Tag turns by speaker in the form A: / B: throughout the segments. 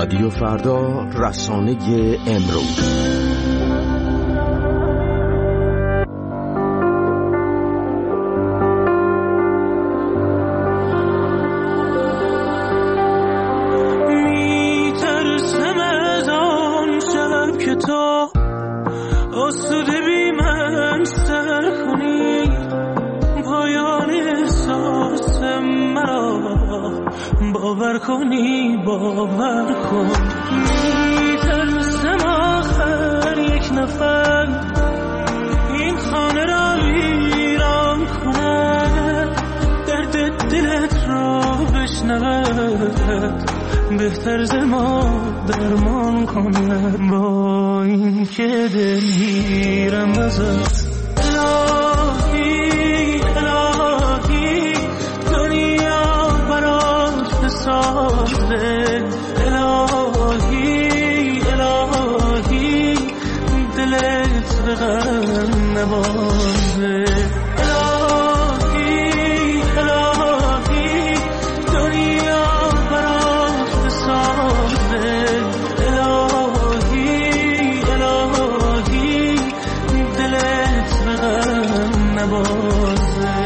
A: رادیو فردا، رسانه امروز.
B: میترسم از آن شب که تو آسوده بی من سر کنی، پایان احساس مرا باور کنی، باور کن. میترسم آخر یک نفر این خانه را ویران کنه، درد دلت را بشنود، بهتر ز ما درمان کنه. با این که دلگیرم ازت الهی، الهی دنیا برات بسازه، الهی، الهی دلت به غم نبازه، الهی، الهی دنیا برات بسازه، الهی، الهی دلت به غم نبازه.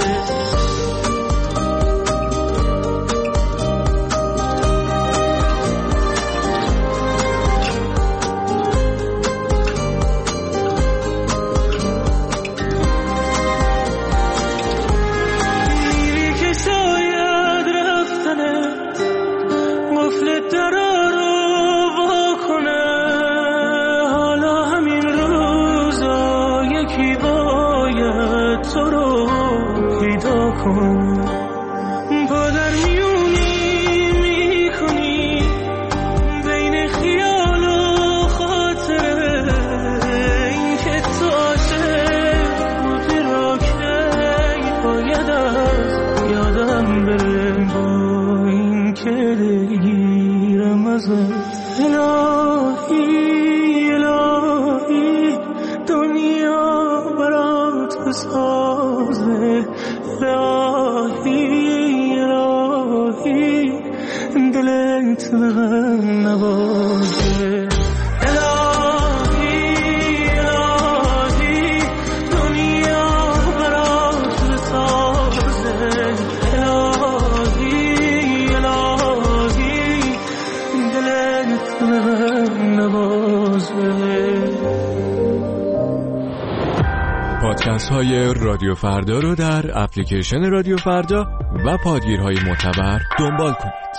C: پادکست های رادیو فردا رو در اپلیکیشن رادیو فردا و پادگیرهای معتبر دنبال کنید.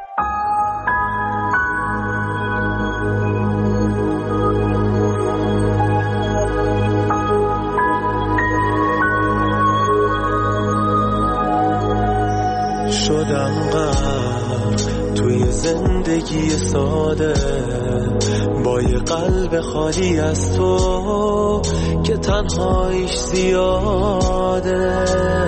B: شدم غرق توی زندگی ساده، با یه قلب خالی از تو که تنهاییش زیاده.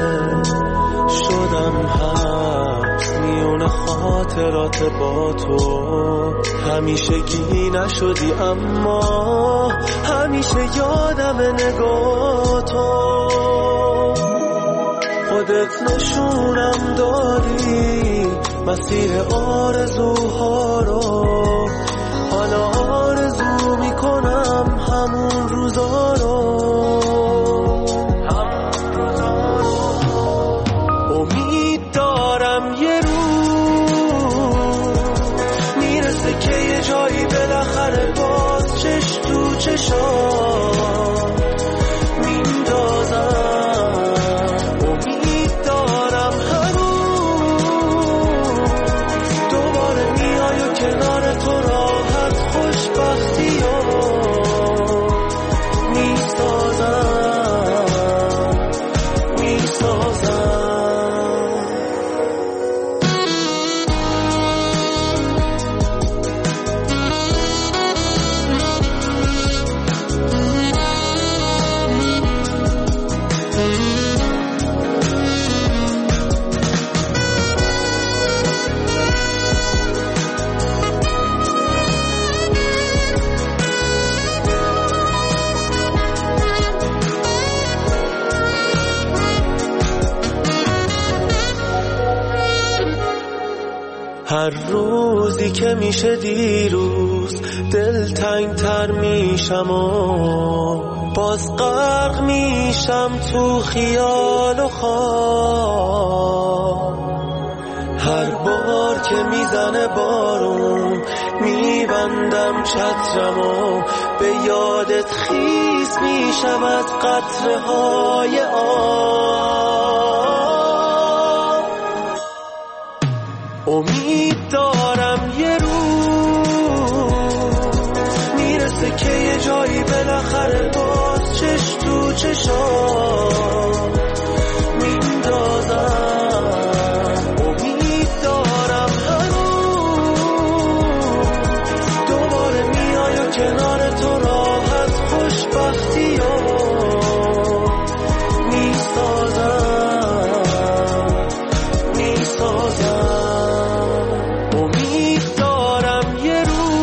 B: شدم حبس میون خاطرات با تو، همیشگی نشدی اما همیشه یادم نگاه تو. خودت نشونم دادی مسیر آرزوها رو، حالا آرزو میکنم همون روزا رو. امید دارم یه روز میرسه که یه جایی بالاخره باز چش تو چشام میندازم. امید دارم هنوز دوباره میای و کنار تو راحت خوشبختی رو میسازم. که میشه دیروز دلتنگ تر میشم و باز غرق میشم تو خیال و خواب. هر بار که میزنه بارون میبندم چترم و به یادت خیس میشم از قطره های آب. امید دارم یه روز میرسه که یه جایی بالاخره باز چش تو چشام میندازم. کنار تو راحت خوشبختی ها میسازم. امید دارم یه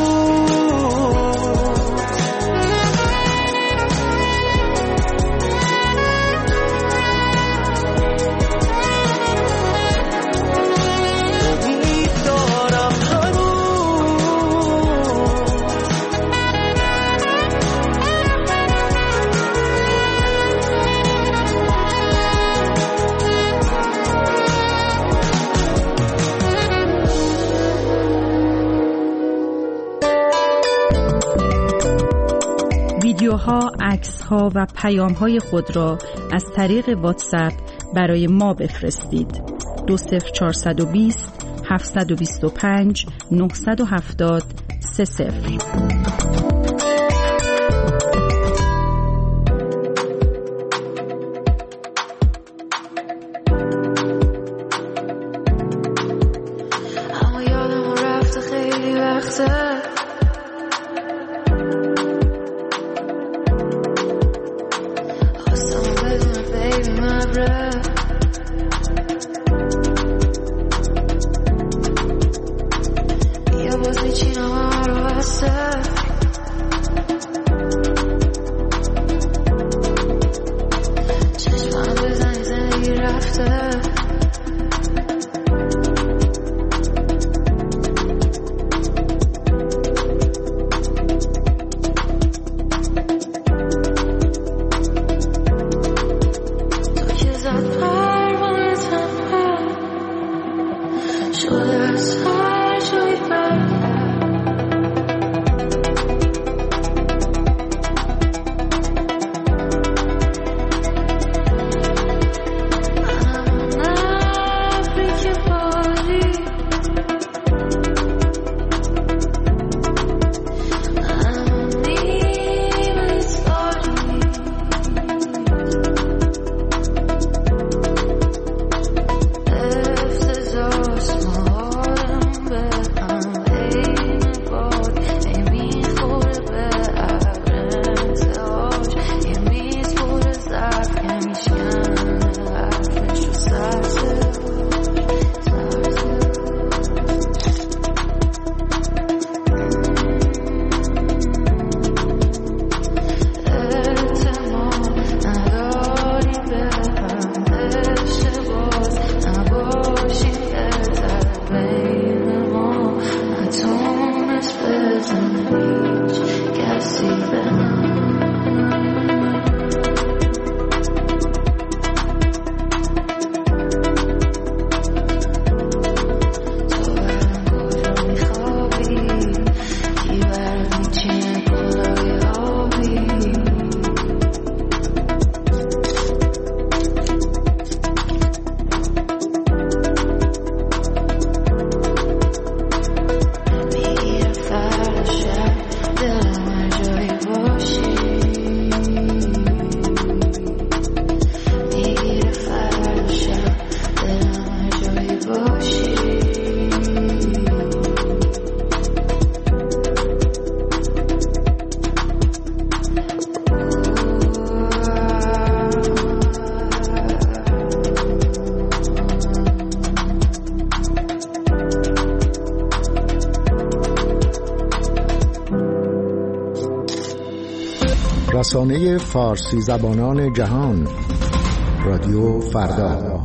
D: ویدیوها، عکس‌ها و پیام‌های خود را از طریق واتساپ برای ما بفرستید. 20420 725 970 30.
E: رسانه فارسی زبانان جهان، رادیو فردا.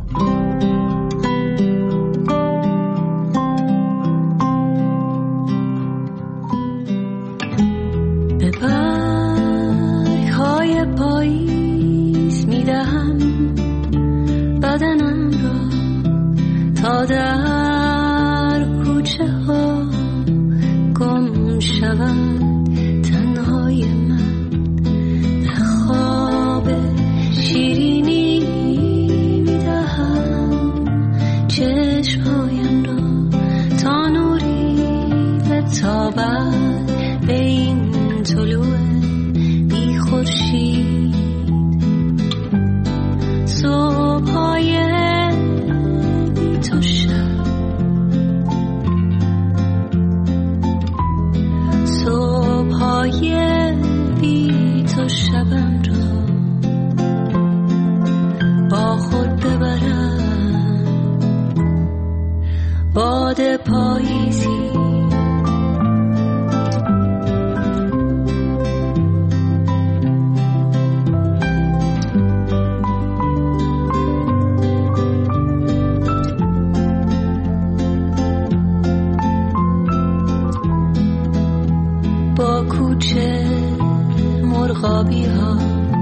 F: شود تنهای من، به خواب شیرینی میدهم چشمهایم را تا نوری بتابد به این طلوع بی خورشید. صبح‌های بی تو شب، صبح‌های بی تو شبم را با خود ببرم، باد پاییزی با کوچه مرغابی ها،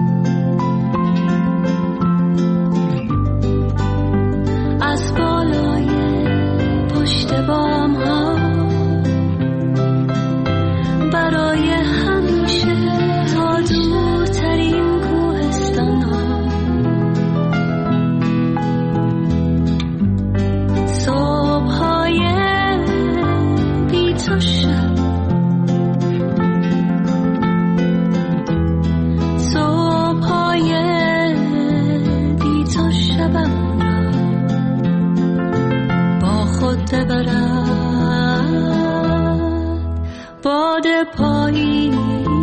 F: از بالای پشت بام ها، برای همیشه تا دورترین کوهستان ها. صبح‌های بی تو شب، صبح‌های بی تو شبم را با خود ببرد، باد پاییزی.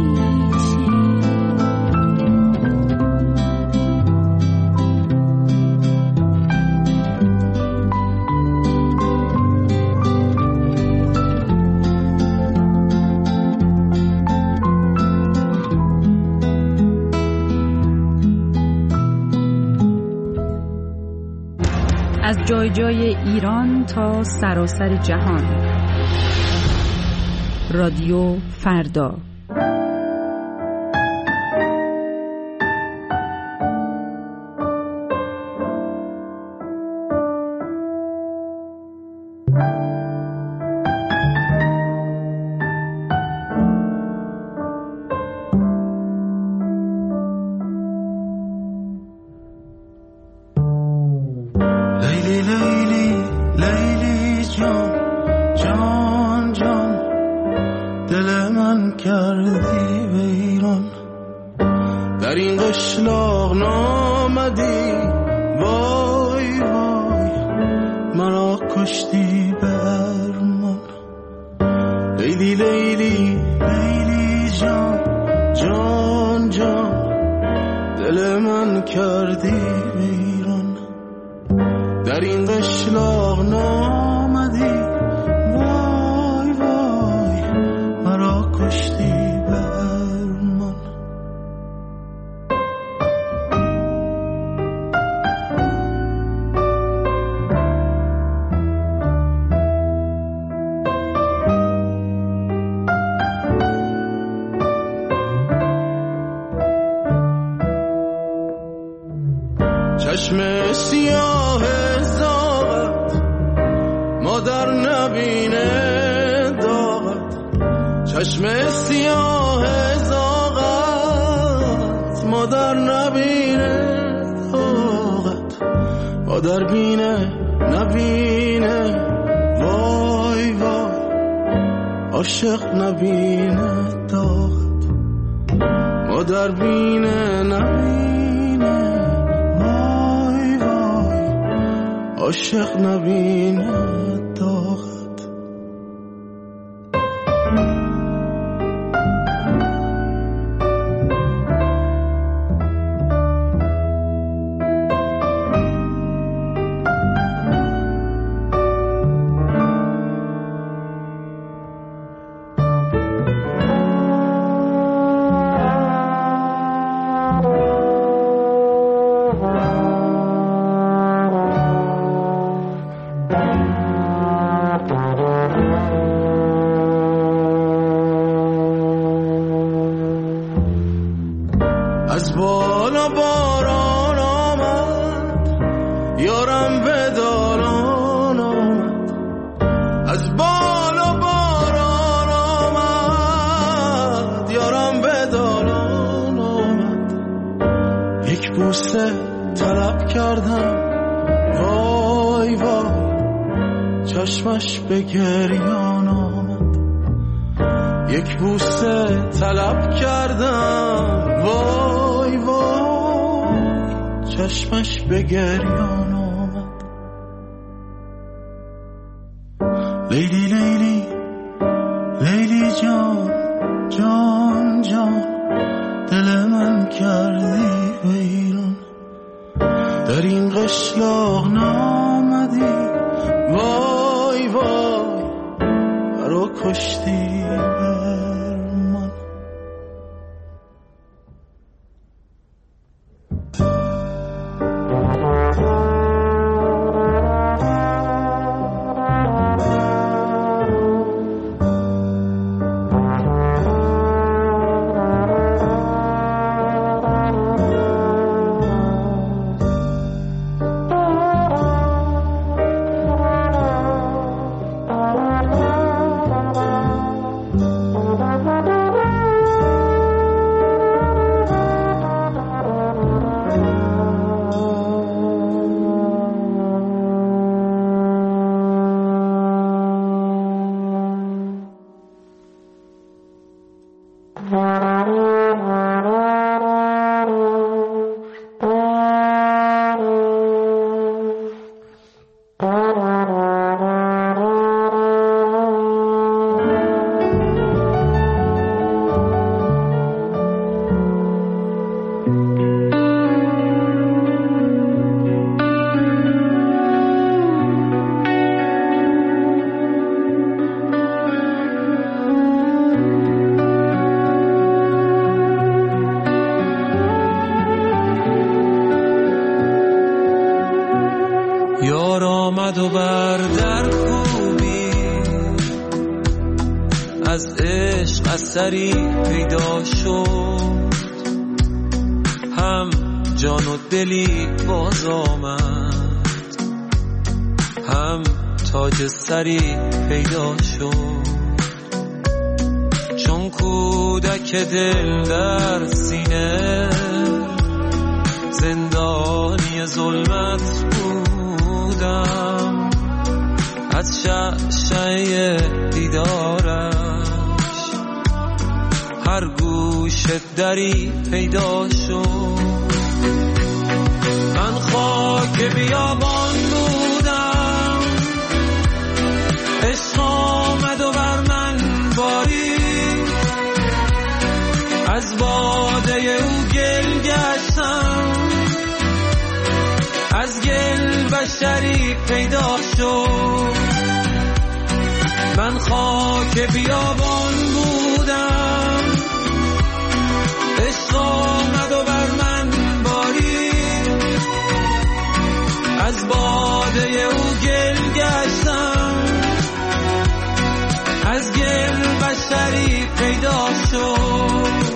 D: از جای جای ایران تا سراسر جهان، رادیو فردا.
B: چشم سیاه زاغت مادر نبینه داغت، چشم سیاه زاغت مادر نبینه داغت، مادر بینه نبینه وای وای، عاشق نبینه داغت، مادر بینه نبینه عاشق نبینه داغت.
G: از بالا باران آمد یارم به دالان آمد، از بالا باران آمد کردم، وای وای چشمش به گریان آمد. یک بوسه طلب کردم، وای وای چشمش به گریان آمد. لیلی لیلی لیلی جان جان جان، دل من کردی ویران، در این قشلاق نامدی، وای وای مرا کشتی برمان.
B: یار آمد و بر در خوبی، از عشق اثری پیدا شد، هم جان و دلی باز آمد، هم تاج سری پیدا شد. چون کودک دل در سینه، زندانی ظلمت بودم، از شعشعه دیدارش هر گوش دری پیدا شد. من خاک بیابان بودم، عشق آمد و بر من بارید، از باده او گل گشتم، از گل بشری پیدا شد. من خاک بیابان بودم، عشق آمد و بر من بارید، از باده او گل گشتم، از گل بشری پیدا شد.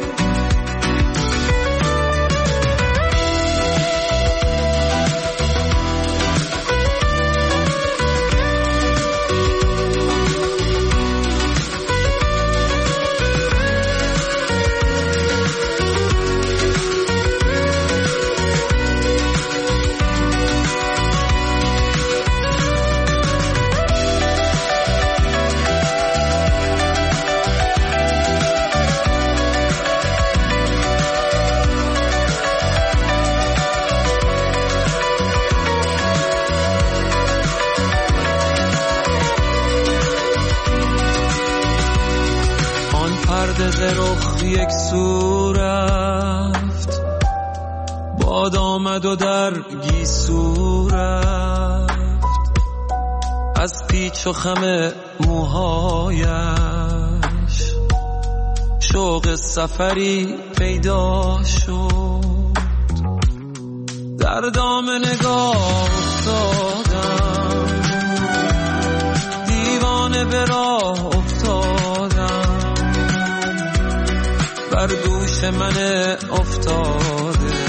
B: رخ یک سو رفت، باد آمد و در گیسو رفت، از پیچ و خم موهایش شوق سفری پیدا شد. در دام نگاه افتادم، دیوانه به راه افتادم، بر دوش من افتاده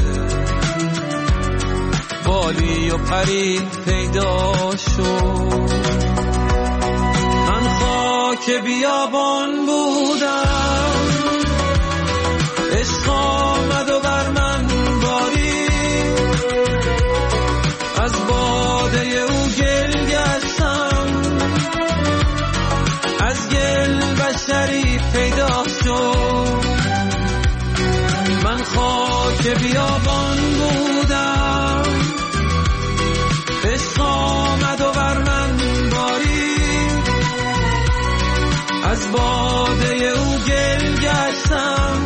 B: بالی و پری پیدا شد. من خاک بیابان بودم، عشق آمد و بر من بارید، بشری پیدا شد. من خاک بیابان بودم، عشق آمد و بر من بارید، از باده او گل گشتم،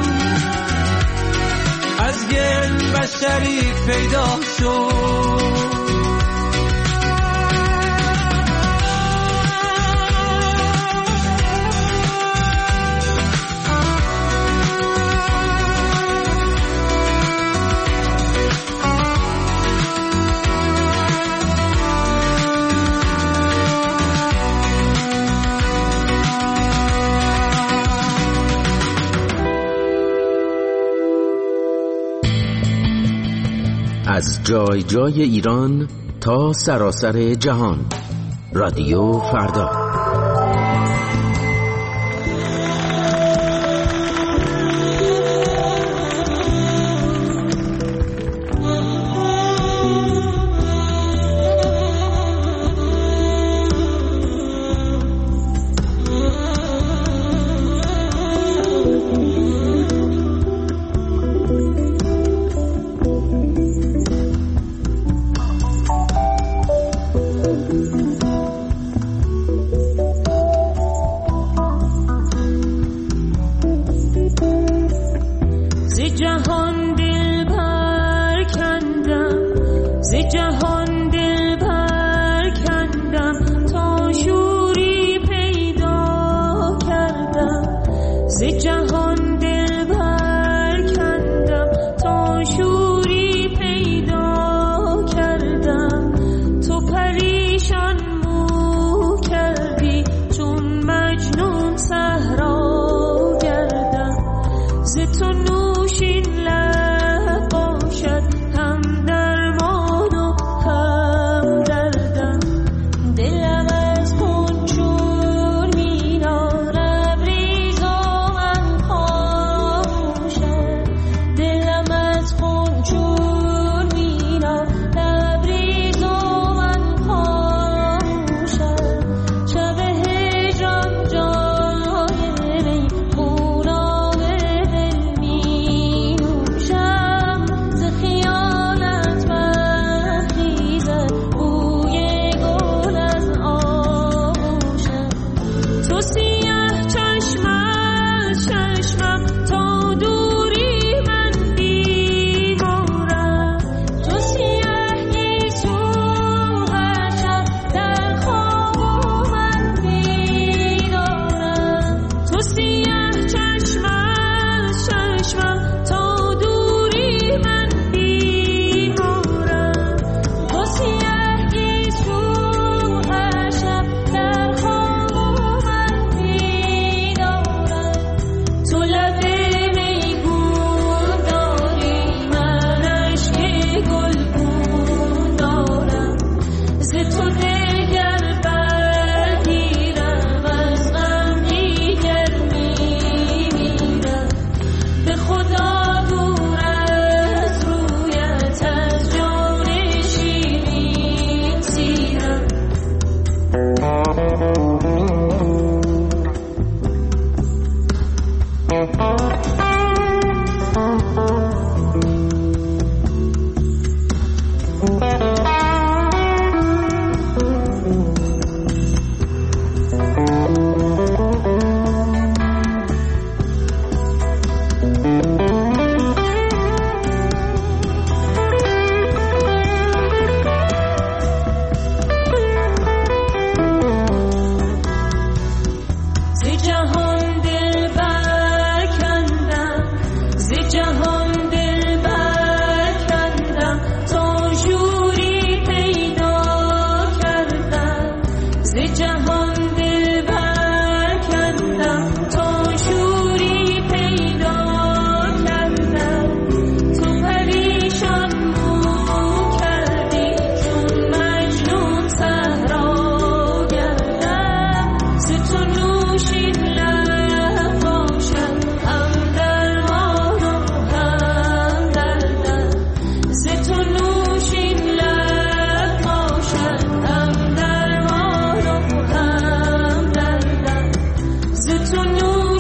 B: از گل بشری پیدا شد.
A: از جای جای ایران تا سراسر جهان، رادیو فردا.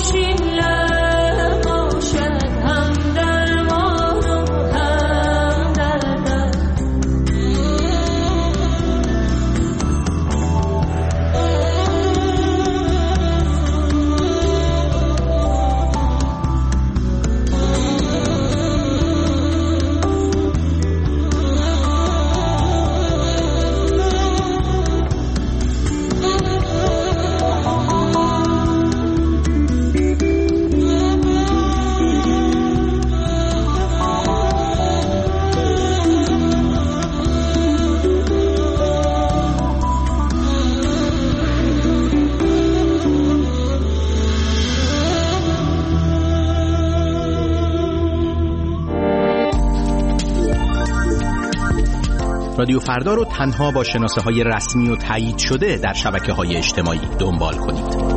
H: رادیو فردا رو تنها با شناسه‌های رسمی و تایید شده در شبکه‌های اجتماعی دنبال کنید.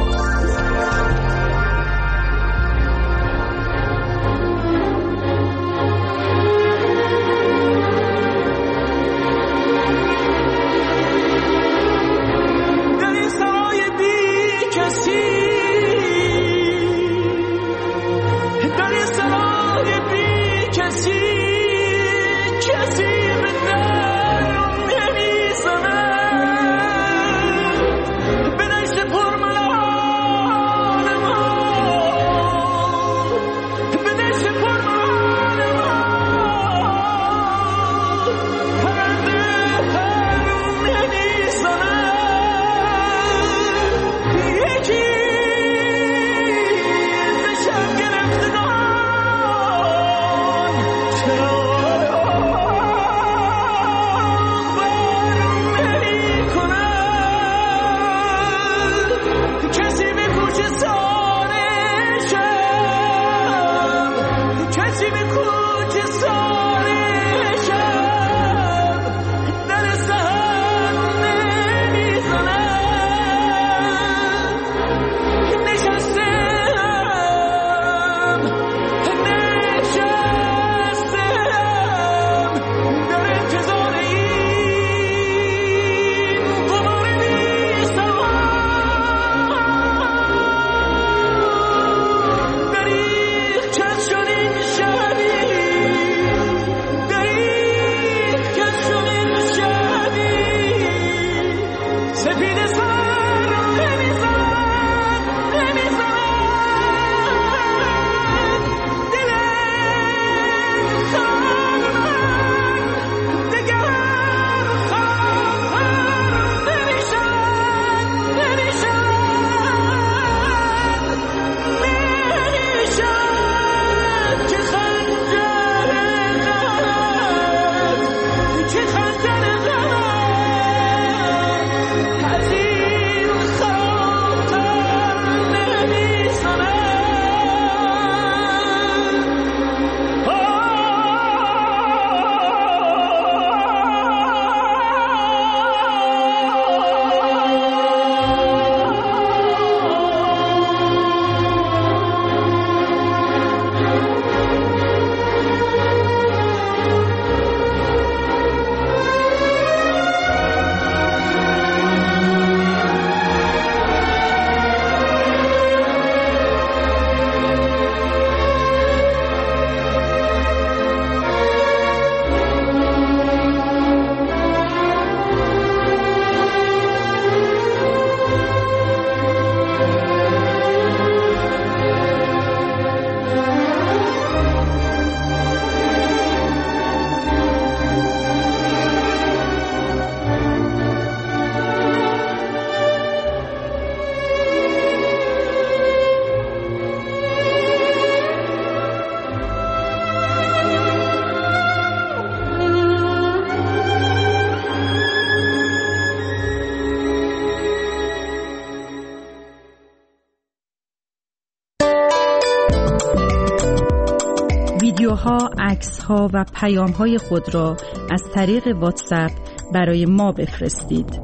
D: ویدیوها، عکس‌ها و پیام‌های خود را از طریق واتساپ برای ما بفرستید.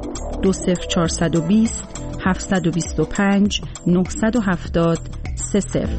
D: 20420 725 970 30.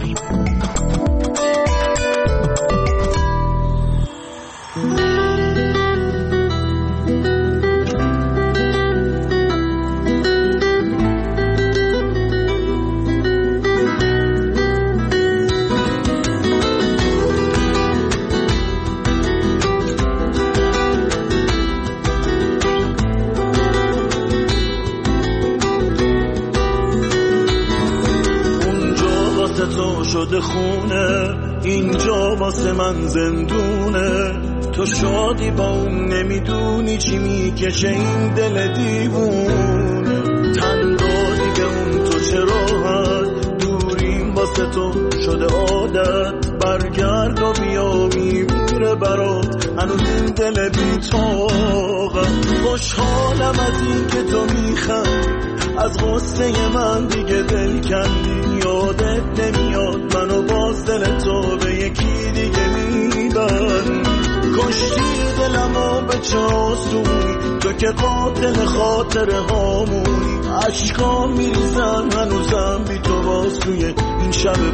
G: واسه تو شده خونه، اینجا واسه من زندونه. تو شادی با اون نمیدونی چی میکشه این دل دیوونه. تن دادی به اون تو چرا هست، دوریم واسه تو شده عادت. برگرد و بیا میمیره برات هنوز این دل بی‌طاقت. خوشحالم از این که تو میخندی، از غصه من دیگه دل کندی. یادت نمیاد منو باز دل تو به یکی دیگه میبند. کشتی دلمو به چه آسونی، تو که قاتل خاطره هامونی. عشقام میریزن هنوزم بی تو باز توی این شب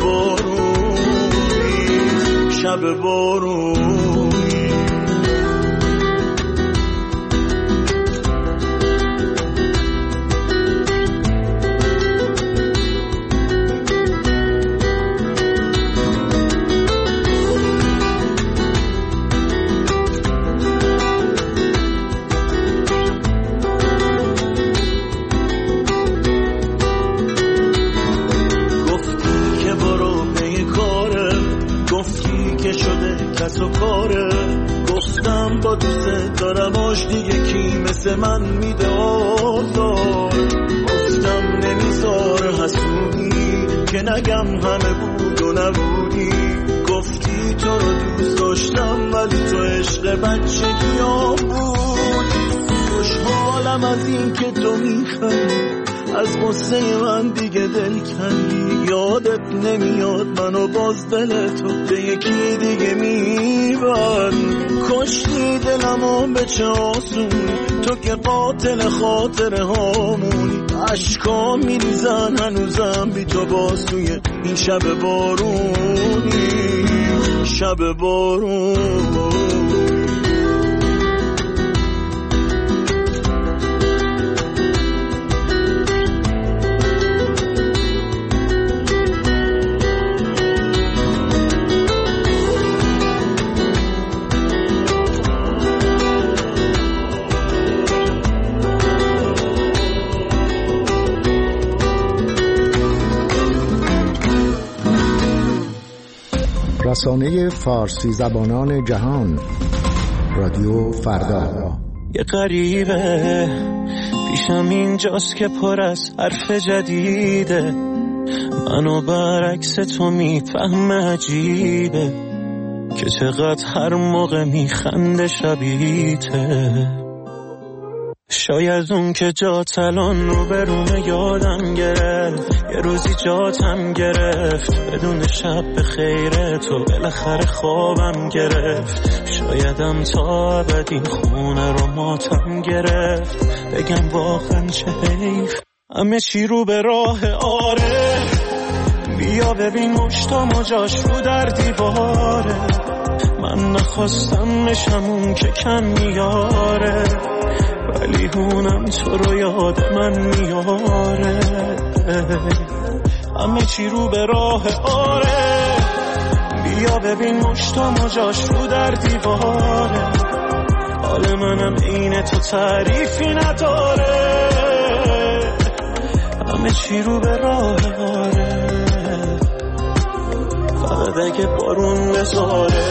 G: بارونی، شب بارونی. گفتم با دوست دارم آش دیگه کی مثل من میده آزار. گفتم نمیذاره حسودی که نگم همه بود و نبودی. گفتی تو رو دوست داشتم ولی تو عشق بچگیام بودی. خوشحالم از این که تو میخندی، از غصه من دیگه دل کندی. یادت نمیاد منو باز دل تو به یکی دیگه میبند. کشتی دلمو به چه آسونی، تو که قاتل خاطره هامونی. عشقام میریزن هنوزم بی تو باز توی این شب بارونی، شب بارونی.
E: رسانه فارسی زبانان جهان رادیو فردا.
B: یه غریبه پیشم اینجاست که پر از حرف جدیده، منو برعکس تو میفهمه. عجیبه که چقدر هر موقع میخنده شبیته. شاید اون که جات الان رو برومه یادم گرفت، یه روزی جاتم گرفت بدون شب به خیره تو بالاخره خوابم گرفت. شایدم تا ابد این خونه رو ماتم گرفت، بگم واقعا چه حیف همه چی رو به راه. آره بیا ببین مشتام و جاش رو در دیواره، من نخواستم نشم اون که کم میاره، ولی اونم تو رو یاد من میاره. همه چی رو به راه. آره بیا ببین مشتام و جاش رو در دیواره، حال منم اینه تو تعریفی نداره. همه چی رو به راه. آره فقط اگه بارون بزاره.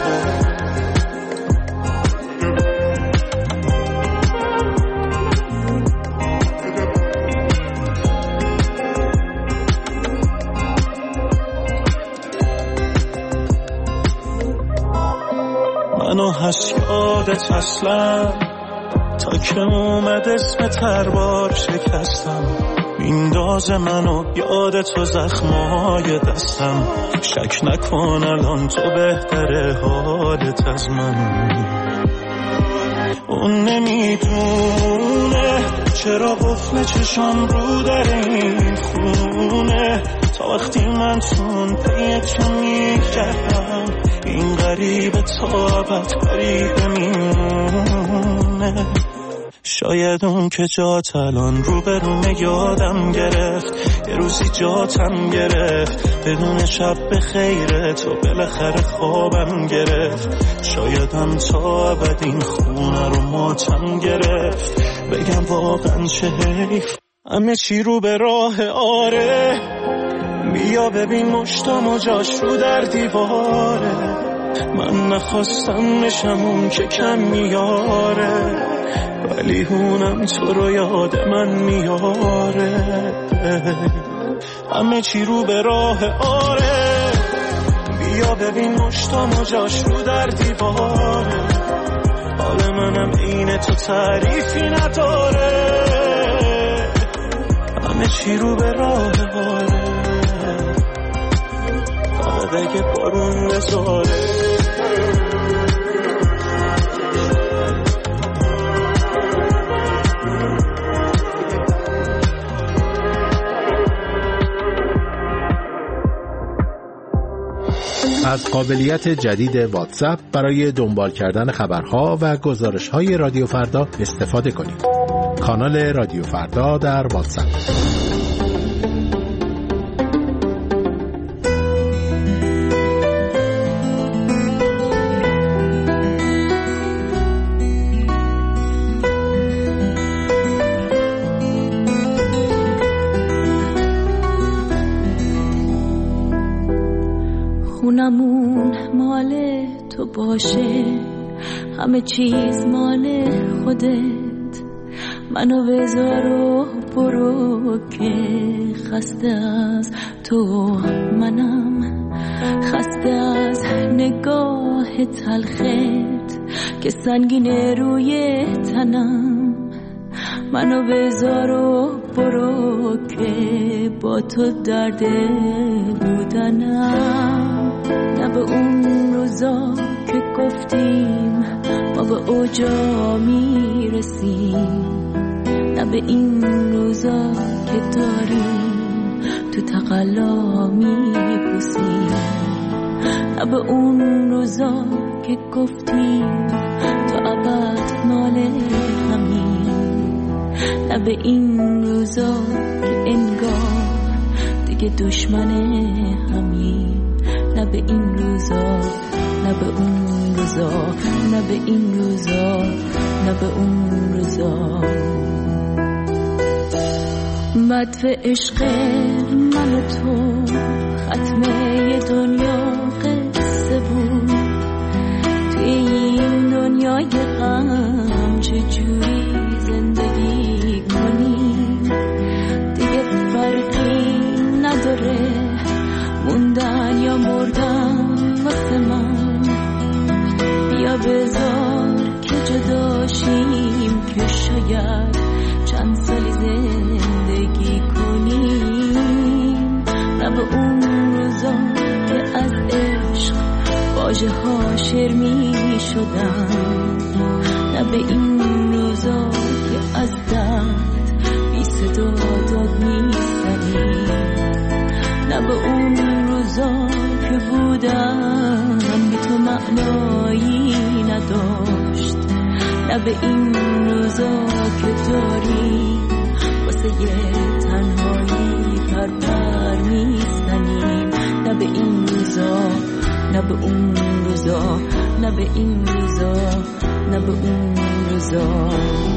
B: منو هست یادت اصلا تا که اومد اسم تربار شکستم. مینداز منو یاد تو زخمای دستم، شک نکن الان تو بهتره حالت از من. اون نمیدونه چرا قفل چشام رو در این خونه، تا وقتی من تون پیتو میکردم این غریبه تابت غریبه میمونه. شاید اون که جات الان رو برومه یادم گرفت، یه روزی جاتم گرفت بدون شب به خیره تو بالاخره خوابم گرفت. شایدم تا ابد این خونه رو ماتم گرفت، بگم واقعا چه حیف همه چی رو به راه. آره بیا ببین مشتم و جاش رو در دیواره، من نخواستم نشم اون که کم میاره، ولی هونم تو رو یاد من میاره. همه چی رو به راه آره، بیا ببین مشتم و جاش رو در دیواره، حال منم اینه تو تعریفی نداره. همه چی رو به راه آره، فقط اگه بارون بزاره.
H: از قابلیت جدید واتساپ برای دنبال کردن خبرها و گزارش‌های رادیو فردا استفاده کنید. کانال رادیو فردا در واتساپ.
F: خونمون مال تو باشه، همه چیز مال خودت، منو بذار و برو که خسته از تو منم، خسته از نگاه تلخت که سنگینه روی تنم، منو بذار و برو که با تو درد بودنم. نه به اون روزا که گفتیم ما به اوجا میرسیم، نه به این روزا که داریم تو تقلا میپوسیم، نه به اون روزا که گفتیم تو ابد مال همین، نه به این روزا که انگار دیگه دشمن همین، نه به این روزا، نه به اون روزا، نه به این روزا، نه به اون روزا. مدفع عشق من و تو ختمه دنیا قصه بود، توی این دنیای غم چجوری زندگی کنیم، دیگه فرقی نداره موندن یا مردن واسه من، بیا بذار که جداشیم که شاید چند سالی زندگی کنیم، نه به اون روزا که از عشق واژه ها شعر می شدن، نه به این روزا که از درد بی صدا داد می زنیم، نه به اون روزا که بودم بی تو معنایی نداشت، نه به این روزا که داریم واسه یه تنهایی پرپر میزنیم، نه به این روزا، نه به اون روزا، نه به این روزا، نه به اون روزا.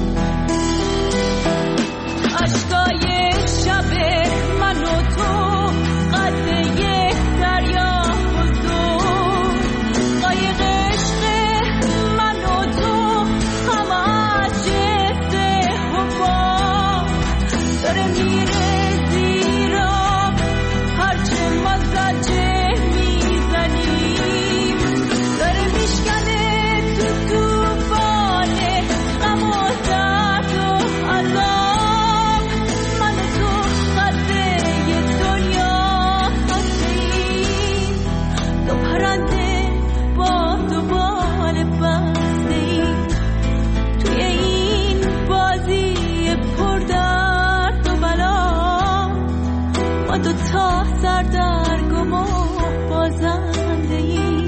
F: عشقای شب من و تو قد یک دریا بزرگ، قایق عشق من و تو همه جسته هوا، داره میره زیرا هرچه ما زجه میزنیم، داره میشکنه تو توفان غم و درد و عذاب، من و تو قده دنیا هستیم، دو پرنده با دوباره بستیم توی این بازی پردرد و بلا، ما دوتا سردرگم و بازنده ایم.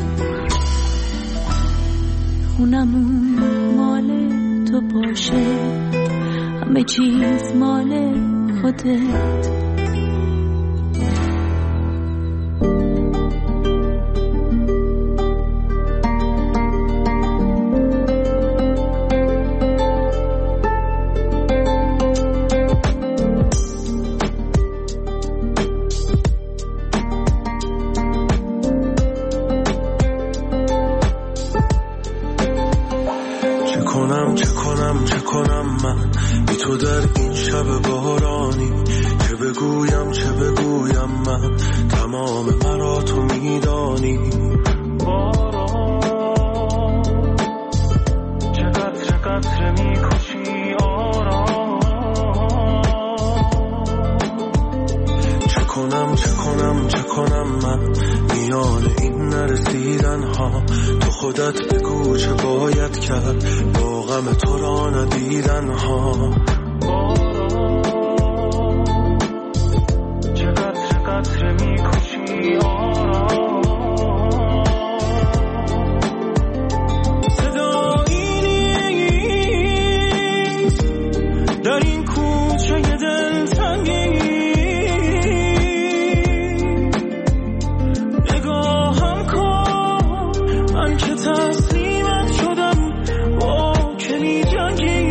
F: خونمون مال تو باشه، همه چیز مال خودت،
B: کنم من بی تو در این شب بارانی، چه بگویم من تمام مرا تو میدانی. باران چه قطره میکشی آرام، چه کنم من میان این نرسیدن ها، تو خودت بگو چه باید کرد با غم تو را ندیدن ها. چه قطره میکشی آرام، صدایی نیست در این کوچه دلتنگی، نگاهم کن من که تسلیمت شدم با که می جنگی.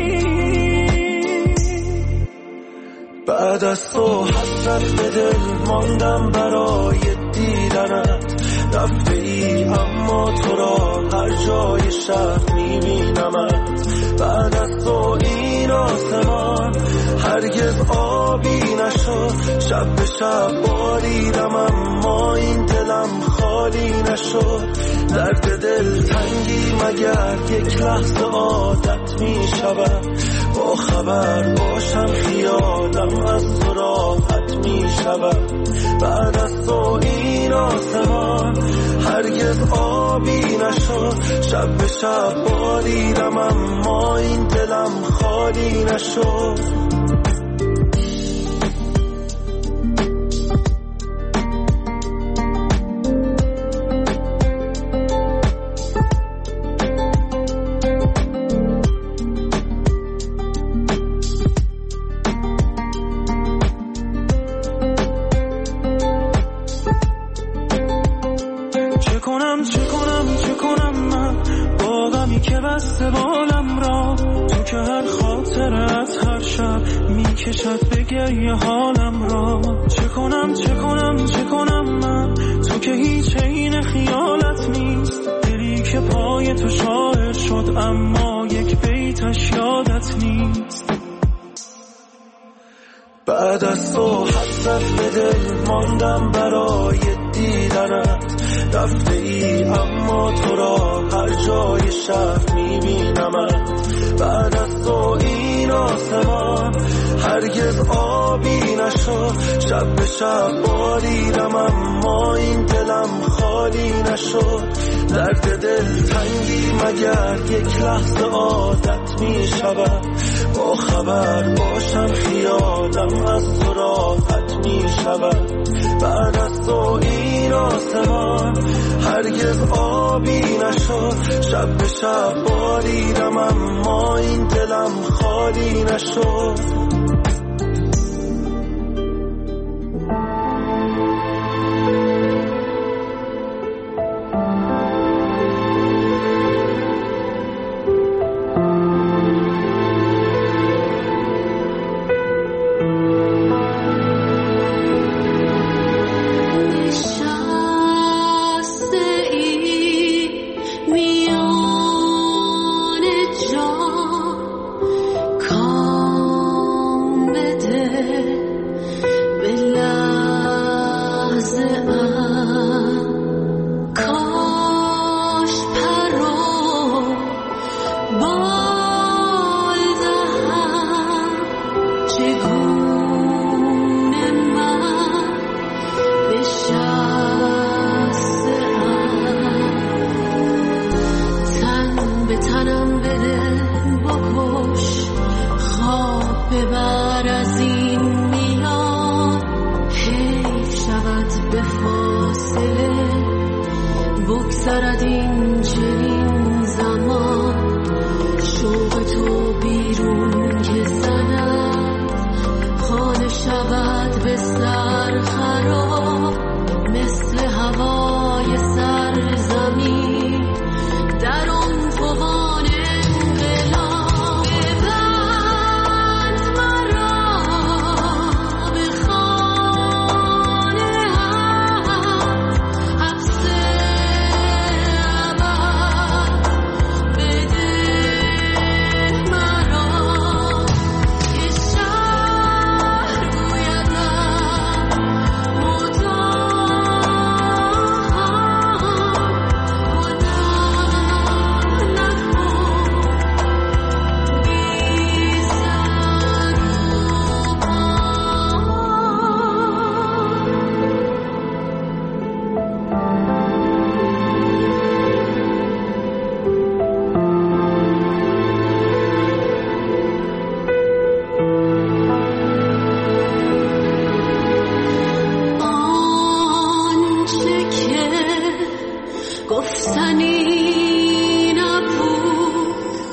B: بعد از تو حسرت به دل ماندم برای دیدنت، رفته ای اما تو را هر جای شهر میبینمت. بعد از تو این آسمان هرگز آبی نشد، شب به شب باریدم اما این دلم خالی نشد. درد دل تنگی مگر یک لحظه عادت می شود، با خبر باشم خیالم از تو راحت می شود. بعد از تو این آسمان هرگز آبی نشد، شب به شب باریدم اما این دلم خالی نشد. چه کنم من با غمی که بسته بالم را، تو که هر خاطرت هر شب میکشد به گریه حالم را. چه کنم من تو که هیچ عین خیالت نیست، دلی که پای تو شاعر شد اما یک بیتش یادت نیست. بعد از تو حسرت به دل ماندم برای دیدنت، رفته ای اما تو را هر جای شهر میبینمت. بعد از تو این آسمان هرگز آبی نشد، شب به شب باریدم اما این دلم خالی نشد. درد دل تنگی مگر یک لحظه عادت می شود، با خبر باشم خیالم از تو راحت می شود. بعد از تو این آسمان هرگز آبی نشد، شب به شب باریدم اما این دلم خالی نشد.
F: گفتنی نبود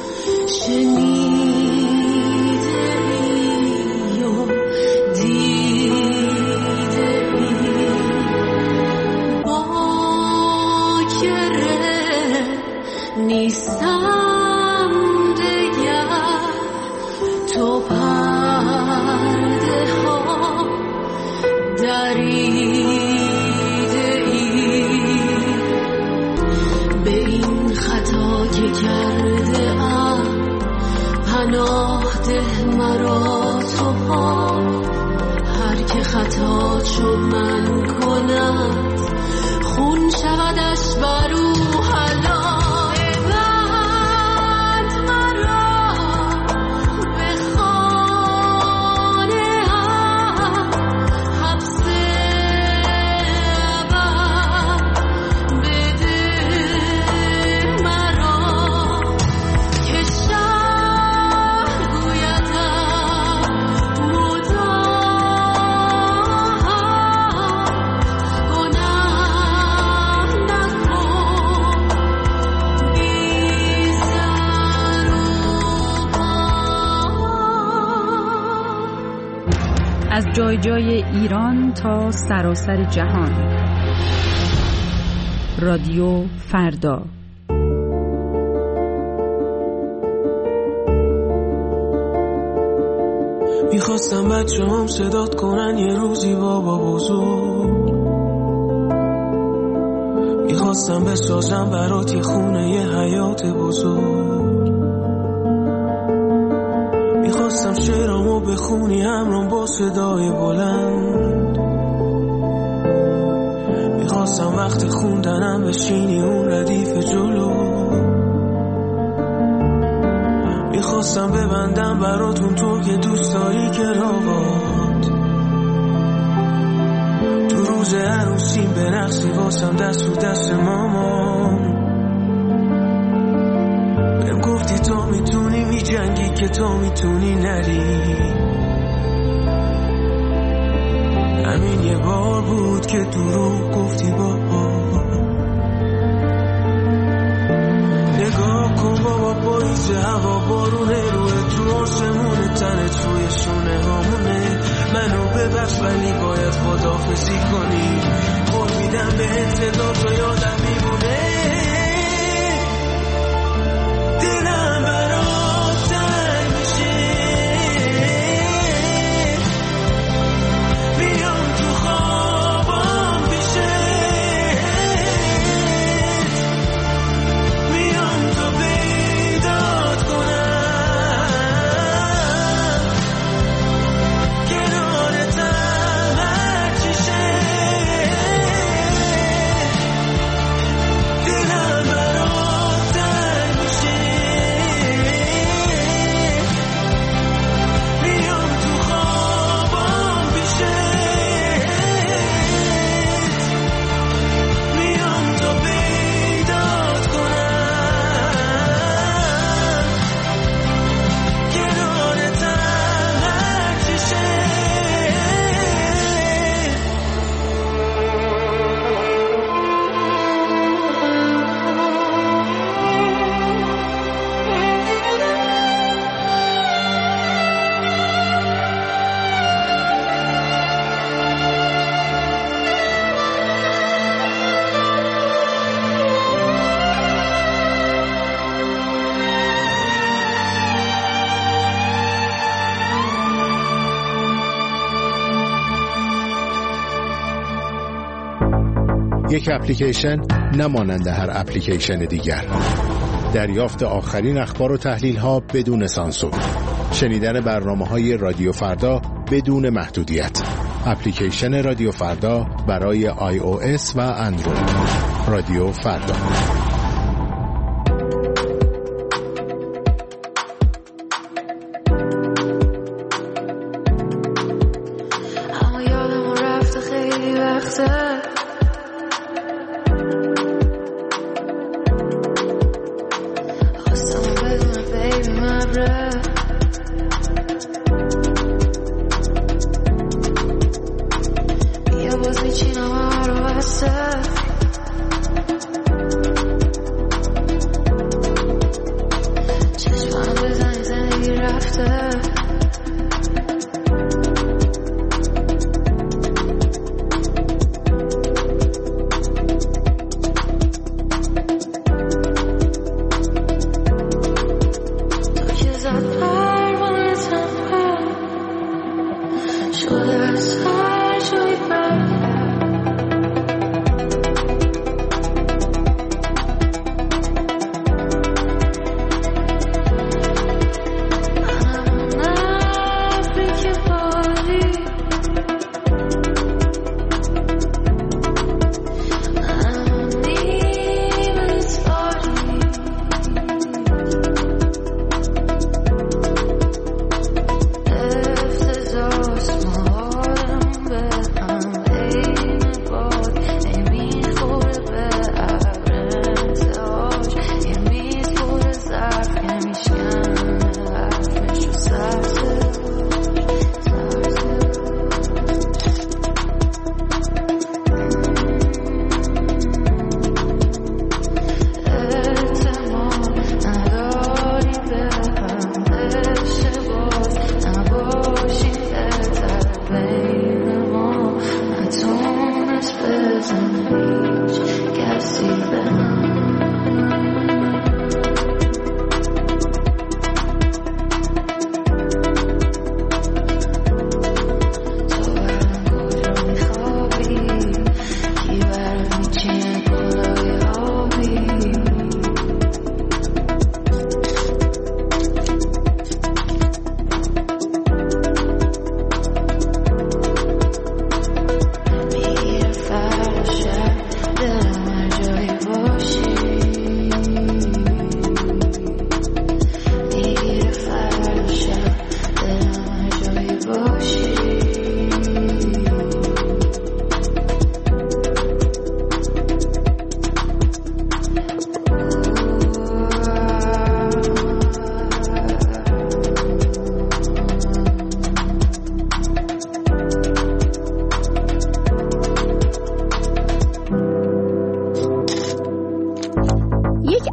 F: شنیده ای و دیده ای باکره نیستم دگر تو پرده ها دریده ای به این خطا که کرده ام پناه ده مرا تو ها هر که خطا چو من کند خون شودش برو حلال
D: از جای جای ایران تا سراسر جهان. رادیو فردا.
B: میخواستم بچه هم صدات کنن یه روزی بابا بزرگ، میخواستم بسازم برات یه خونه یه حیات بزرگ، میخواستم شعرامو بخونی همرام با صدای بلند، میخواستم وقت خوندنم بشینی اون ردیف جلو، میخواستم ببندم براتون تو که دوست داری کراوات، تو روز عروسیم برقصی واسم دست و دست مامان، بهم گفتی تو میتونی میجنگی که تو میتونی نری، همین یه بار بود که دروغ گفتی بابا، نگاه کن بابا پاییز هوا بارونه روی تو آسمونه تنت روی شونه هامونه، منو ببخش ولی باید خداحافظی کنی، قول میدم به صدا تو یادم میمونه، دلم برات تنگ میشه، میام تو خوابم پیشه، میام تو پیدات کنم، کنارتم هر چی شه، دلم برات تنگ میشه، میام تو خوابم پیشه، میام تو پیدات کنم، کنارتم هر چی شه.
H: یک اپلیکیشن نمانند هر اپلیکیشن دیگر. دریافت آخرین اخبار و تحلیل ها بدون سانسور. شنیدن برنامه‌های رادیو فردا بدون محدودیت. اپلیکیشن رادیو فردا برای iOS و اندروید. رادیو فردا.
F: اما یادم رفته خیلی وقته، خواستم بدون بیبی مبره، بیا باز میچینم رو بسته،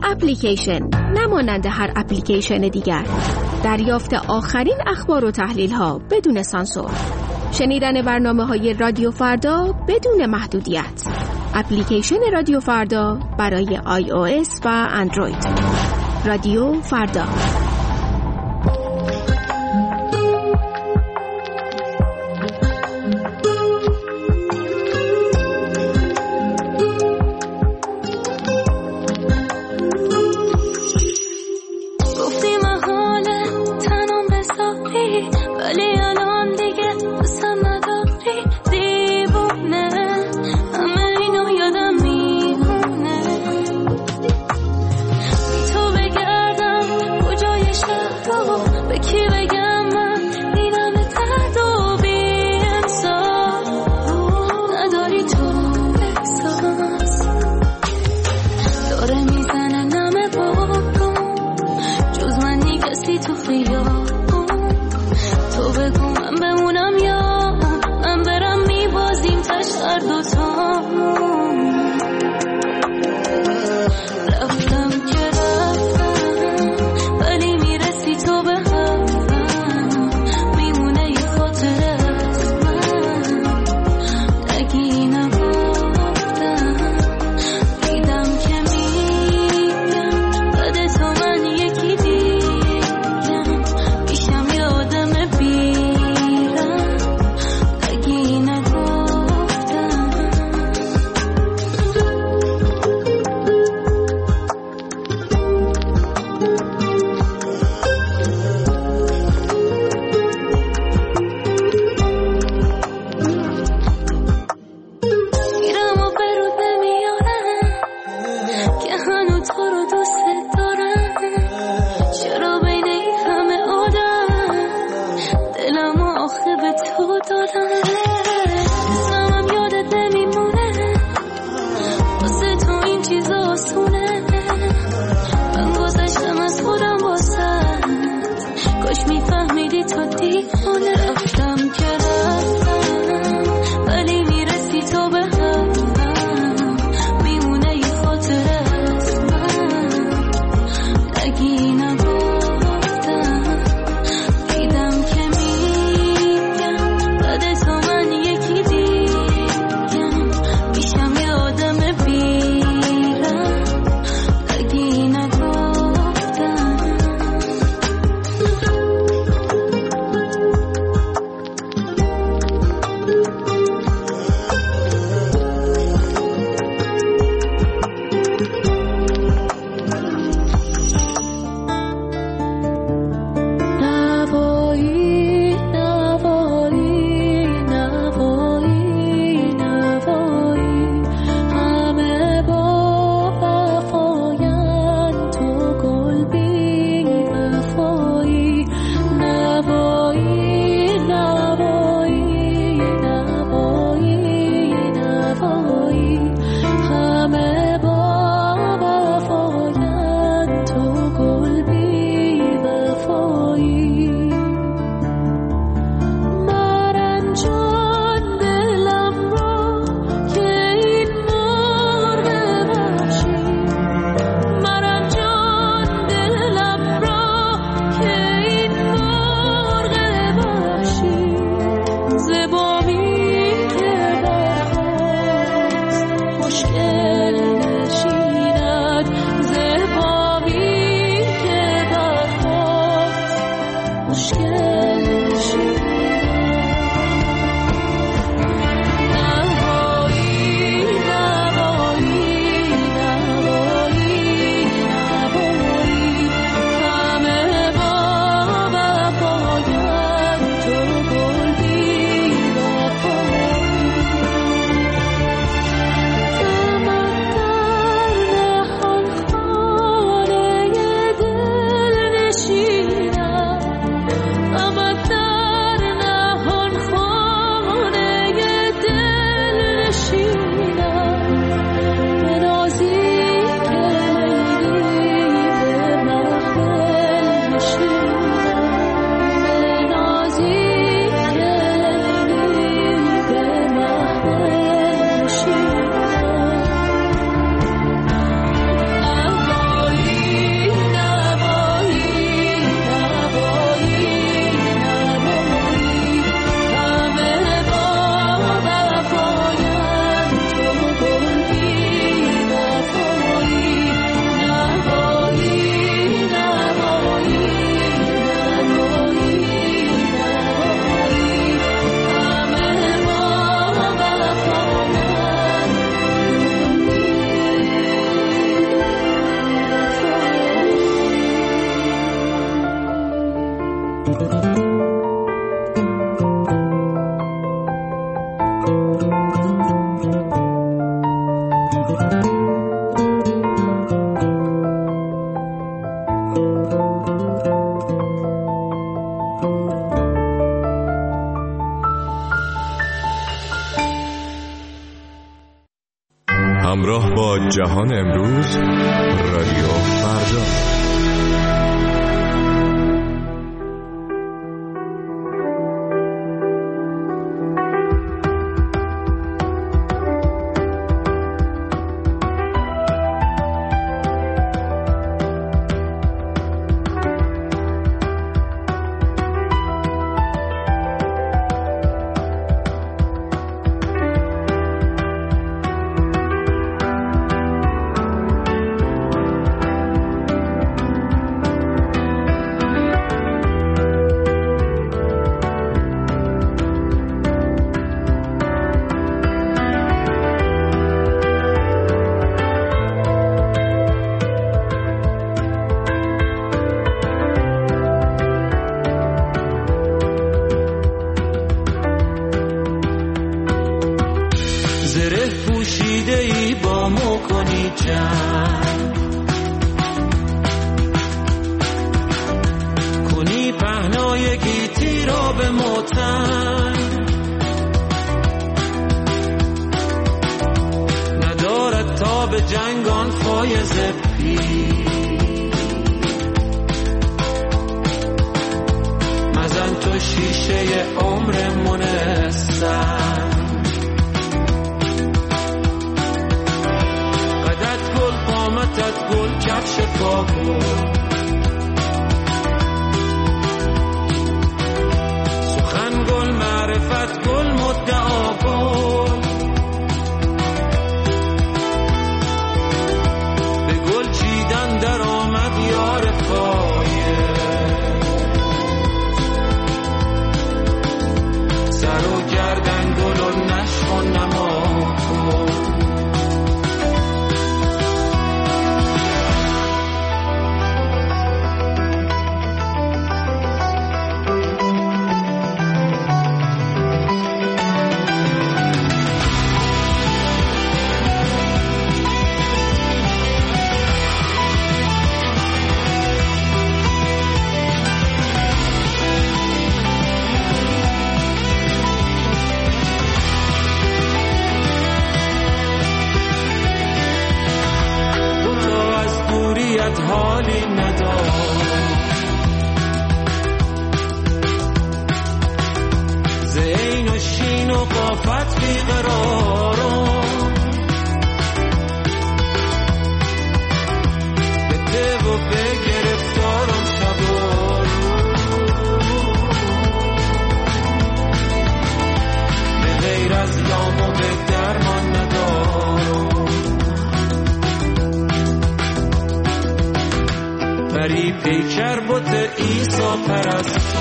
I: اپلیکیشن، نمانند هر اپلیکیشن دیگر. دریافت آخرین اخبار و تحلیل ها بدون سانسور. شنیدن برنامه‌های رادیو فردا بدون محدودیت. اپلیکیشن رادیو فردا برای iOS و اندروید. رادیو فردا.
C: همراه با جهان امروز، رادیو فردا.
J: کنی پهنای گیتی را به موتن، ندارد تا به جنگان فایز پی، مزن تو شیشه عمر منستن، قدت گل قامتت گل کفش پاکو، سخن گل معرفت گل مدعا گل، به گل چیدن در آمد یار پایه، سر و گردن گل و نشو و نما کن. حالی ندار زین و شین و قافت بی قرارم، به ته و به گرفتارم شبارم، به غیر از دام و به درمان ندارم، پری پیکر بوت ایسا پرست،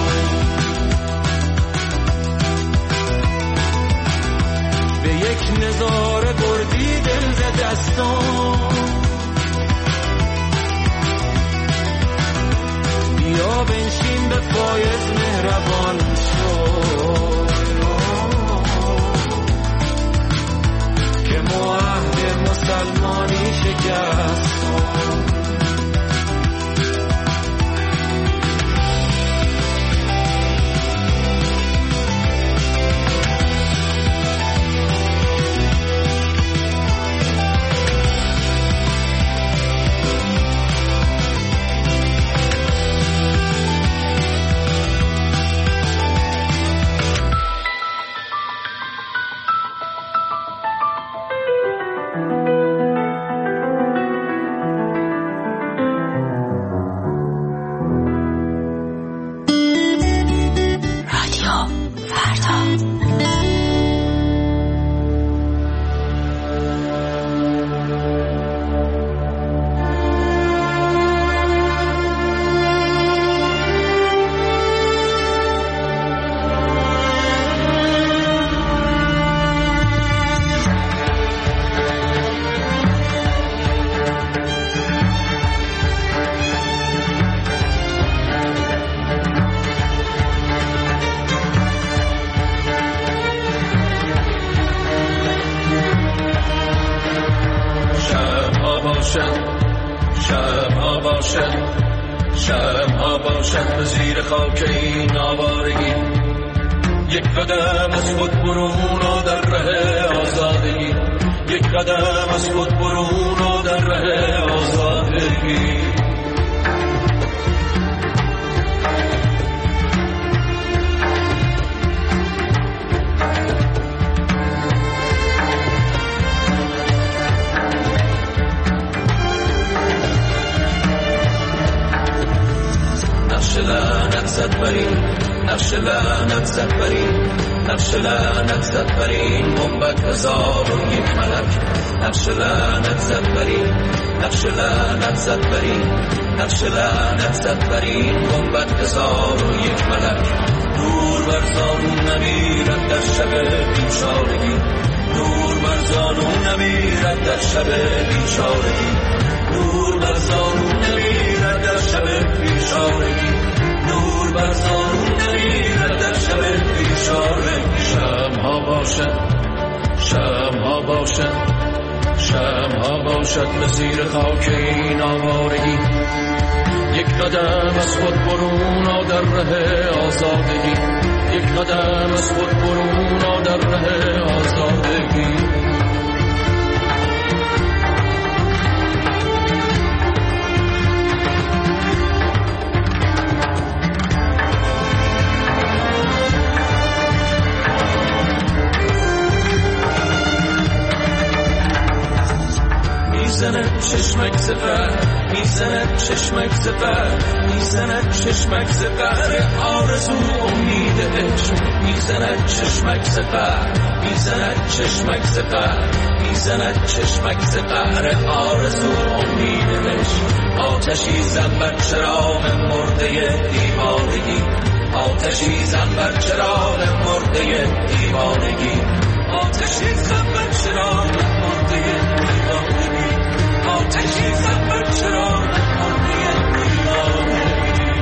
J: به یک نظاره بردی دل ز دستان، بیا بنشین به فایز مهربان شو، که معهد مسلمانی شکست. باشد شمع‌ها باشد شمع‌ها باشد به زیر خاک این آوارگی یک قدم از خود برون و در ره آزادگی یک قدم از خود برون و در ره آزادگی لعنت زد برین نقش لعنت زد برین نقش لعنت زد برین گنبد 1001 ملک نقش لعنت زد برین نقش لعنت زد برین نقش لعنت زد برین گنبد 1001 ملک دور بر زانو نمیرد در شب بیچارگی دور بر زانو نمیرد در شب بیچارگی دور بر زانو نمیرد در شب بیچارگی نور بر زانو نمیرد در شب بیچارگی شمع‌ها باشد شمع‌ها باشد شمع‌ها باشد به زیر خاک این آوارگی یک قدم از خود برون و در ره آزادگی یک قدم از خود برون و در ره آزادگی میزند چشمک زفر میزند چشمک زفر میزند چشمک زفر آرزو امید عشق میزند چشمک زفر میزند چشمک زفر میزند چشمک زفر آرزو امید عشق آتشی زن بر چراغ مرده دیوانگی آتشی زن بر چراغ مرده دیوانگی آتشی زن بر چراغ مرده دیوانگی آتشی زن بر چراغ مرده دیوانگی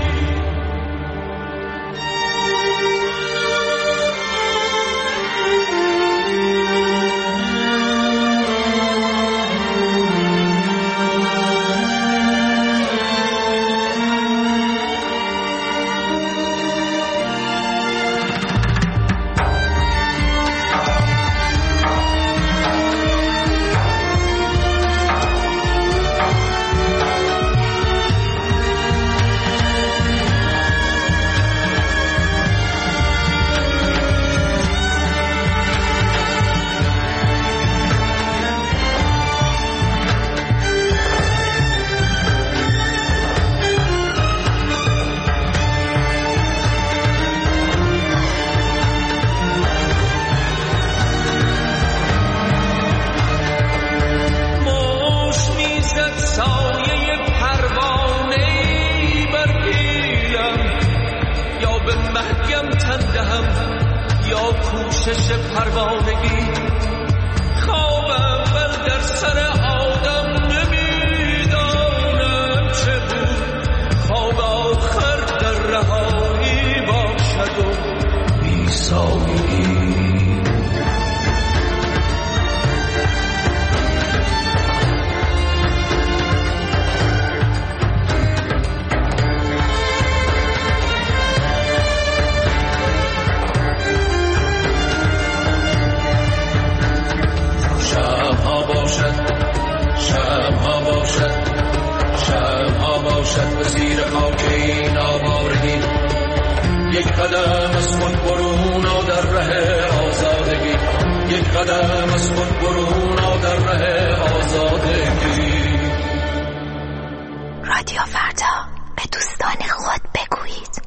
K: رادیو فردا به دوستان خود بگویید.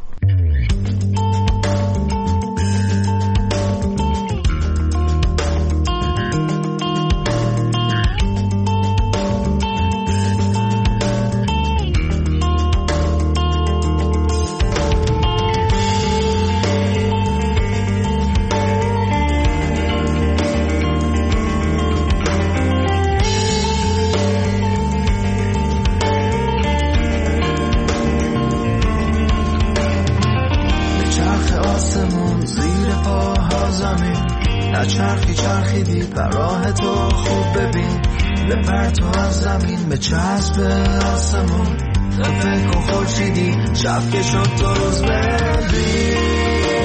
L: بپر تو از زمین به چسب آسمون فکر کن خورشیدی شب که شد تو روز ببین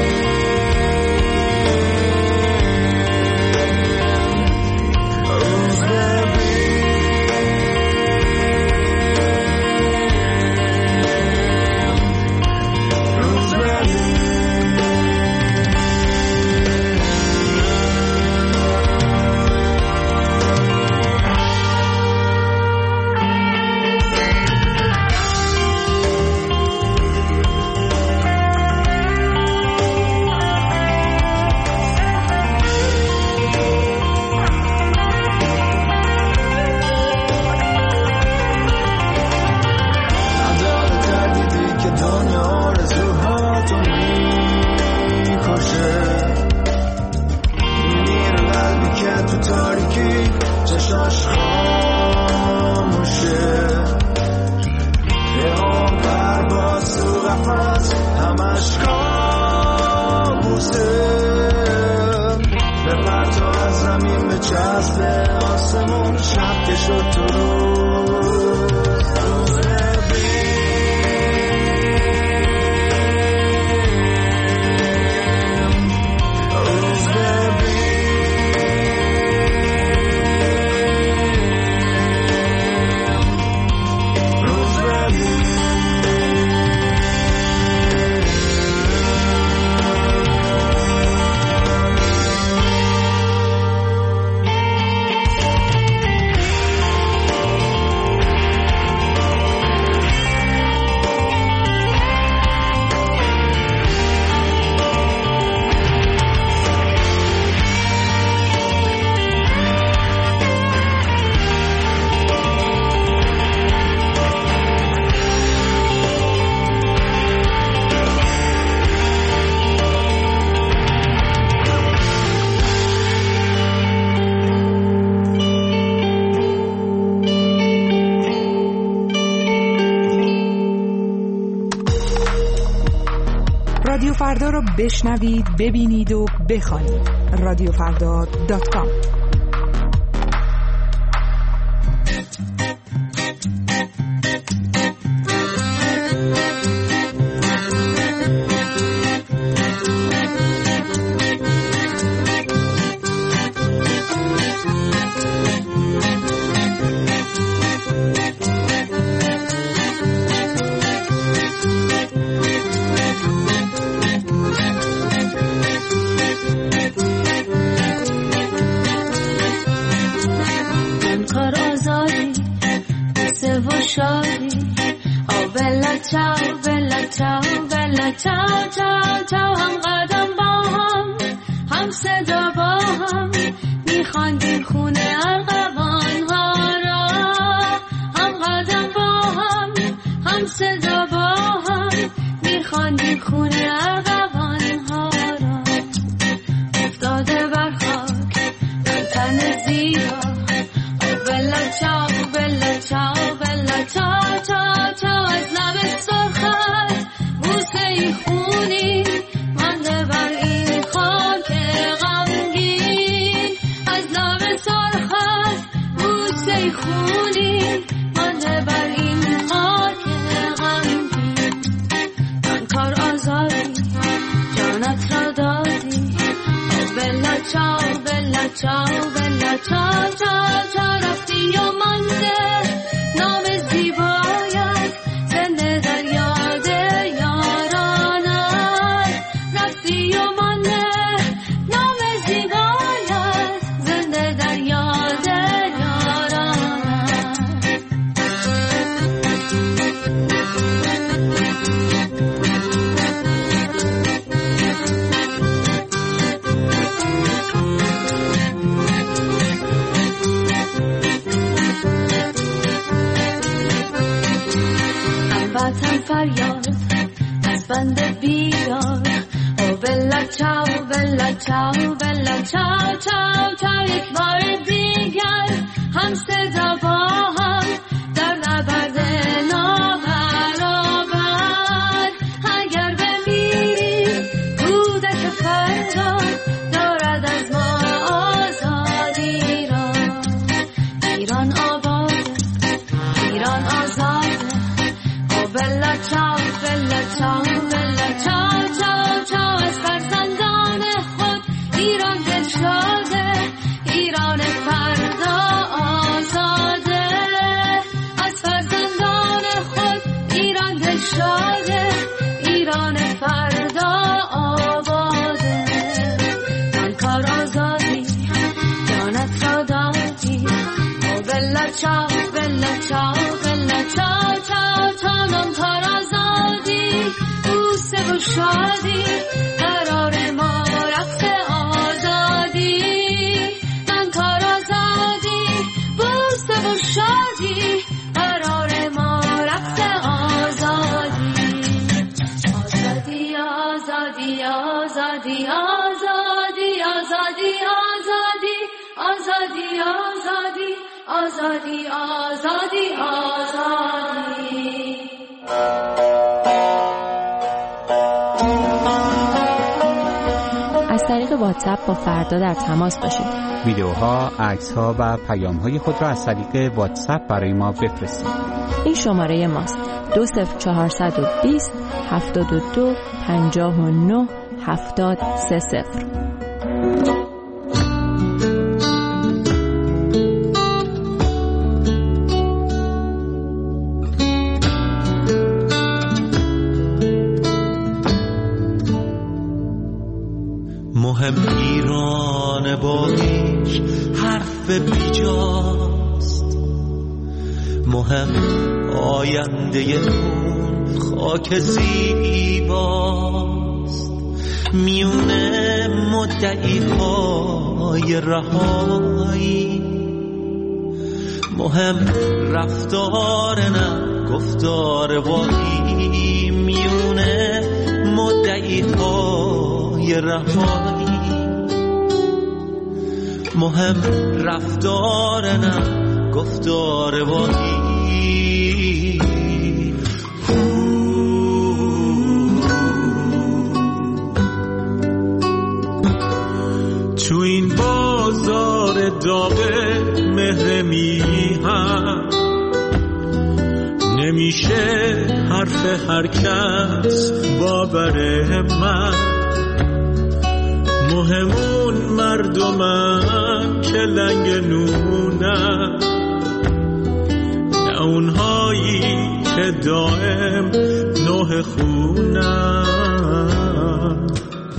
D: رادیو فردا رو بشنوید، ببینید و بخوانید. radiofrda.com.
F: ایران بلا چاو بلا چاو بلا چاو چاو چانم کار آزادی بوسه و شادی قرار ما رقص آزادی من کار آزادی بوسه و شادی قرار ما رقص آزادی آزادی آزادی آزادی آزادی آزادی آزادی آزادی آزادی آزادی آزادی
M: از طریق واتساپ با فردا در تماس باشید.
N: ویدیوها، عکس‌ها و پیام‌های خود را از طریق واتساپ برای ما بفرستید.
M: این شماره ماست: 20420 72 59 7030.
B: مهم ایران با هیچ حرف بیجاست، مهم آینده اون خاک زیباست، میونه مدعی های رهایی، مهم رفتار نه گفتار واقعی، میونه مدعی های رهایی، مهم رفتار نه گفتار واقعی. تو این بازار داغ مهر میهم نمیشه حرف هر کس باور من، مهمون مردمم که لنگ نونم، نه اونهایی که دائم نوح خونم.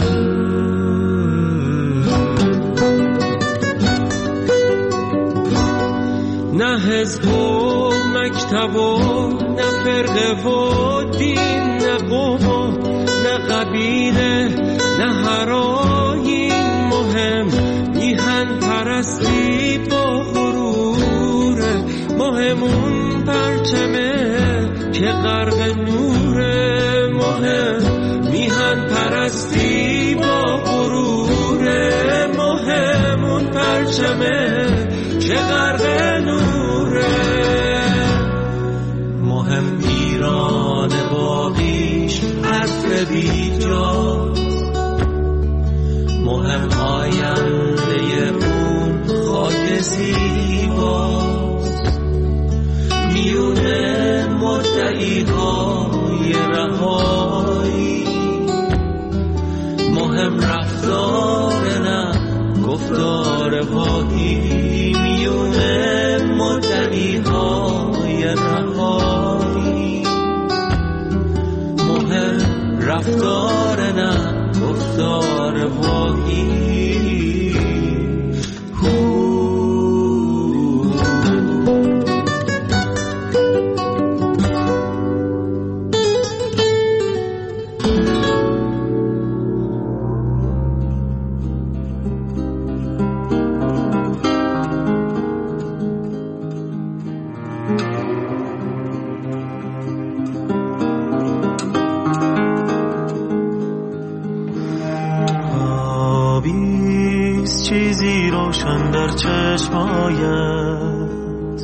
B: نه حزب و مکتب و نه فرقه و دین، نه قوم و نه قبیله نه هر آیین، مهم میهن پرستی با غروره، مهمون پرچمه که غرق نوره، مهم میهن پرستی با غروره، مهمون پرچمه که غرق نوره، مهم ایران باقیش حرف بیجاست، مهم آینده اون خاک زیباست، میونه مدعی های رهایی، مهم رفتار نه گفتار واقعی، میونه مدعی های رهایی، مهم رفتار نه گفتار واقعی. چیزی روشن در چشمایت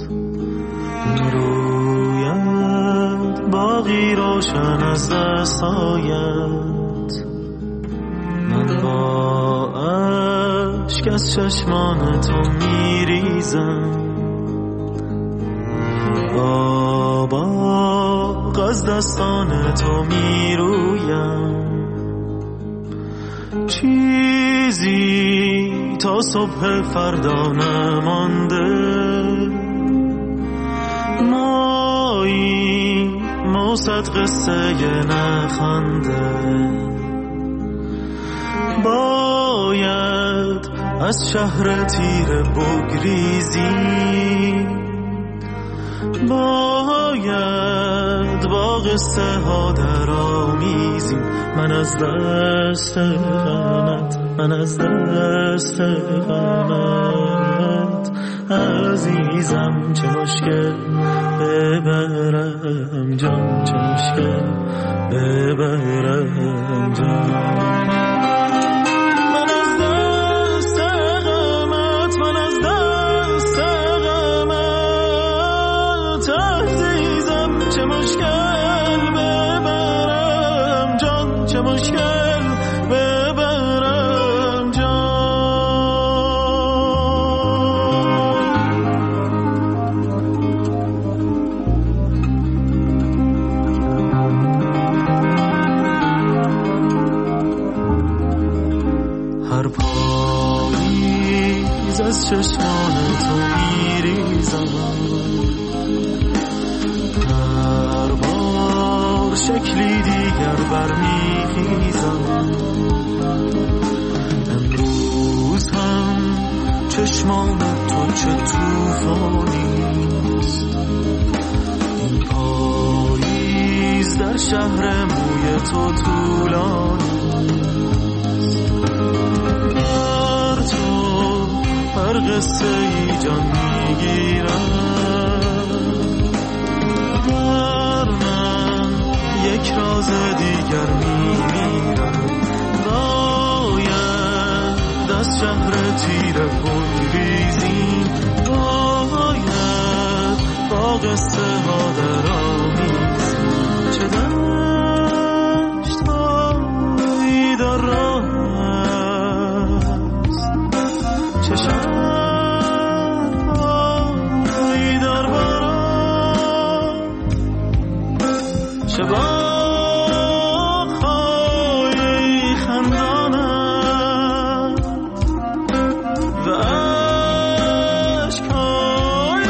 B: میروید، باقی روشن از دستایت، من با اشک از چشمان تو میریزم، آباق از دستان تو میرویم، چیزی تا صبح فردا نمانده، مایی موسد قصه نخنده، باید از شهر تیره بگریزی، باید با قصه ها در آمیزیم. من از دست غمت، من از دست غمت عزیزم چه مشکل ببرم جان، چه مشکل ببرم جان. چشمان تو میریزم، هر بار شکلی دیگر برمیخیزم. امروز هم چشمان تو چه توفانیست، این پاییز در شهر موی تو طولانیست. بر تو هر قصه ای جان میگیرم، در من یک راز دیگر میمیرم. باید از شهر تیره بگریزیم، باید با قصه ها در آمیزیم. چه دشت هایی در راه است، چه شهرهایی در باران، چه باغ‌های خندانند و اشک‌های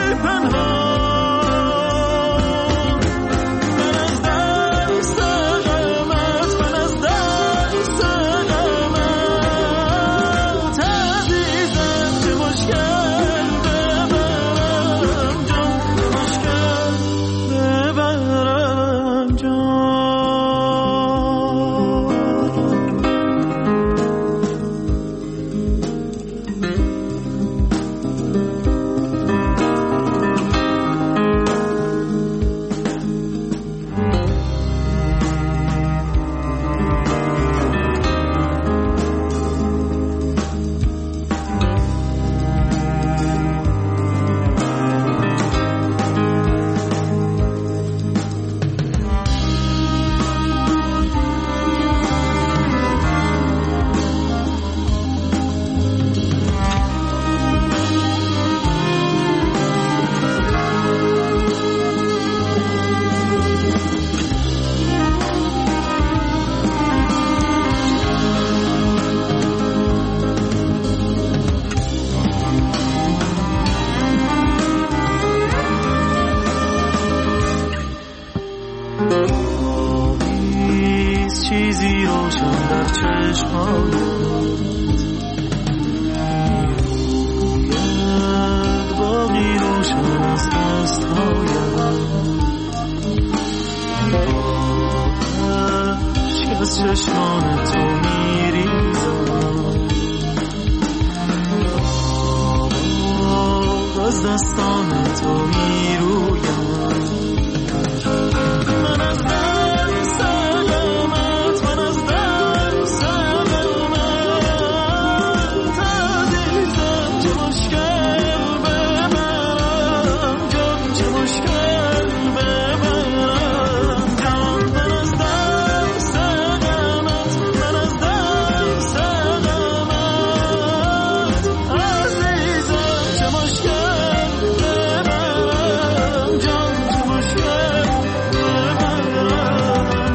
B: پنهان. من از دست غمت، من از دست غمت عزیزم چه مشکل ببرم جان، مشکل ببرم جان. چیزی روشن در چشمانت میروید، باقی روشن از دستهایم. عشق از چشمان تو میریزم، از دستان تو میرویم. من از دست غمت، من از دست غمت عزیزم چه مشکل ببرم جان، چه مشکل ببرم جان. من از دست غمت، من از دست غمت عزیزم چه مشکل ببرم جان، چه مشکل ببرم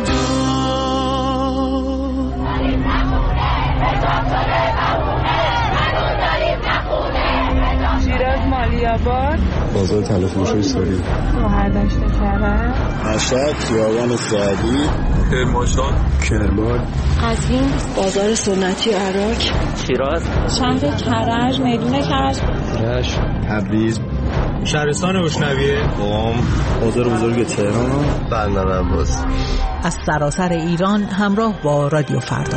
B: جان.
O: شیراز مالیاباد،
P: بازار تلفروشی ساری،
O: شهردشت کرج،
P: مشهد خیابان سعدی، کرمانشاه، کرمان،
O: قزوین، بازار سنتی عراق،
Q: شیراز،
O: شهر کرج، میدون کرج،
P: رشت، تبریز،
Q: شهرستان گشنویه،
P: بازار بزرگ تهران، بندر عباس.
R: از سراسر ایران همراه با رادیو فردا.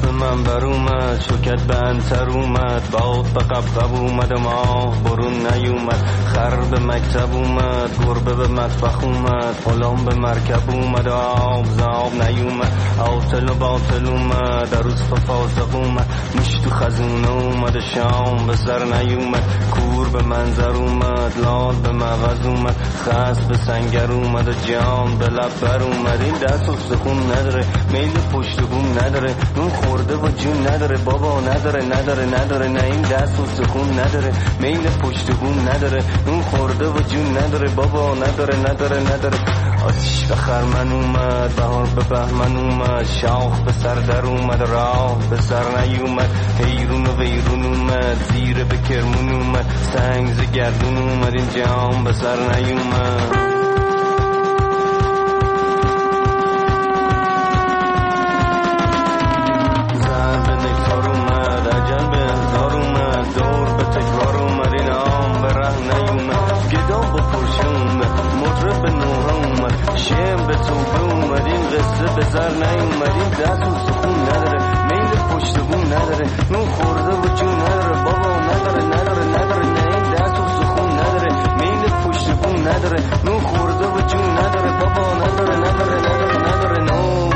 S: به من بر اومد، شکت به انتر اومد، باد به قبقب اومد و ماه برون نیومد، خر به مکتب اومد، گربه به مطبخ اومد، غلام به مرکب اومد و آب زاب نیومد، عاطل و باطل اومد، عروس به فاسق اومد، موش تو خزونه اومد و شام به سر نیومد، کور به منظر اومد، لال به مغز اومد، خس به سنگر اومد و جام به لب بر اومد. این دست استخون نداره، میل پشت بوم نداره، نون خورده و جون نداره، بابا نداره نداره نداره. نه این دست استخون نداره، میل پشت بوم نداره، نون خورده و جون نداره، بابا نداره نداره نداره. آتیش به خرمن اومد، بهار به بهمن اومد، شاخ به سر در اومد، راه به سر نیومد، حیرون و ویرون اومد، زیر به کرمون اومد، سنگ ز گردون اومد، این جام به سر نیومد. شم به توبه اومدیم، قصه به سر نیومدیم، دست و سخون نداره، میل پشت بوم نداره، نون خورده و جون نداره، بابا نداره نداره نداره. نه این دست و سخون نداره، میل پشت بوم نداره، نون خورده و جون نداره، بابا نداره نداره نداره نداره. نو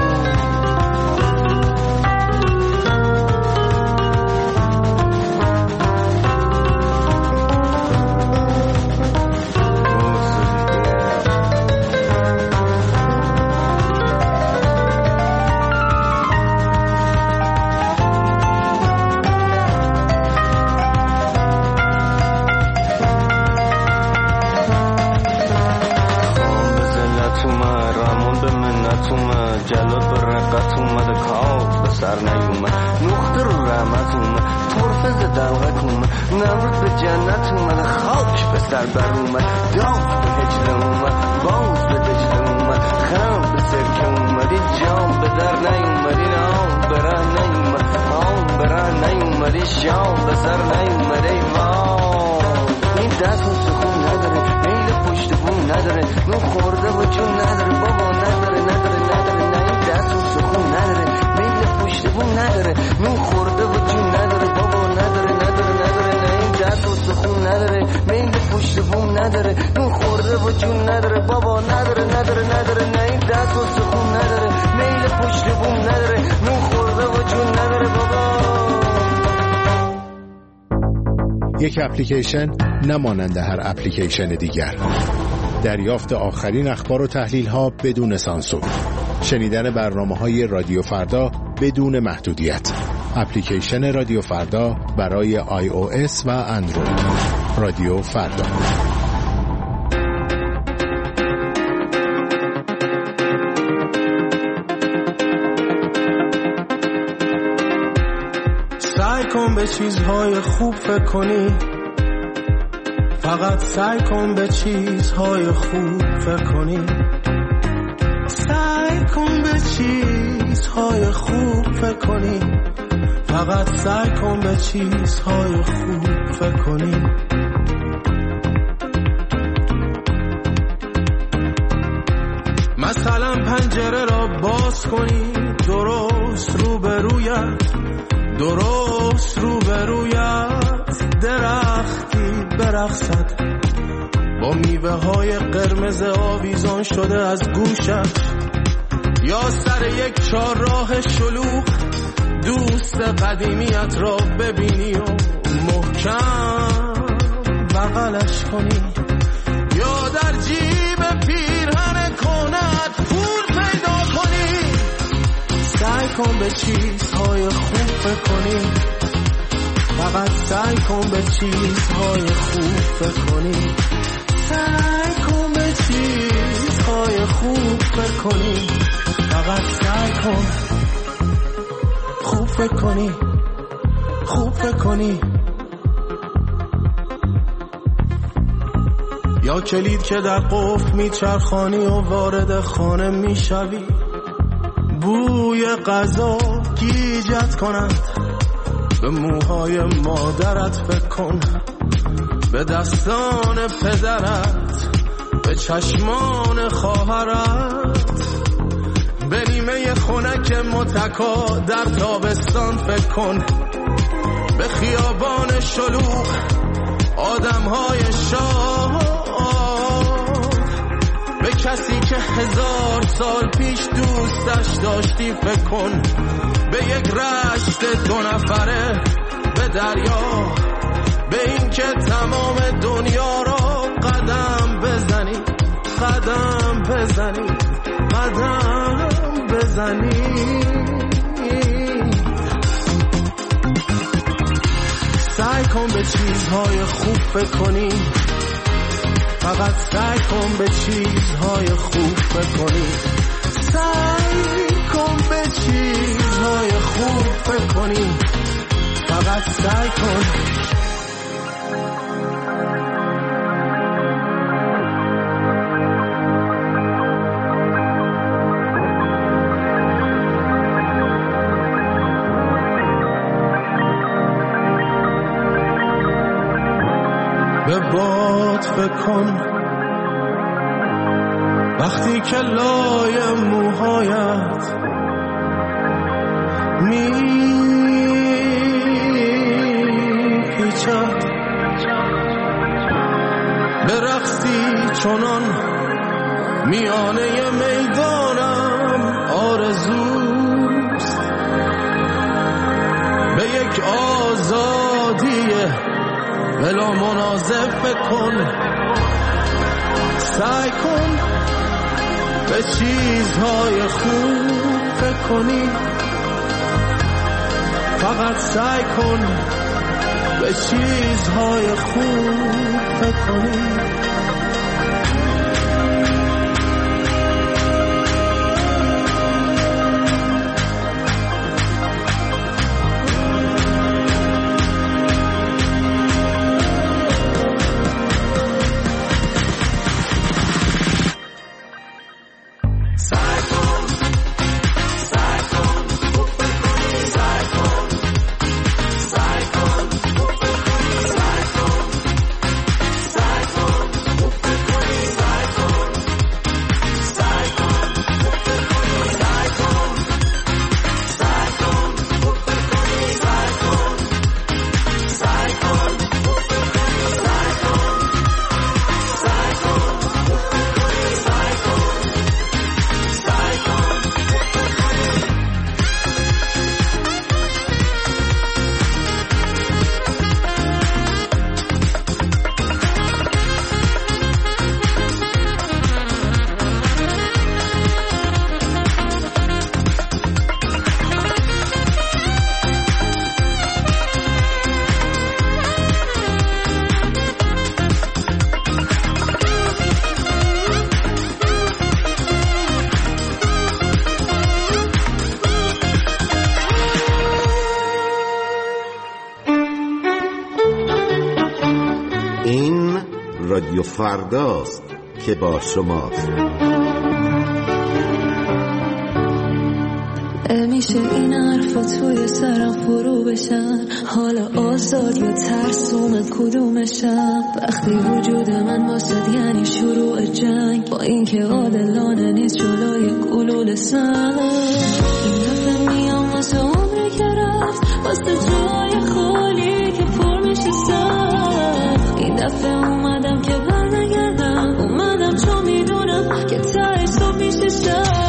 S: جلال به رقت اومد، کار به سر نیومد، نقطه رو رحمت اومد، طرفه ز دلغت اومد، نمرود به جنت اومد، خاک به سر بر اومد، داغ به هجله اومد، باز به دجله اومد، خم به سرکه اومد، این جام به در نیومد، این آم به ره نیومد، آم به ره نیومد، این شام به سر نیومد. ای وای این دست و سخون نداره، میل پشت بوم نداره، نون خورده و جون نداره، بابا نداره نداره نداره. دست و سخون نداره، میل پشت بوم نداره، نون خورده و جون نداره، بابا نداره نداره نداره. نه این دست و سخون نداره، میل پشت بوم نداره، نون خورده و جون نداره، بابا نداره نداره نداره. نه این دست و سخون نداره، میل پشت بوم نداره، نون خورده و جون نداره، بابا.
H: یک اپلیکیشن نمانند هر اپلیکیشن دیگر. دریافت آخرین اخبار و تحلیل ها بدون سانسور. شنیدن برنامه‌های رادیو فردا بدون محدودیت. اپلیکیشن رادیو فردا برای iOS و اندروید. رادیو فردا.
T: سعی کن به چیزهای خوب فکر کنی، فقط سعی کن به چیزهای خوب فکر کنی، سعی کن به چیزهای خوب فکر کنی، فقط سعی کن به چیزهای خوب فکر کنی. مثلا پنجره را باز کنی، درست روبرویت، درست روبرویت درختی برقصد، با میوه های قرمز آویزان شده از گوشش، یا سر یک چهارراه شلوغ دوست قدیمیت را ببینی و محکم بغلش کنی، یا در جیب پیرهن کنت پول پیدا کنی. سعی کن به چیزهای خوب فکر کنی، فقط سعی کن به چیزهای خوب فکر کنی، سعی کن به چیزهای خوب فکر کنی، فقط سعی کن خوب فکر کنی، خوب فکر کنی. یا کلید که در قفل میچرخانی و وارد خانه میشوی، بوی غذا گیجت کند، به موهای مادرت فکر کن، به دستان پدرت، به چشمان خواهرت، به نیمه خنک متکا در تابستان فکر کن، به خیابان شلوغ آدم‌های شاد، به کسی که 1000 سال پیش دوستش داشتی فکر کن، به یک رشت 2 نفره به دریا، به این که تمام دنیا را قدم بزنی، قدم بزنی، قدم بزنی. سعی کن به چیزهای خوب فکر کنی، فقط سعی کن به چیزهای خوب فکر کنی، سعی کن به چیزهای خوب فکر کنی، فقط سعی کن. به باد فکر کن وقتی که لای موهایت میپیچد، به رقصی چنان میانه میدانم آرزوست، به یک آزادی بلا منازع فکر کن، سعی کن به چیزهای خوب فکر کنی، فقط سعی کن به چیزهای خوب فکر کنی.
U: رادیو فرداست که با شماست.
F: میشه این حرفا توی سرم فرو بشن، حالا آزاد یا ترسومت کدومشم؟ وقتی وجود من واسد یعنی شروع جنگ، با اینکه عادلانه نیست جلوی گلوله سنگ. این دفعه میام واسه عمری که رفت، واسه جای خالی که پر میشه سخت. این دفعه اومدم که برنگردم، اومدم چون میدونم که ته صبح میشه شب.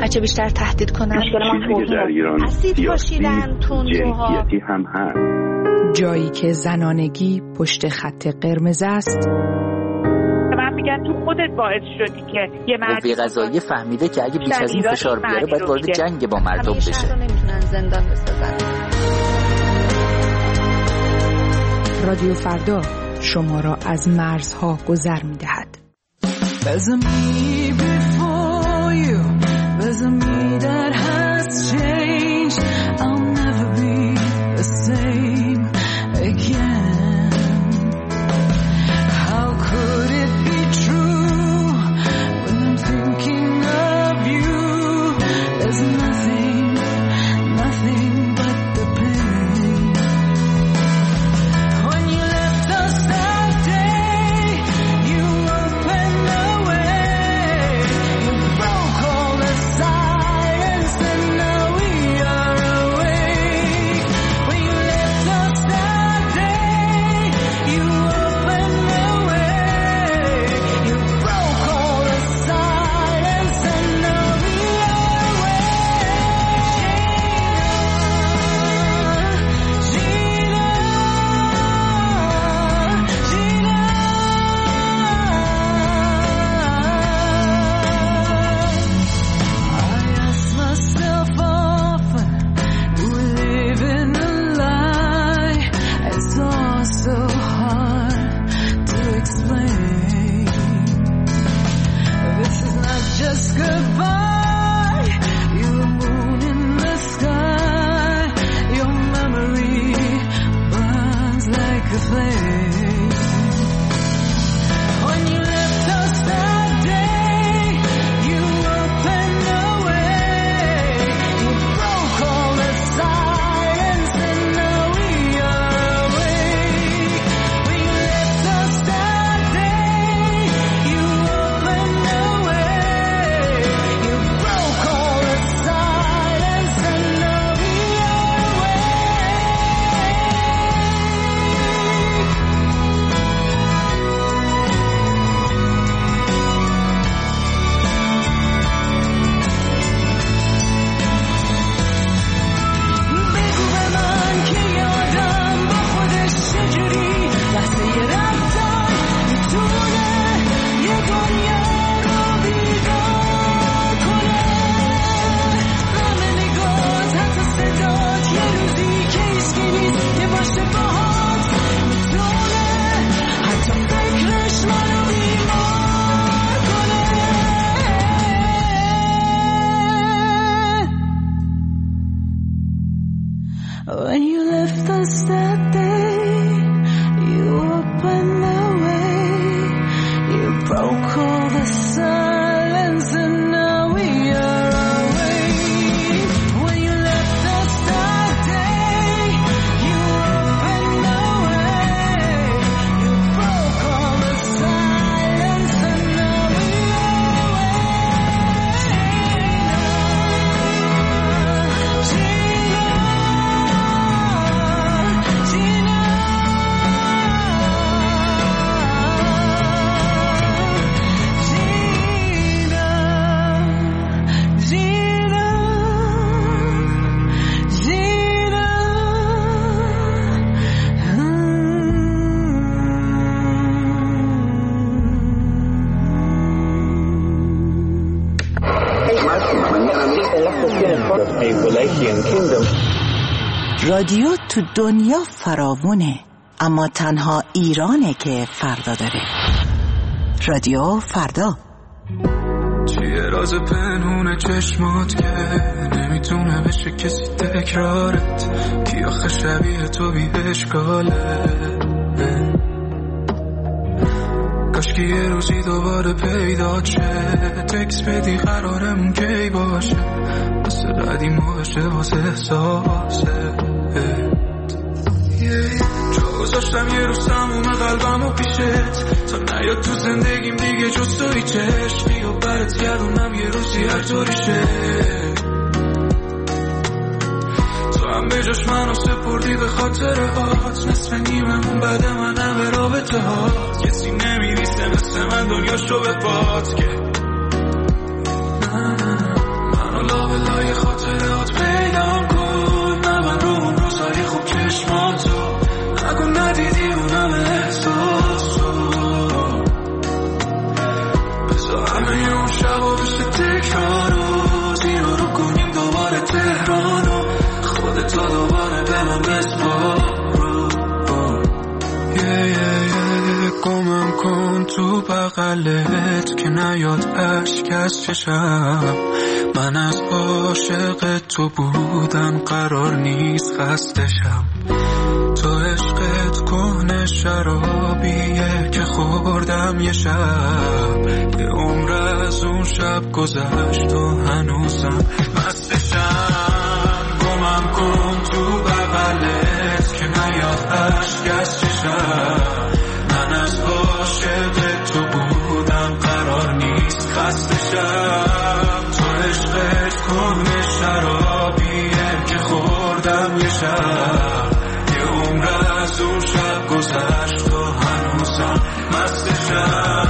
A: بچه بیشتر تهدید کنن.
V: مشکل ما
A: در ایران اسید پاشیدن، تندروها
V: هم هست.
D: جایی که زنانگی پشت خط قرمز است.
W: من میگم تو خودت باعث شدی که یه مردی
X: قضایی فهمیده که اگه بیش از این فشار بیاره باید وارد جنگ با مردم بشه.
A: شهر رو نمیتونن زندان بسازن.
D: رادیو فردا شما را از مرزها گذر می‌دهد.
Y: رادیو تو دنیا فراوونه، اما تنها ایرانه که فردا داره. رادیو فردا.
Z: چیه راز پنهون چشمات که نمیتونه بشه کسی تکرارت؟ کی آخه شبیه تو بی اشکاله؟ کاشکی یه روزی دوباره پیدا شه، تکس بدی قرارمون کی باشه، واسه قدیما بشه واسه احساسه. جا گذاشتم یه روز تموم قلبم و پیشت، تا نیاد تو زندگیم دیگه جز توی چشمی و برات گردونم یه روزی هر طوریشه. تو هم به جاش منو سپردی به خاطر هات، نصف نیممون بعد من همه رابطه هات. کسی نمیریسه مثل من دنیاشو به پات که منو لابلای خاطرات پیدام کن، نبن رو اون روزای خوب چشماتو، نگو ندیدی اونم احساسو، بذار همه اون شبا بشه تکرارو، زیرا رو کنیم دوباره تهرانو، خودتا دوباره به من بسپارو. گمم کن تو بغلت که نیاد اشک از چشم، من از عاشق تو بودم قرار نیست خستشم، تو عشقت کهنه شرابیه که خوردم یه شب، یه عمر از اون شب گذشت و هنوزم مستشم. گمم کن تو بغلت که نیاد اشک از چشم، من از عاشق تو بودم قرار نیست خستشم، تو عشقت کهنه شرابیه که خوردم یه شب، یه عمر از اون شب گذشت و هنوزم مستشم.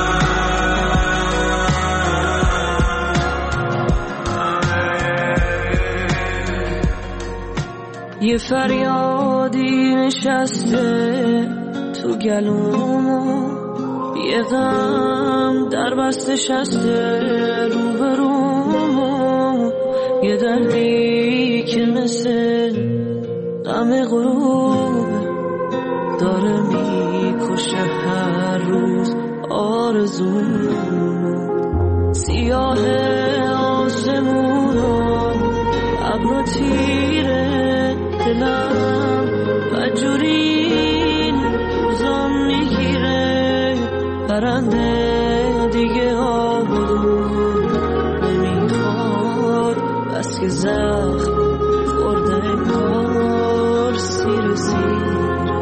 F: یه فریادی نشسته تو گلومو، یه غم در بسته شسته روبرومو، یه دردی که مثل غم غروبه داره میکشه هر روز آرزومو، سیاه آسمونو ابرو تیره دلم بدجورین روزام میگیره، پرنده دیگه آبادون نمیخواد، بس که زخم خورده انگار سیر سیره.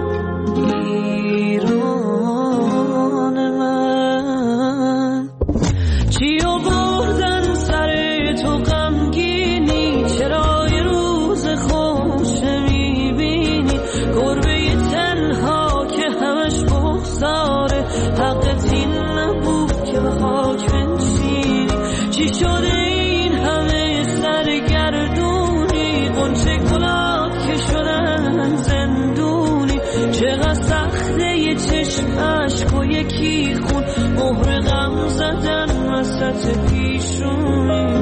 F: ایران من چی آوردن سر تو غمگینی، چرا یه روز خوش میبینی، گربه ی تنها که همش بغضاره، حقت این نبود که به خاک بنشینی، چی شده این همه سرگردونی، غنچه گلاب که شدن زندونی، چقدر سخته یه چشم عشق و یکی خون، مهر غم زدن وسط پیشونی.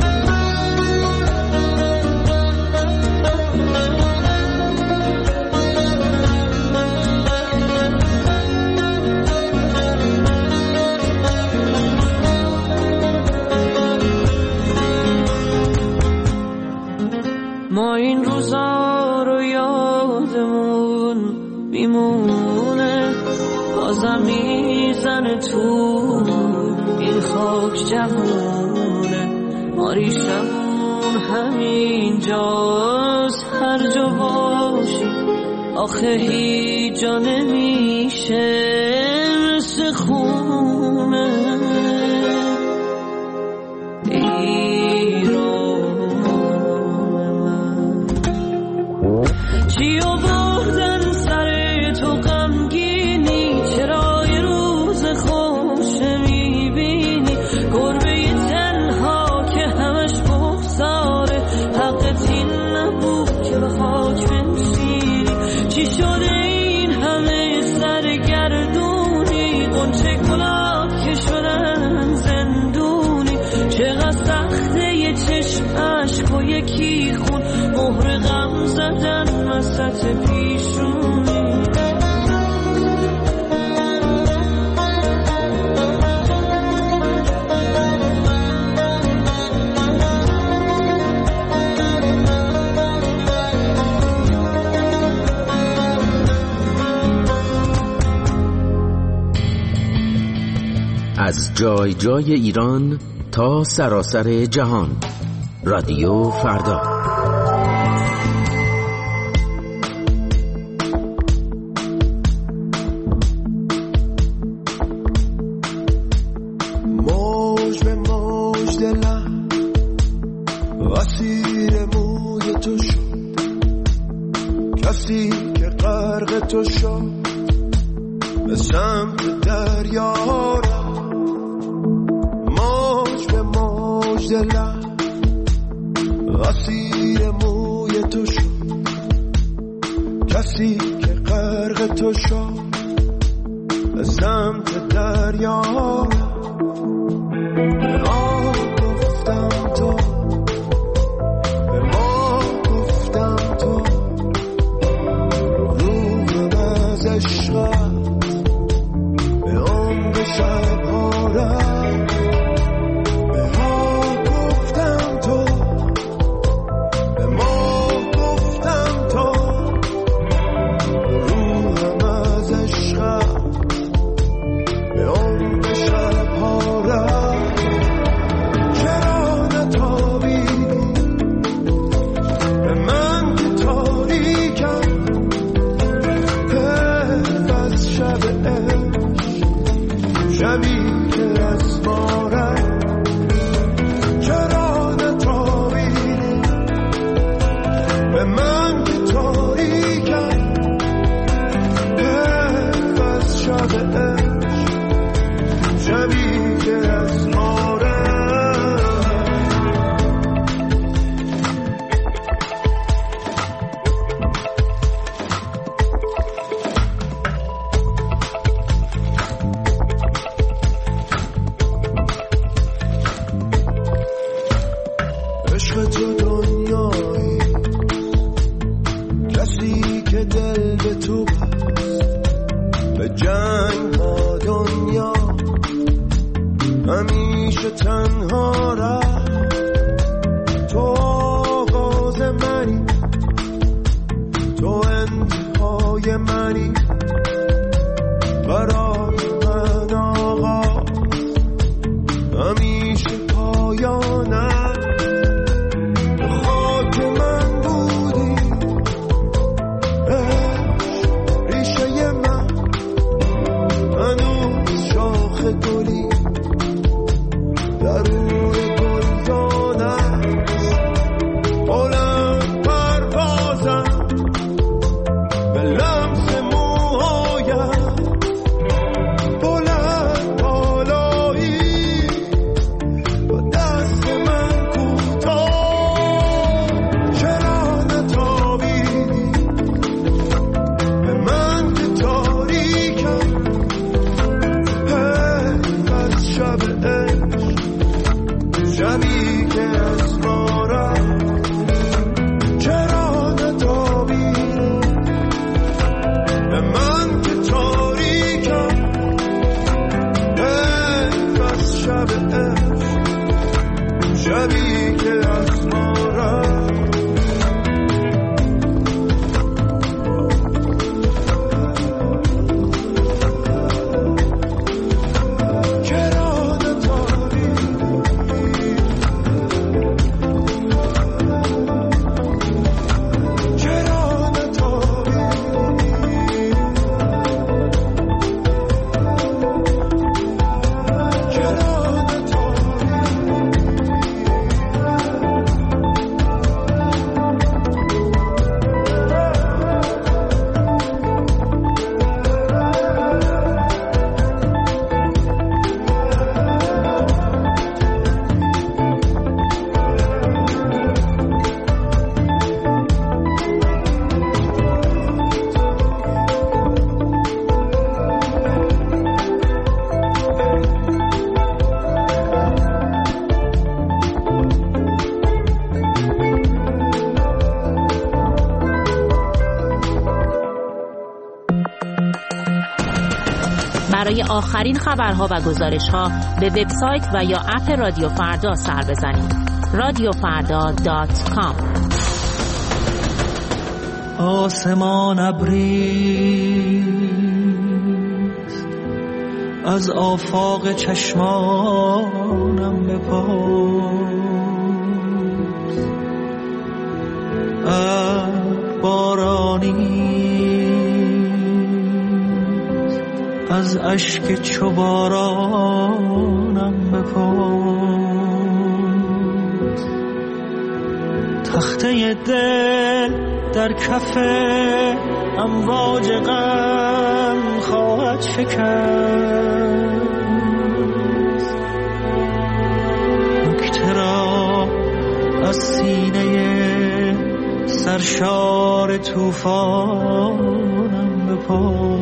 F: ما این روزا رو یادمون میمونه، بازم میزنه تو این خاک جوونه، ما ریشمون همین جاست هر جا باشی، آخه هیچ جا نمیشه مثل خونه. چی آوردن سر تو غمگینی، چرا یه روز خوش میبینی، گربه ی تنها که همش بغضاره، حقت این نبود که به خاک بنشینی، چی شده این همه سرگردونی، غنچه گلاب که شدن زندونی، چقدر سخته یه چشم عشق و یکی خون، مهر غم زدن وسط پیشونی.
U: از جای جای ایران تا سراسر جهان، رادیو فردا.
T: موج به موج دلم اسیر موی تو شد، کسی که غرق تو شد به سمت دریا رفت. موج به موج دلم اسیر موی تو شد، کسی که غرق تو شد به سمت دریا. به ما گفتم تو، به ما گفتم تو، روحم از عشقت به عمق شبها رفت. به ما گفتم تو، به ما گفتم تو، روحم از عشقت به عمق شبها رفت. چرا نتابیدی به من که تاریکم، حیف از شب عشق، شبی که از ما رفت. چرا نتابیدی به من که تاریکم، حیف از شب عشق، شبی که از ما رفت. عشق تو دنیایی، کسی که دل به تو بست، به جنگ با دنیا همیشه تنها رفت. تو آغاز منی، تو انتهای منی، برای من آغاز همیشه پایانم. به خاک من بودی عشق، ریشه من هنوز شاخ گلی درون گلدان است. بلند پروازم به لمس موهایت، بلند بالایی با دست من کوتاه. چرا نتابیدی به من که تاریکم، حیف از شب عشق، شبی که از ما رفت. چرا نتابیدی به من که تاریکم، حیف از شب عشق، شبی که از ما رفت. چرا نتابیدی، چرا نتابیدی، چرا
C: برای آخرین خبرها و گزارش‌ها به وبسایت و یا اپ رادیو فردا سر بزنید. radiofarda.com.
Z: آسمان ابریست، از آفاق چشمانم بپرس. بارانی از اشک چو بارانم بپرس. تخته دل در کف امواج غم خواهد شکست. نکته را از سینه سرشار توفانم به پا.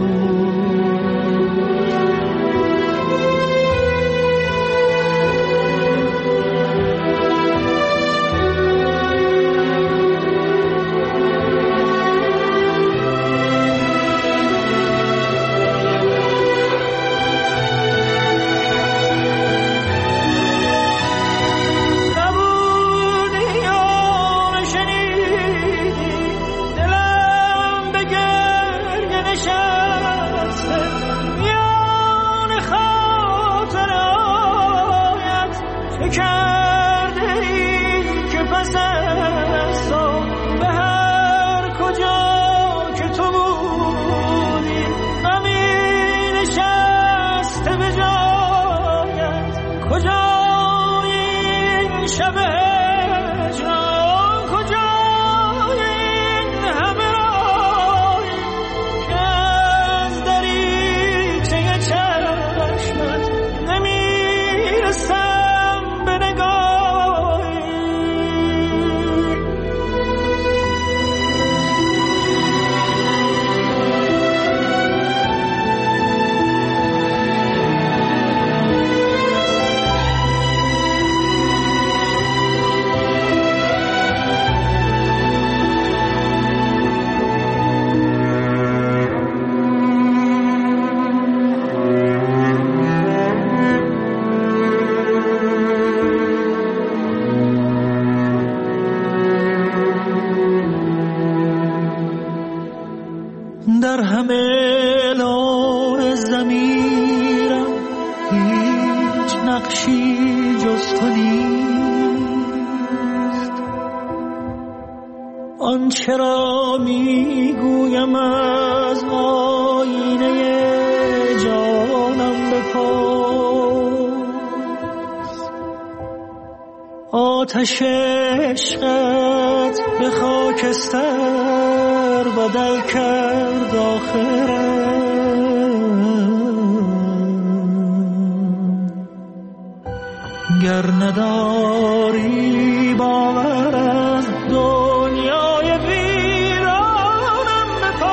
Z: در همه لون ضمیرم هیچ نقشی جز تو نیست. آنچه را میگویم از آینه جانم بپرس. آتش عشقت به خاکستر بدل کرد آخرم. گر نداری باور از دنیای ویرانم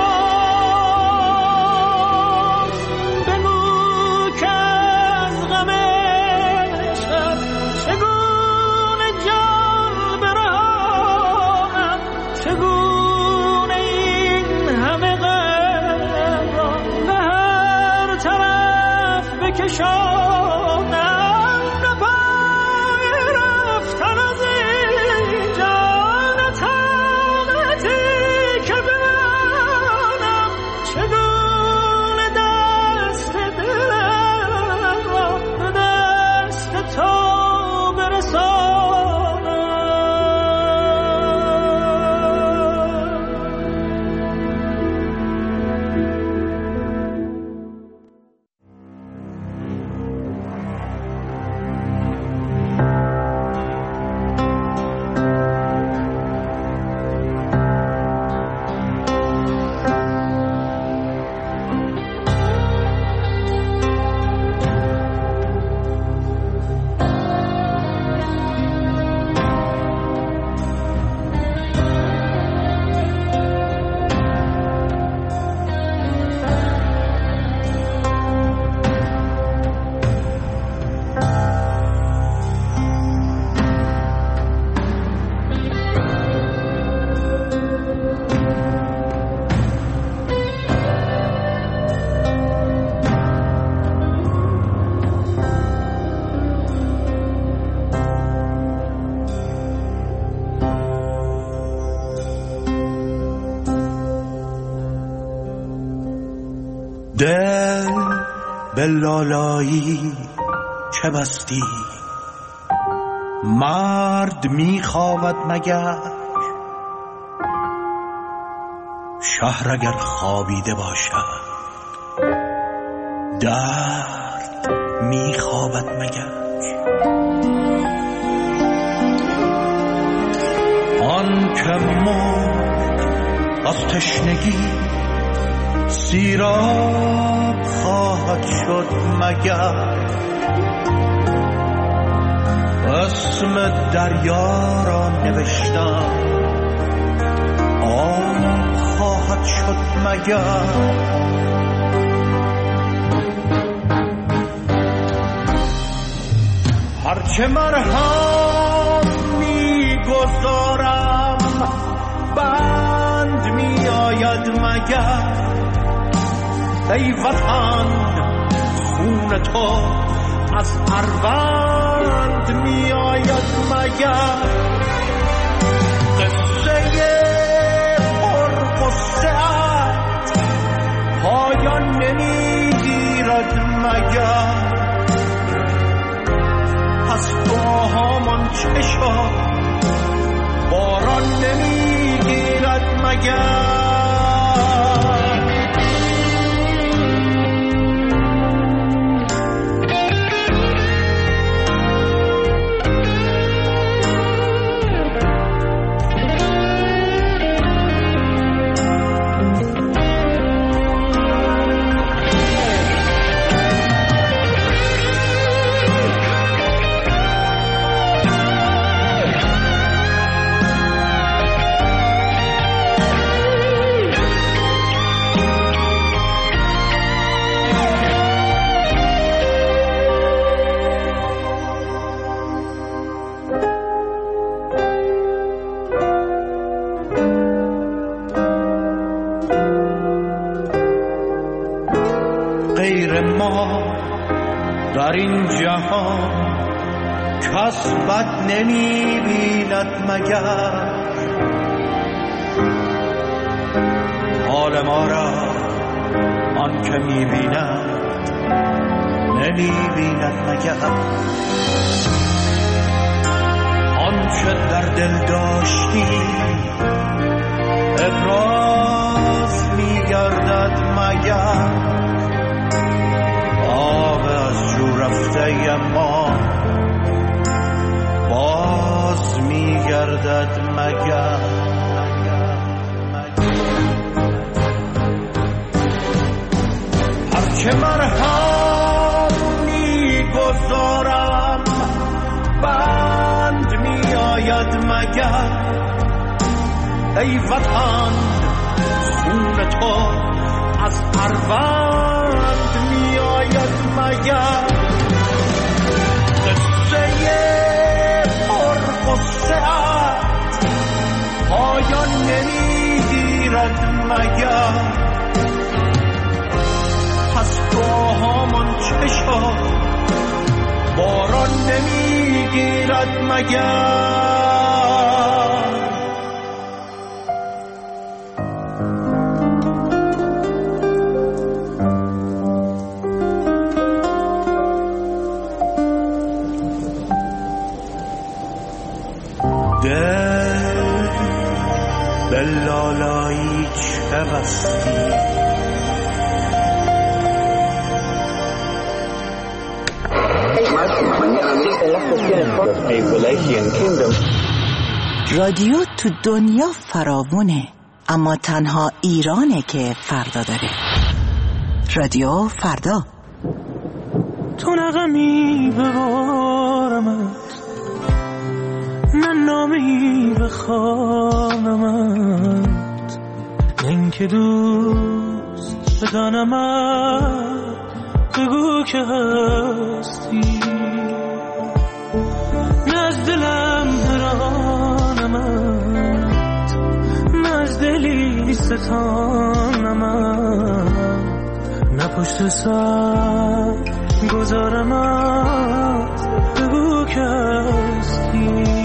Z: بپرس. بگو که از غم عشقت چگونه جان برهانم. چگونه این همه غم را به هر طرف بکشانم.
T: دل به لالایی چه بستی؟ مرد میخواهد مگر؟ شهر اگر خوابیده باشد درد میخواهد مگر؟ آن که مرد از تشنگی سیراب خواهد شد مگر؟ اسم دریا را نوشتم خواهد شد مگر هرچه مرهم میگذارم بند میآید مگر ای وطن خون تو از اروند میآید مگر قصه پرقصه‌ات پایان نمیگیرد مگر پس با همان چه شد باران نمیگیرد مگر در این جهان کس بد نمی بیند مگر حال ما را آن که می بیند نمی بیند مگر آنچه در دل داشتی ابراز می گردد مگر رفته ما باز میگردد مگر هرچه مرهم میگذارم بند میآید مگر ای وطن خون تو از اروند میآید مگر پرقصه‌ات پایان نمیگیرد مگر پس با همان چه شد باران نمیگیرد مگر دلالایی چه بستی
Y: رادیو تو دنیا فراوونه اما تنها ایرانه که فردا داره. رادیو فردا.
B: تو نغمی ببارمت نه نامی بخوانمت نه اینکه دوست بدانمت بگو که هستی نه از دلم برانمت نه از دلی ستانمت نه پشت سر گذارمت بگو که هستی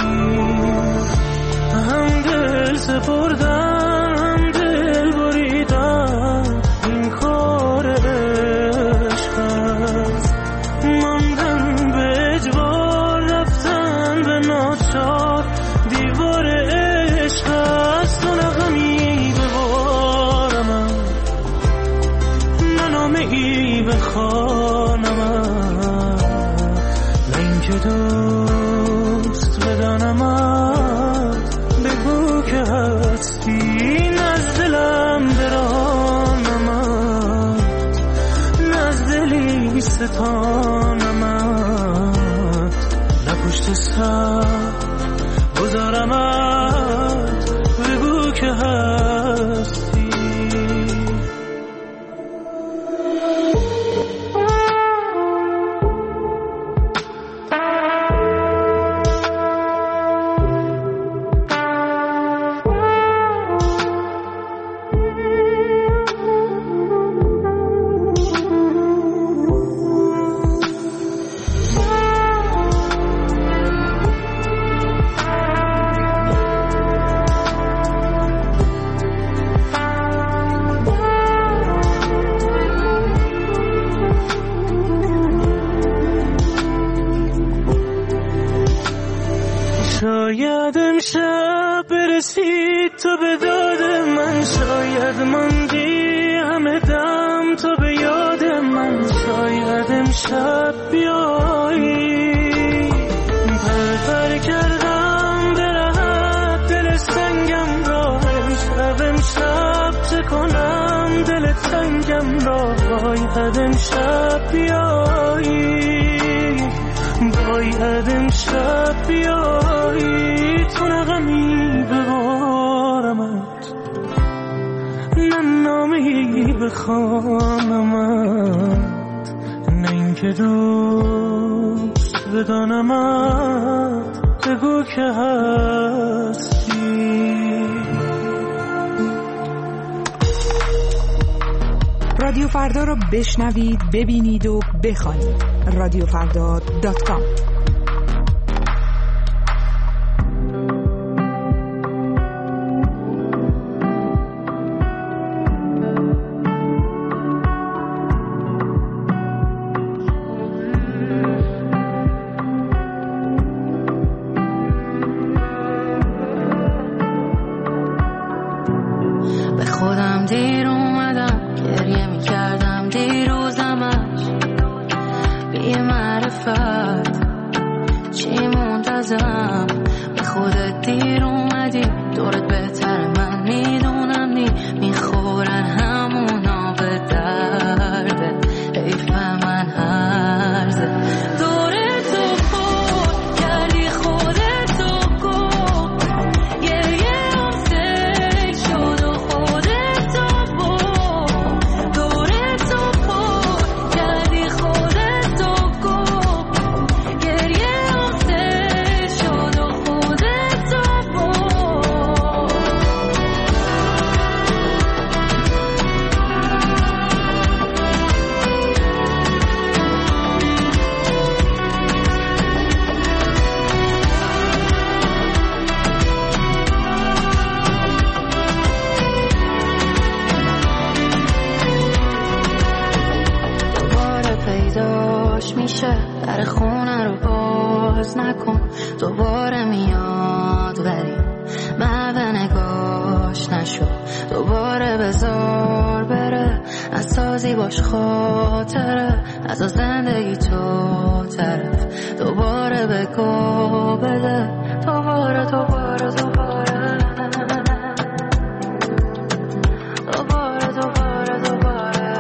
B: هم دل سپردم هم دل بریدم این کار عشق است ماندن به اجبار رفتن به ناچار دیوار عشق است و نغمی ببارمم نه نامه ای بخوانمم نه اینکه دوست بدانمت بگو که هستی نه از دلم برانمت نه از دلی ستانمت نه پشت سر گذارمت بگو که هستی رسید تو به داد من، شاید ماندی همه دم تو به یاد من، شاید امشب بیایی. پر کردم به راحت دل سنگم را، امشب چه کنم دل تنگم را، باید امشب بیایی، باید امشب بیایی. تو نغمی ببارمت، نه نامی بخوانمت، نه اینکه دوست بدانمت، بگو که هستی.
D: رادیو فردا را بشنوید، ببینید و بخوانید. radiofrda.com.
F: به خودم دیر اومدم، گریه میکردم دیروزمش، بی معرفت چی منتظرم. به خودت دیر اومدی، دورت بهتر من میدونم، میخورن همونا به درده، حیف من هرزه. دورتو خود کردی خودتو گم، گریه هم سیل شد و خودتو بم. دورتو خود کردی خودتو گم، گریه هم سیل شد و خودتو بم. دوباره پیداش میشه، در خونه رو باز نکن، دوباره میاد ولی من به نگاش نشو. دوباره بذار بره، از سازی باش خاطره، از زندگی تو طرف. دوباره بگو بده، دوباره دوباره دوباره دوباره دوباره دوباره.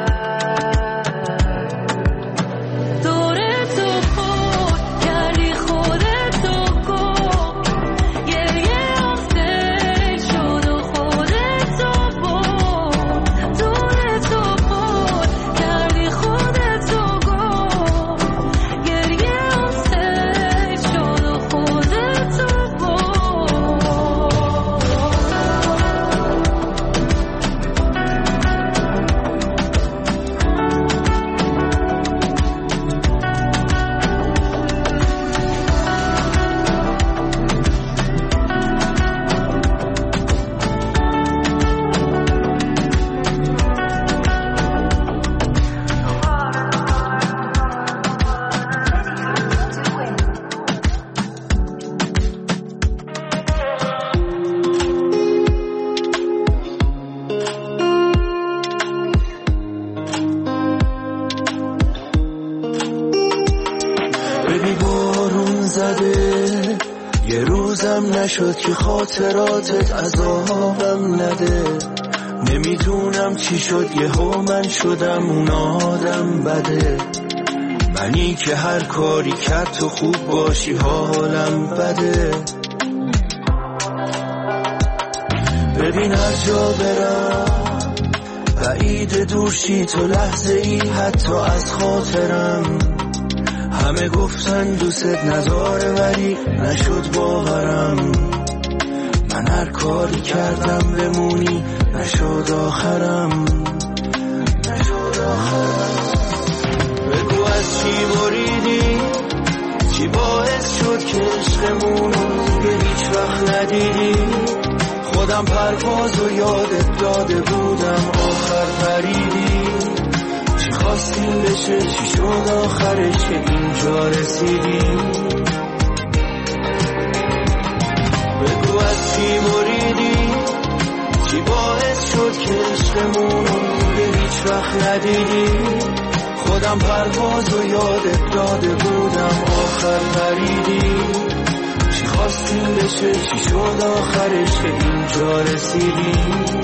F: دورتو خود کردی خودتو گم، گریه هم سیل شد و خودتو بم. دورتو خود کردی خودتو گم، گریه هم سیل شد و خودتو بم.
B: ببین بارون زده، یه روزم نشد که خاطراتت عذابم نده. نمیدونم چی شد یهو من شدم اون آدم بده، منی که هر کاری کرد تو خوب باشی حالم بده. ببین هر جا برم بعید دورشی تو، لحظه ای حتی از خاطرم. همه گفتن دوست نداره ولی نشد باورم. من هر کاری کردم بمونی، نشد آخرم، نشد آخرم. بگو از چی بریدی، چی باعث شد که عشقمونو دیگه هیچ وقت ندیدی. خودم پروازو یادت داده بودم، آخر پریدی. چی خواستیم بشه، چی شد آخرش که اینجا رسیدی. بگو از چی بریدی،
L: شد که عشقمون دیگه هیچ وقت ندیدی. خودم پروازو یادت داده بودم آخر پریدی. چی خواستیم بشه چی شد آخرش که اینجا رسیدی.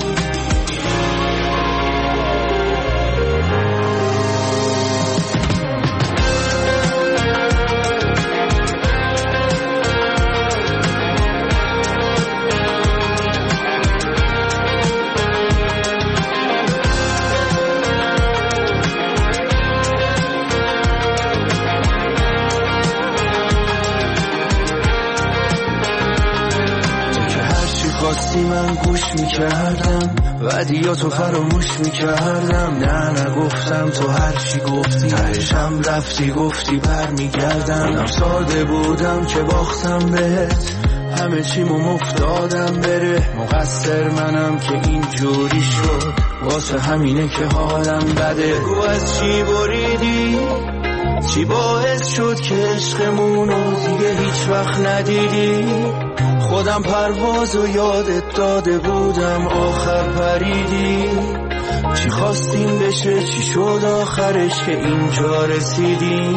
L: من گوش میکردم ودیاتو فراموش میکردم. نه نگفتم تو هر چی گفتی تهشم رفتی گفتی بر میگردم. ساده بودم که باختم بهت همه چیمو مفتادم بره. مقصر منم که اینجوری شد واسه همینه که حالم بده. بگو از چی بریدی چی باعث شد که عشقمونو دیگه هیچ وقت ندیدی. خودم پروازو یادت داده بودم آخر پریدی. چی خواستیم بشه چی شد آخرش که اینجا رسیدی.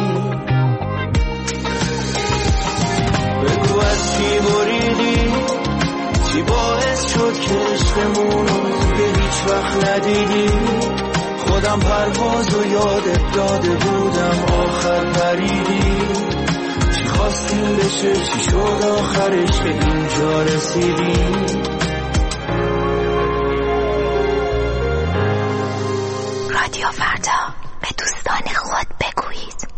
L: بگو از چی بریدی چی باعث شد که عشقمونو دیگه هیچ وقت ندیدی. خودم پروازو یادت داده بودم آخر پریدی. خواستیم بشه چی شد آخرش که اینجا رسیدی.
E: رادیو فردا به دوستان خود بگویید.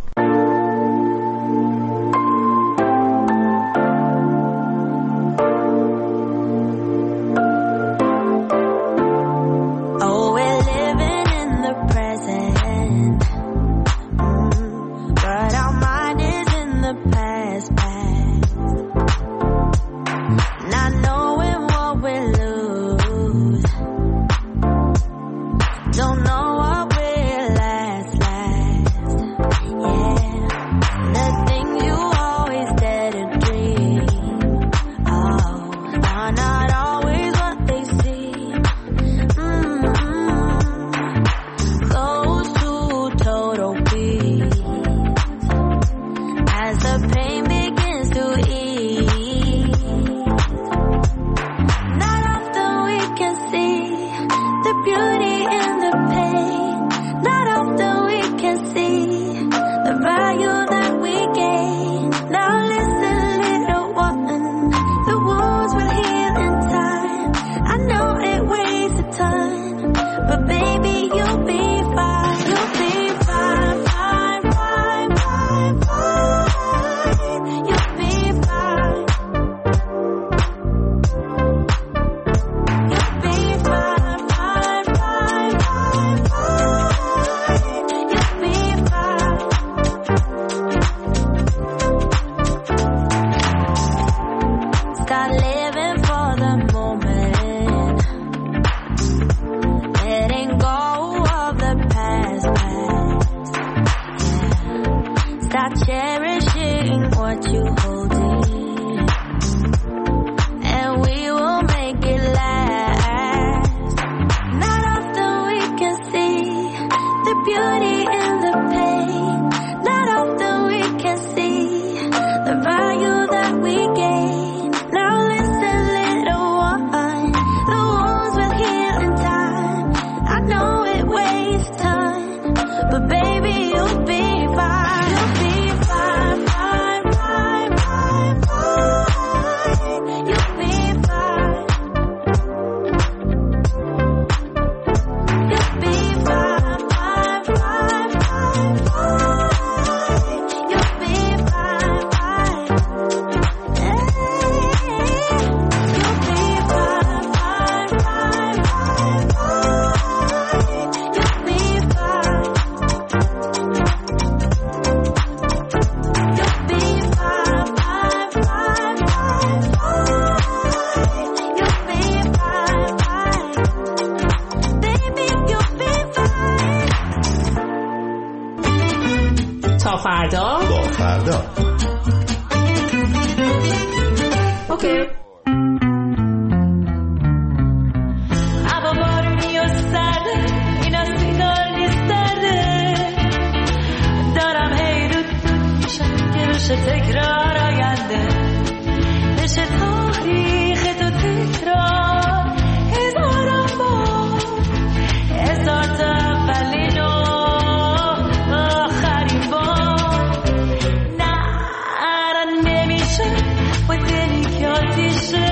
C: فردا با فردا. اوکی.
F: بشه تکرار آینده، بشه تاریخ تو تکرار هزاران بار، هزار تا اولین و آخرین بار. نه نمیشه با دلی که آتیشه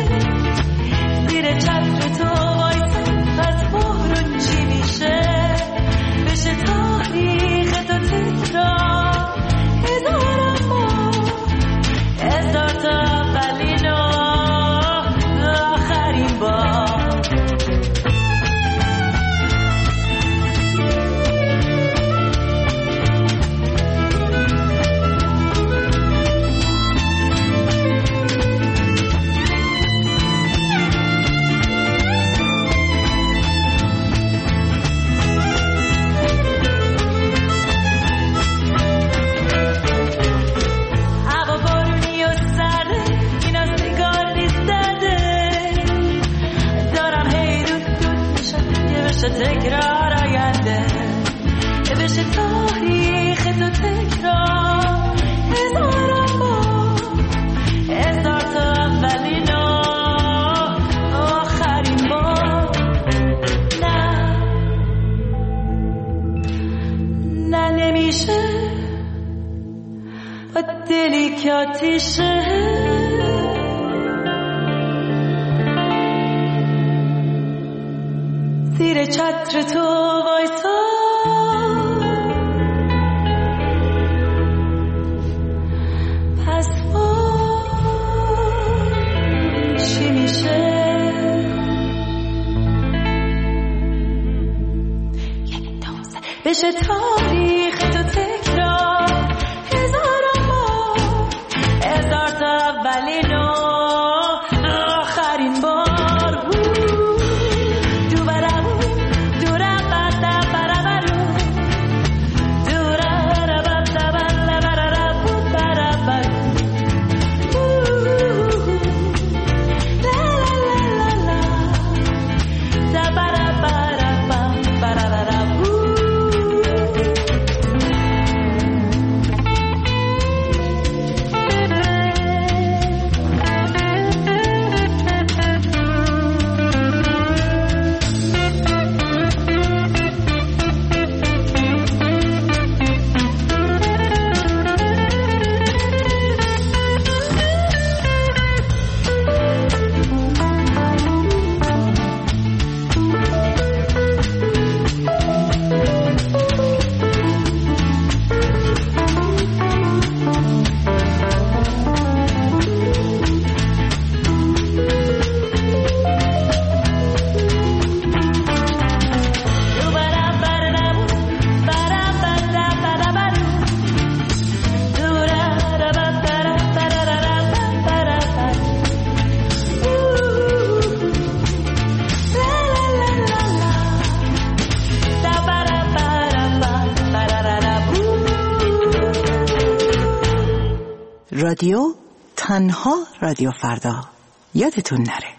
F: زیر چتر تو وایسه، پس بارون چی میشه؟ بشه تاریخ تو تکرار هزاران بار، هزار تا اولین و آخرین بار. تکرار آینده، بشه تاریخ تو تکرار هزاران بار، هزار تا اولین و آخرین بار. نه نمیشه با دلی که آتیشه زیر چتر تو وایسا، پس چی میشه؟ بشه تاریخ تو تکرار هزاران بار، هزار تا اولین و آخرین بار.
Y: رادیو تنها رادیو فردا، یادتون نره.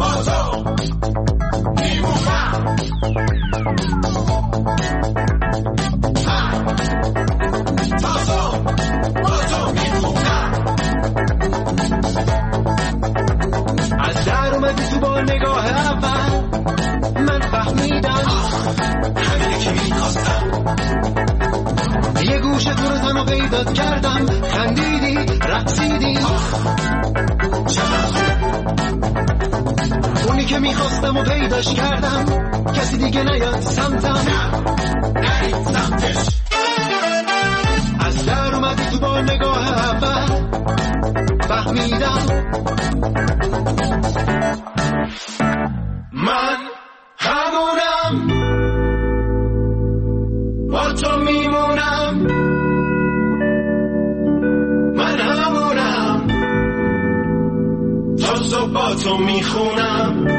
L: از در اومدی تو با نگاه اول من فهمیدم همینه که میخواستم یه گوشه تو رو تنها پیدات کردم خندیدی رقصیدی اونی که میخواستم و پیداش کردم کسی دیگه نیاد سمتم نرید سمتش از در اومدی تو با نگاه اول فهمیدم من همونم با تو میمونم من همونم تا صبح با تو میخونم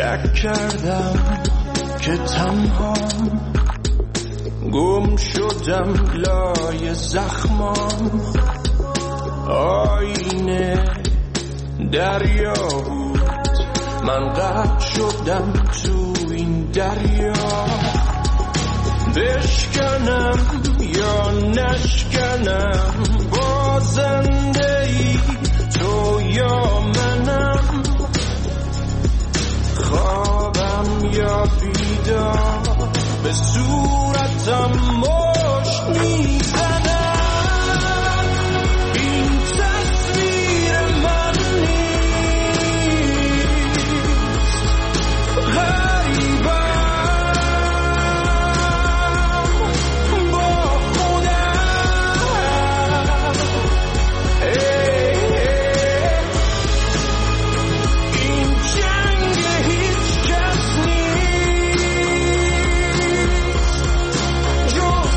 T: شک کردم که تنها گم شدم لای زخمام. آینه دریا بود، من غرق شدم تو این دریا. بشکنم یا نشکنم، بازنده ای تو یا منم، خوابم یا بیدار، به صورتم مشت میزنم. این تصویر من نیست، غریبم با خودم. این جنگ هیچ کس نیست جز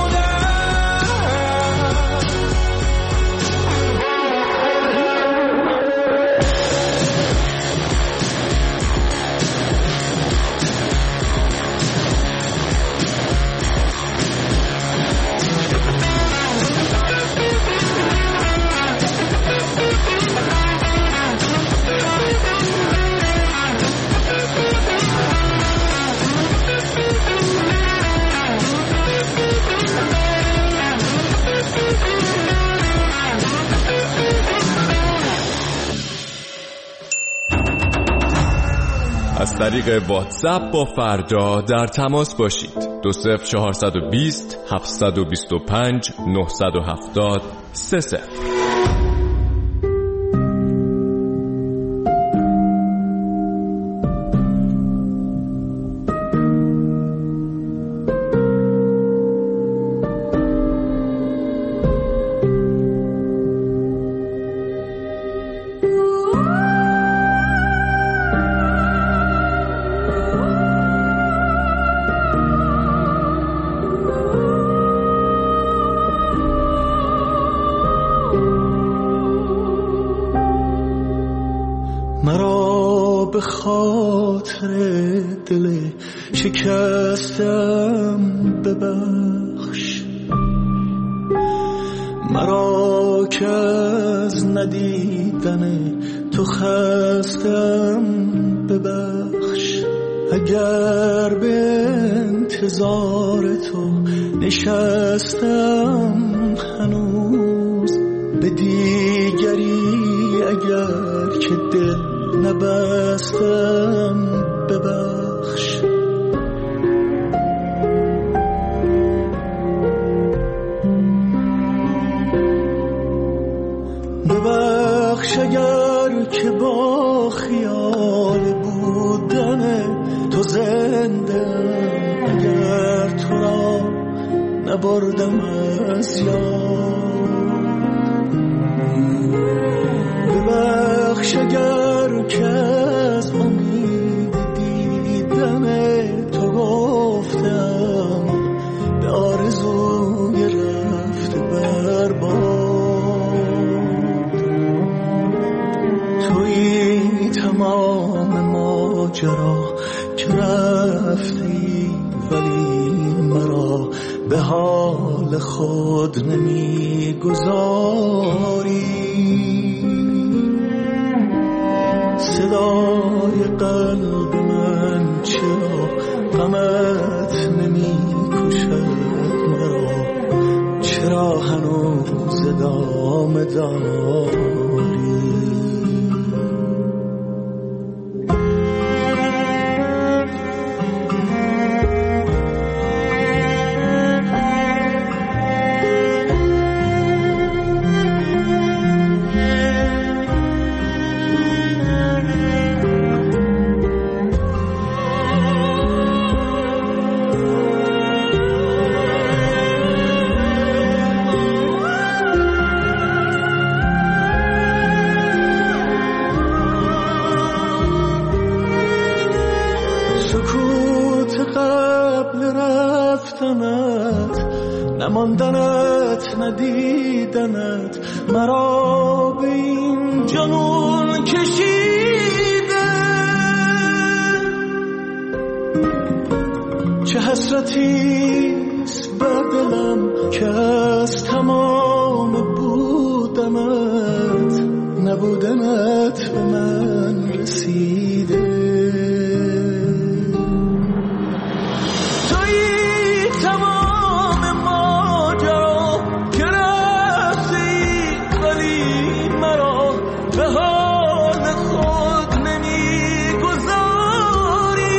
G: از طریق واتساپ با فردا در تماس باشید. 20420 725 970 30.
T: مرا به خاطر دل شکستم ببخش، مرا که از ندیدن تو خستم ببخش. اگر به انتظار تو نشستم هنوز، به دیگری اگر که دل نبستم ببخش. ببخش اگر که با خیال بودن تو زنده، اگر تو را نبردم از یاد. ببخش اگر که از امید دیدن تو گفتم به آرزوی رفته برباد. تویی تمام ماجرا که رفتی، ولی مرا به حال خود نمیگذاری. صدای قلب من چرا غمت نمی کشد مرا، چرا هنوز ادامه داری؟ نماندنت ندیدنت مرا به این جنون کشیده. چه حسرتیست بر دلم که از تمام بودنت نبودنت به من رسیده. تویی تمام ماجرا که رفتی ولی مرا به حال خود نمیگذاری.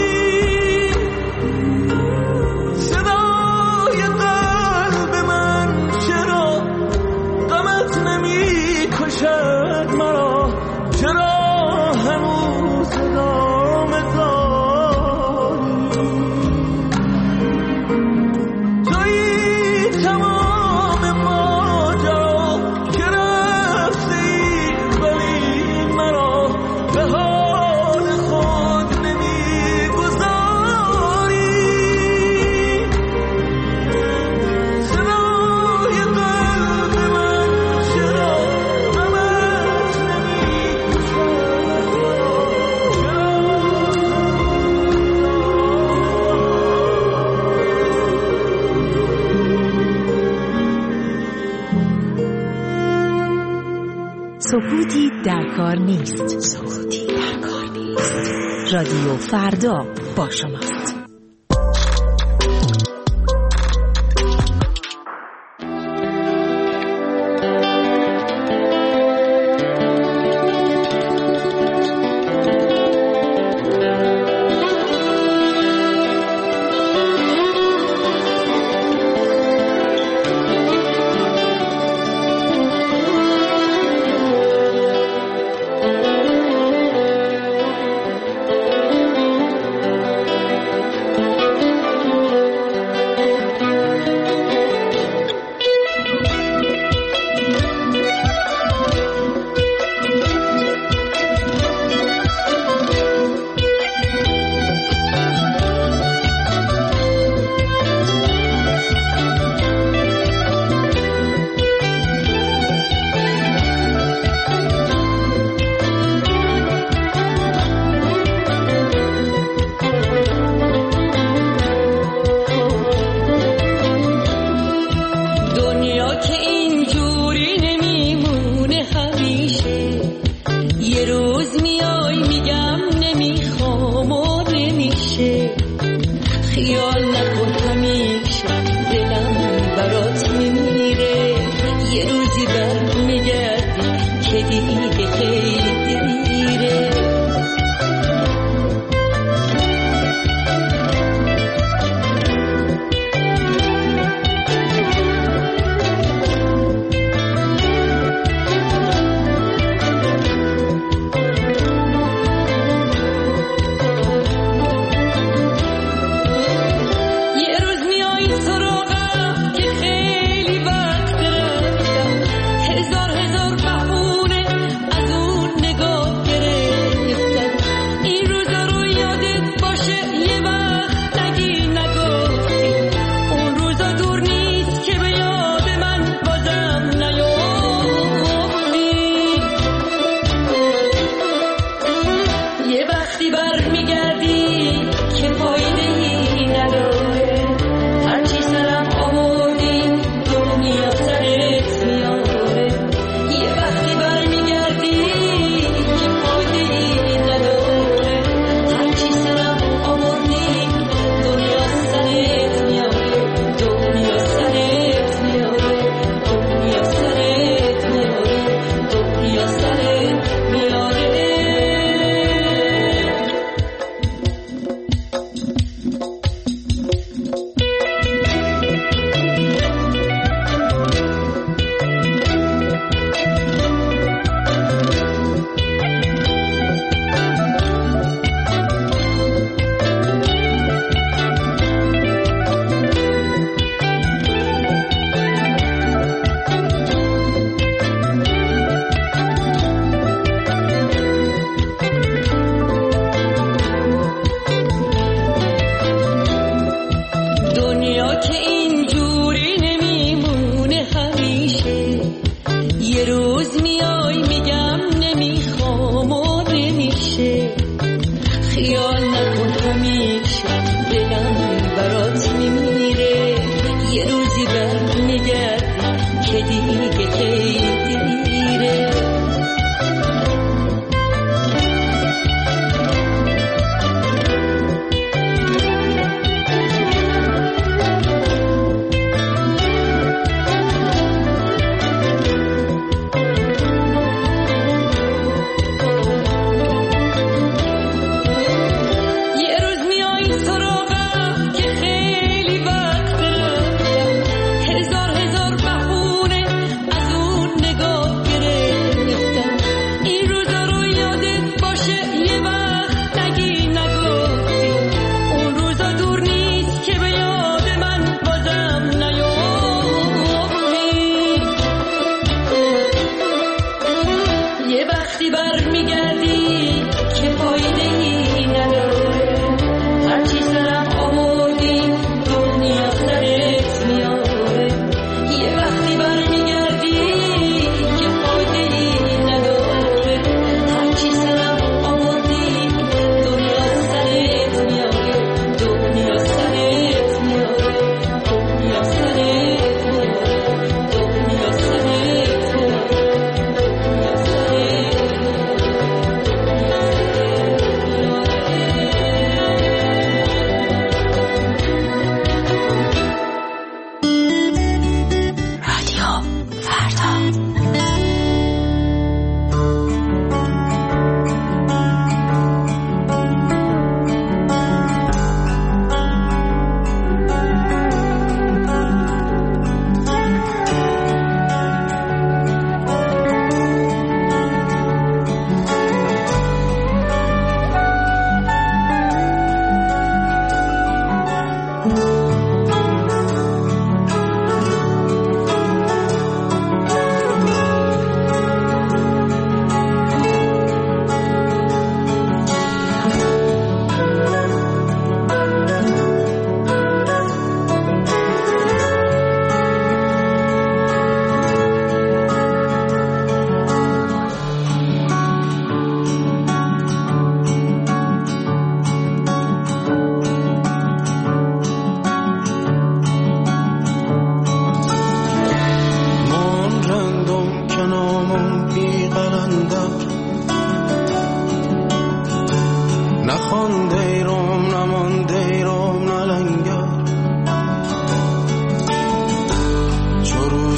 T: صدای قلب من چرا غمت نمیکشد مرا؟ چرا هنوز ادامه داری؟ تویی تمام ماجرا که رفتی ولی مرا به حال خود نمیگذاری. صدای قلب من چرا غمت
C: سکوتی در کار نیست. سکوتی در کار نیست. رادیو فردا با شماست.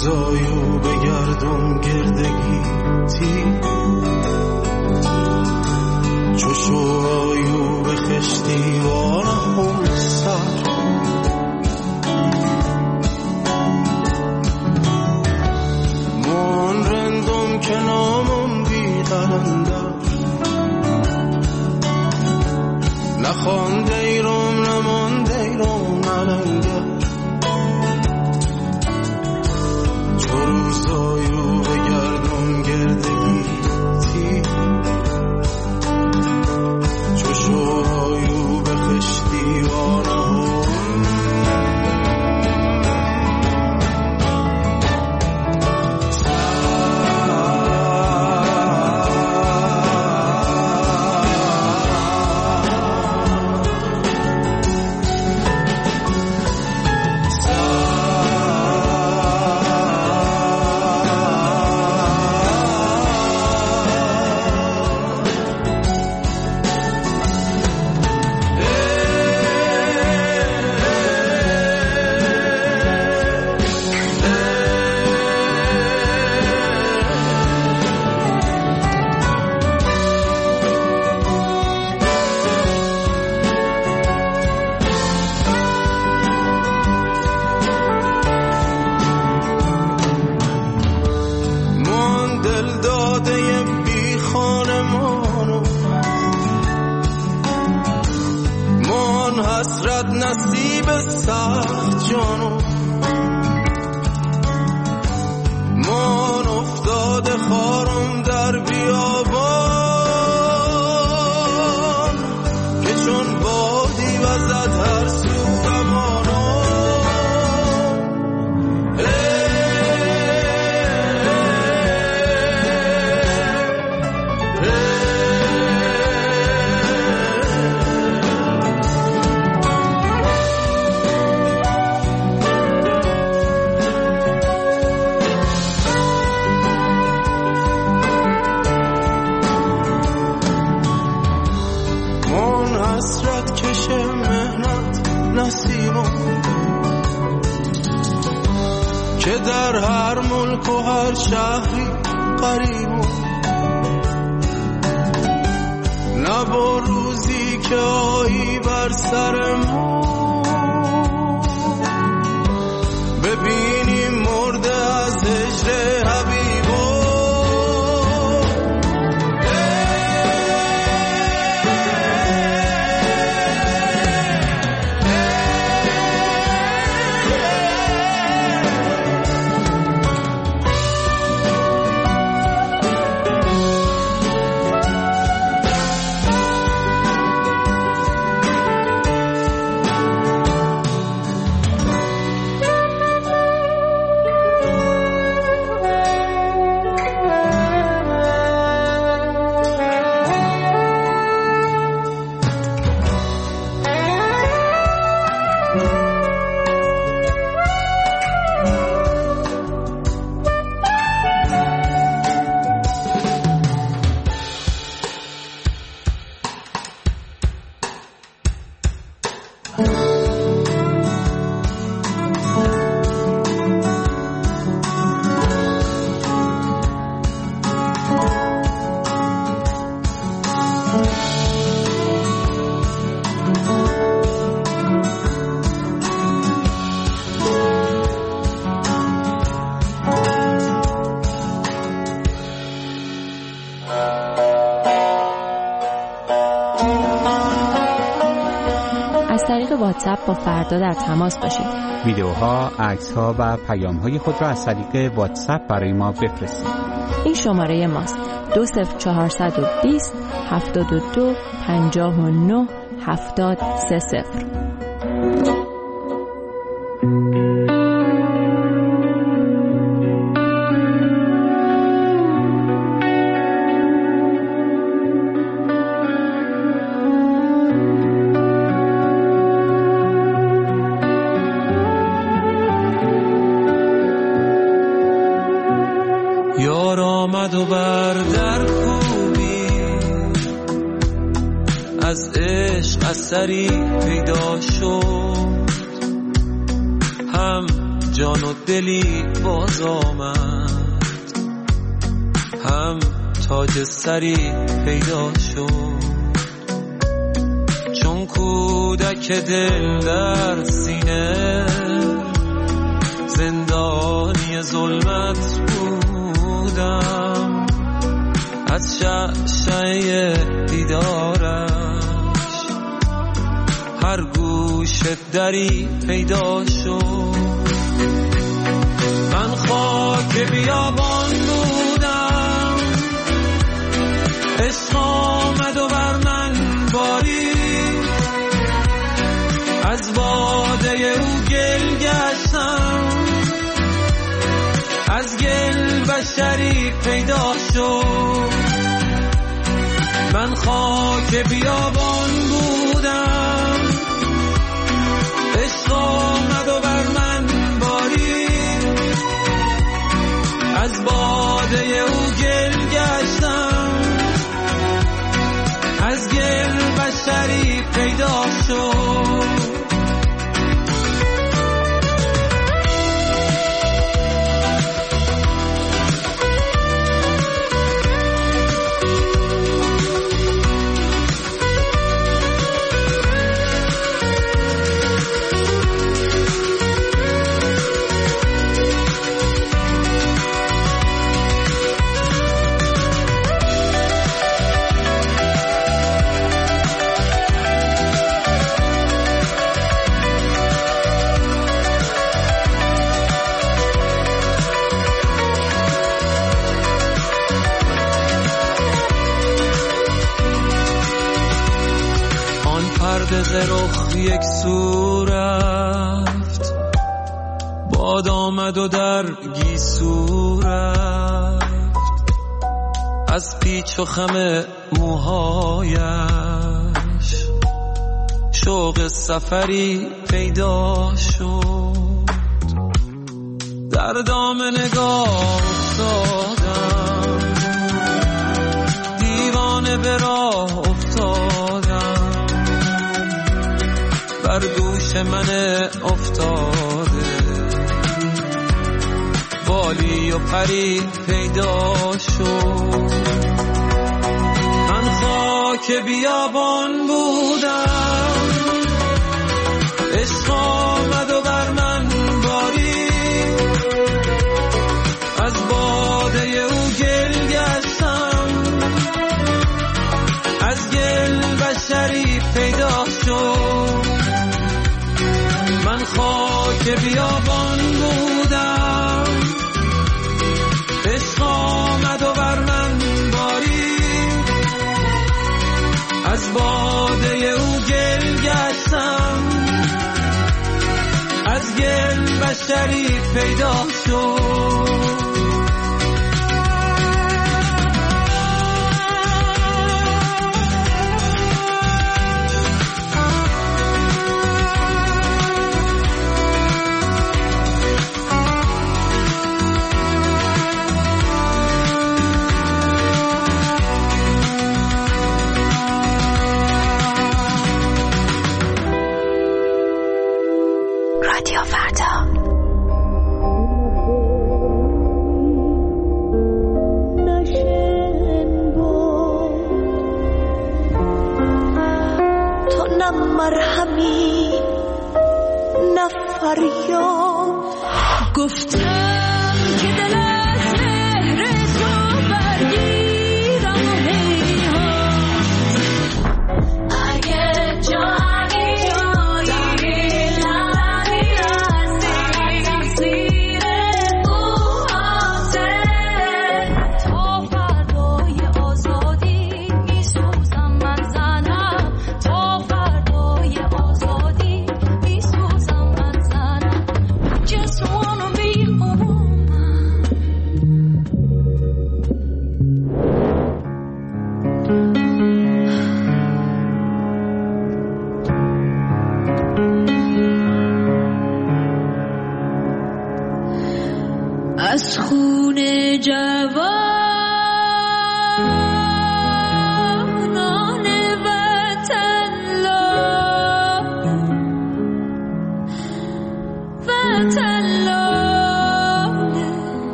L: روزایو بگردم گردگیتی چو شوهایو به خشتی وارم سر من رندم که نامم بیدرندر نخوانده ایرم نمانده ایرم نرنگر چو روزایو بگردم گردگیتی چو شوهایو به خشتی وارم نصیب سخت جانو من افتاده خارم در بیابان که چون بادی وزد هر سو گمانو که در هر ملک و هر شهری قریبم نه با روزی که آیی بر سر ما ببینیم مرده از هجر حبیبم
I: واتساپ با فردا در تماس باشید.
J: ویدیوها، عکس‌ها و پیام‌های خود را از طریق واتساپ برای ما بفرستید.
I: این شماره ماست: 20420 72 59 730.
B: آمد و بر در کوبی از عشق اثری پیدا شد، هم جان و دلی باز آمد، هم تاج سری پیدا شد، چون کودک دل در سینه زندانی ظلمت بودم، از شعشعه دیدارش هر گوش دری پیدا شد. من خاک بیابان بودم، عشق آمد و بر من بارید، از باده او گل گشتم، از گل بشری پیدا شد. من خاک بیابان بودم، عشق آمد و بر من بارید، از باده او گل گشتم، از گل بشری پیدا شد. رخ یک سو رفت، باد آمد و در گیسو رفت، از پیچ و خم موهایش شوق سفری پیدا شد. در دام نگاه افتادم، دیوانه به راه افتادم، بر دوش من افتاده بالی و پری پیدا شد. من خاک بیابان بودم، عشق آمد و بر من بارید، از باده او گل گشتم، از گل بشری پیدا شد. من خاک بیابان بودم، عشق آمد و بر من بارید، از باده او گل گشتم، از گل بشری پیدا شد.
E: مرهمی نفریاد
F: گفتم که دل از مهر تو برگیرم و هیهات اگه جانی لبی از زیر موهاته تا فردای آزادی میسوزم من زنم تا فردای آزادی میسوزم من زنم just wanna be a woman از خون جوانان وطن لا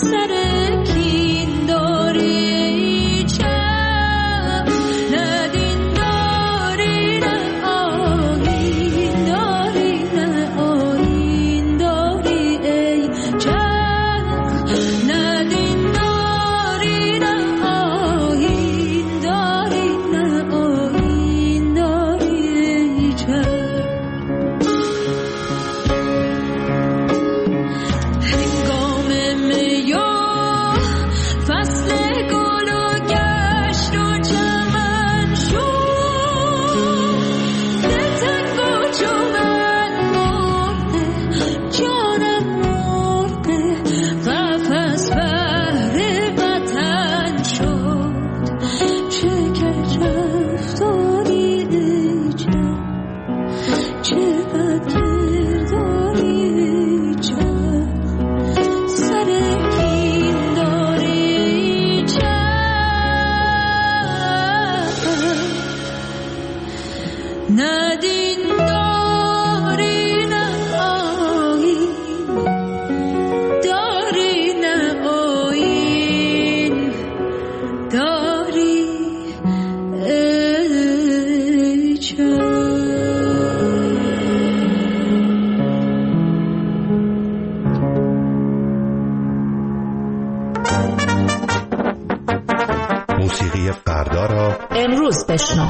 K: موسیقی فردا را
C: امروز بشنو.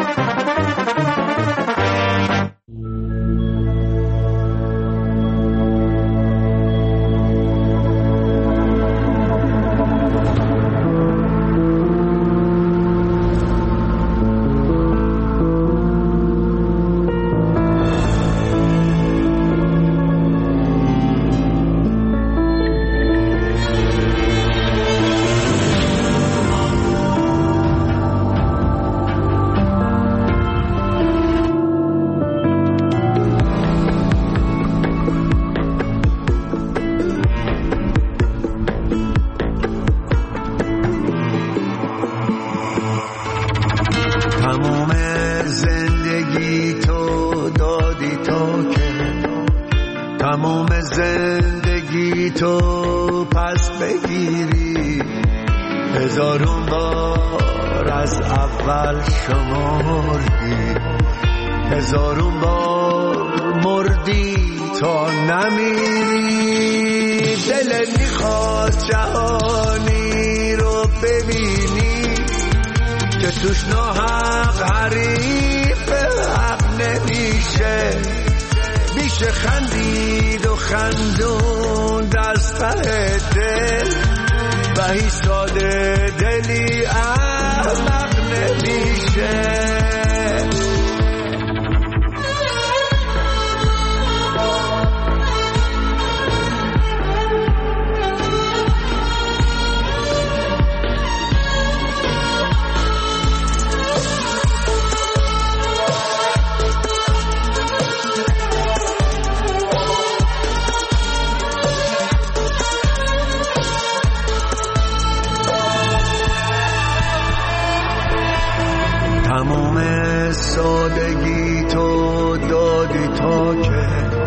T: سادگی تو دادی تا که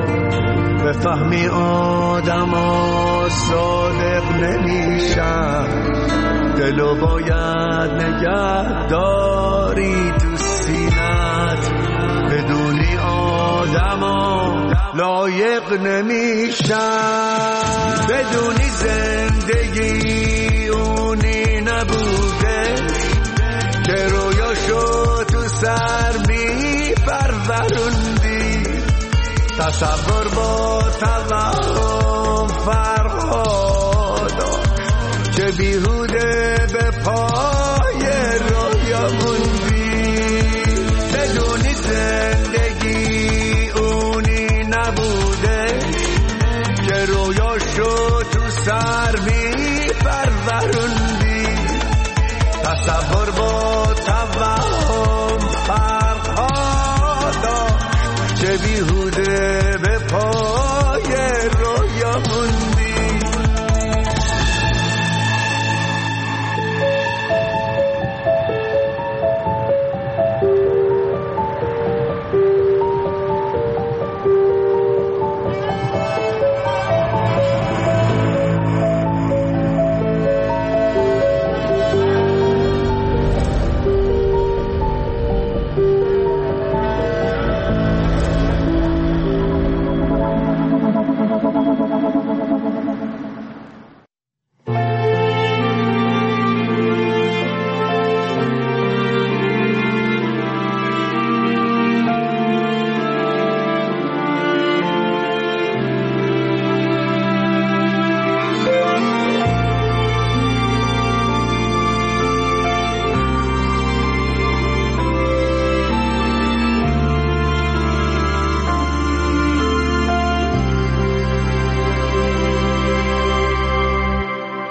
T: بفهمی آدم ها صادق نمیشن، دلو باید نگه داری تو سینت، بدونی آدم ها لایق نمیشن، بدونی زندگی اونی نبوده که رویاشو تو سر می پروروندی، تصور با توهم فرهادا که بیهوده به پای رویا موندی، بدونی زندگی اونی نبوده که رویاشو تو سر می پروروندی، تصور با توهم فرهادا چه بیهوده به پای رویا موندی.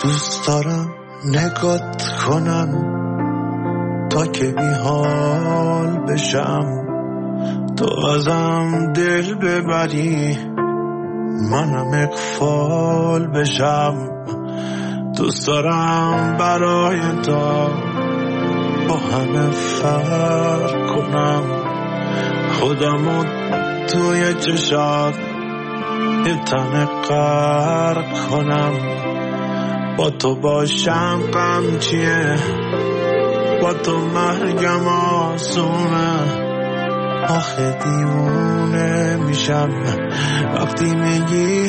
T: دوست دارم نگات کنم تا که بی حال بشم، تو ازم دل ببری منم اغفال بشم. دوست دارم برای تو با همه فرق کنم، خودمو توی چشات یه تنه غرق کنم. با تو باشم غم چیه، با تو مرگم آسونه. آخه دیوونه میشم وقتی میگی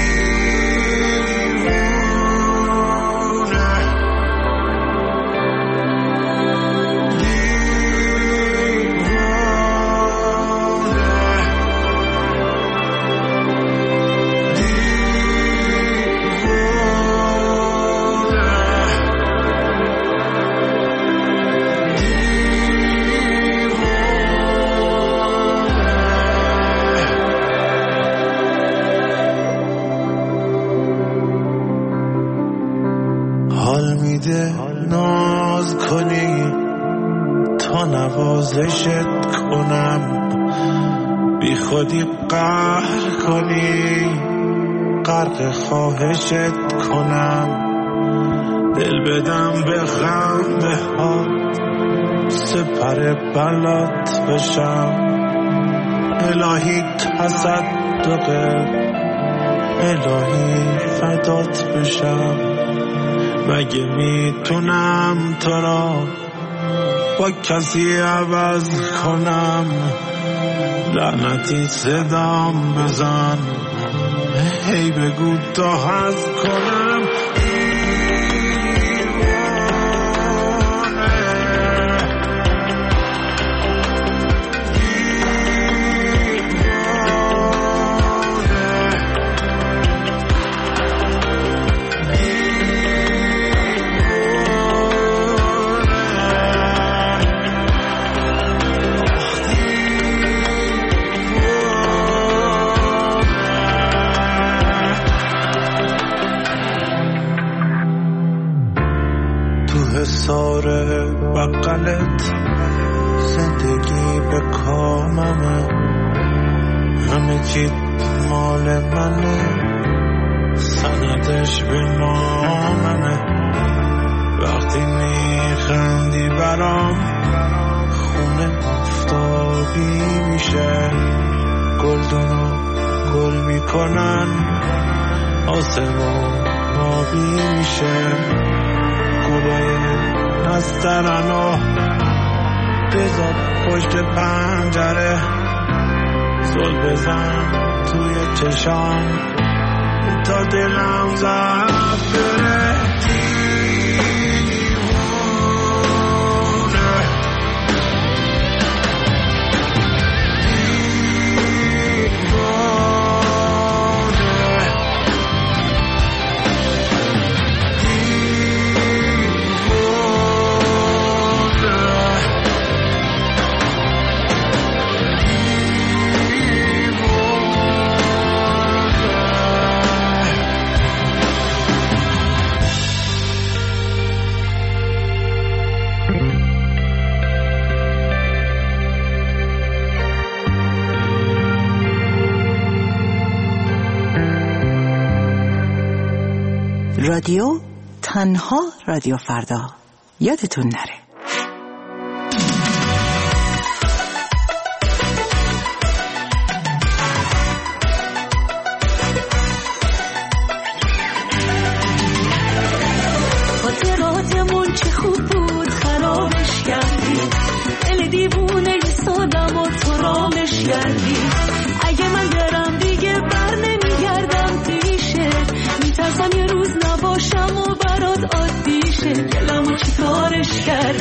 T: ناز کنی تا نوازشت کنم، بی خودی قهر کنی غرق خواهشت کنم. دل بدم به خنده ها سپر بلات بشم، الهی تصدقه الهی فدات بشم. مگه میتونم تو را با کسی عوض کنم؟ لعنتی صدام بزن هی بگو تا هست کنم. حساره بقلت زندگی به کاممه، همه چی مال منه، سندش به ناممه. وقتی میخندی برام خونه آفتابی میشه، گلدونو گل میکنن آسمون آبی میشه. گلای نسترنو بذار پشت پنجره، زل بزن توی چشام تا دلم زد بره.
Y: رادیو تنها رادیو فردا، یادتون نره.
F: خاطراتمون چه خوب بود خرابش کردی، دل دیوونه سادم و تو رامش کردی. اگه من برم دیگه بر نمیگردم پیشه، میترسم یه روز نباشم و برات عادی شه. دلمو چی کارش کردی؟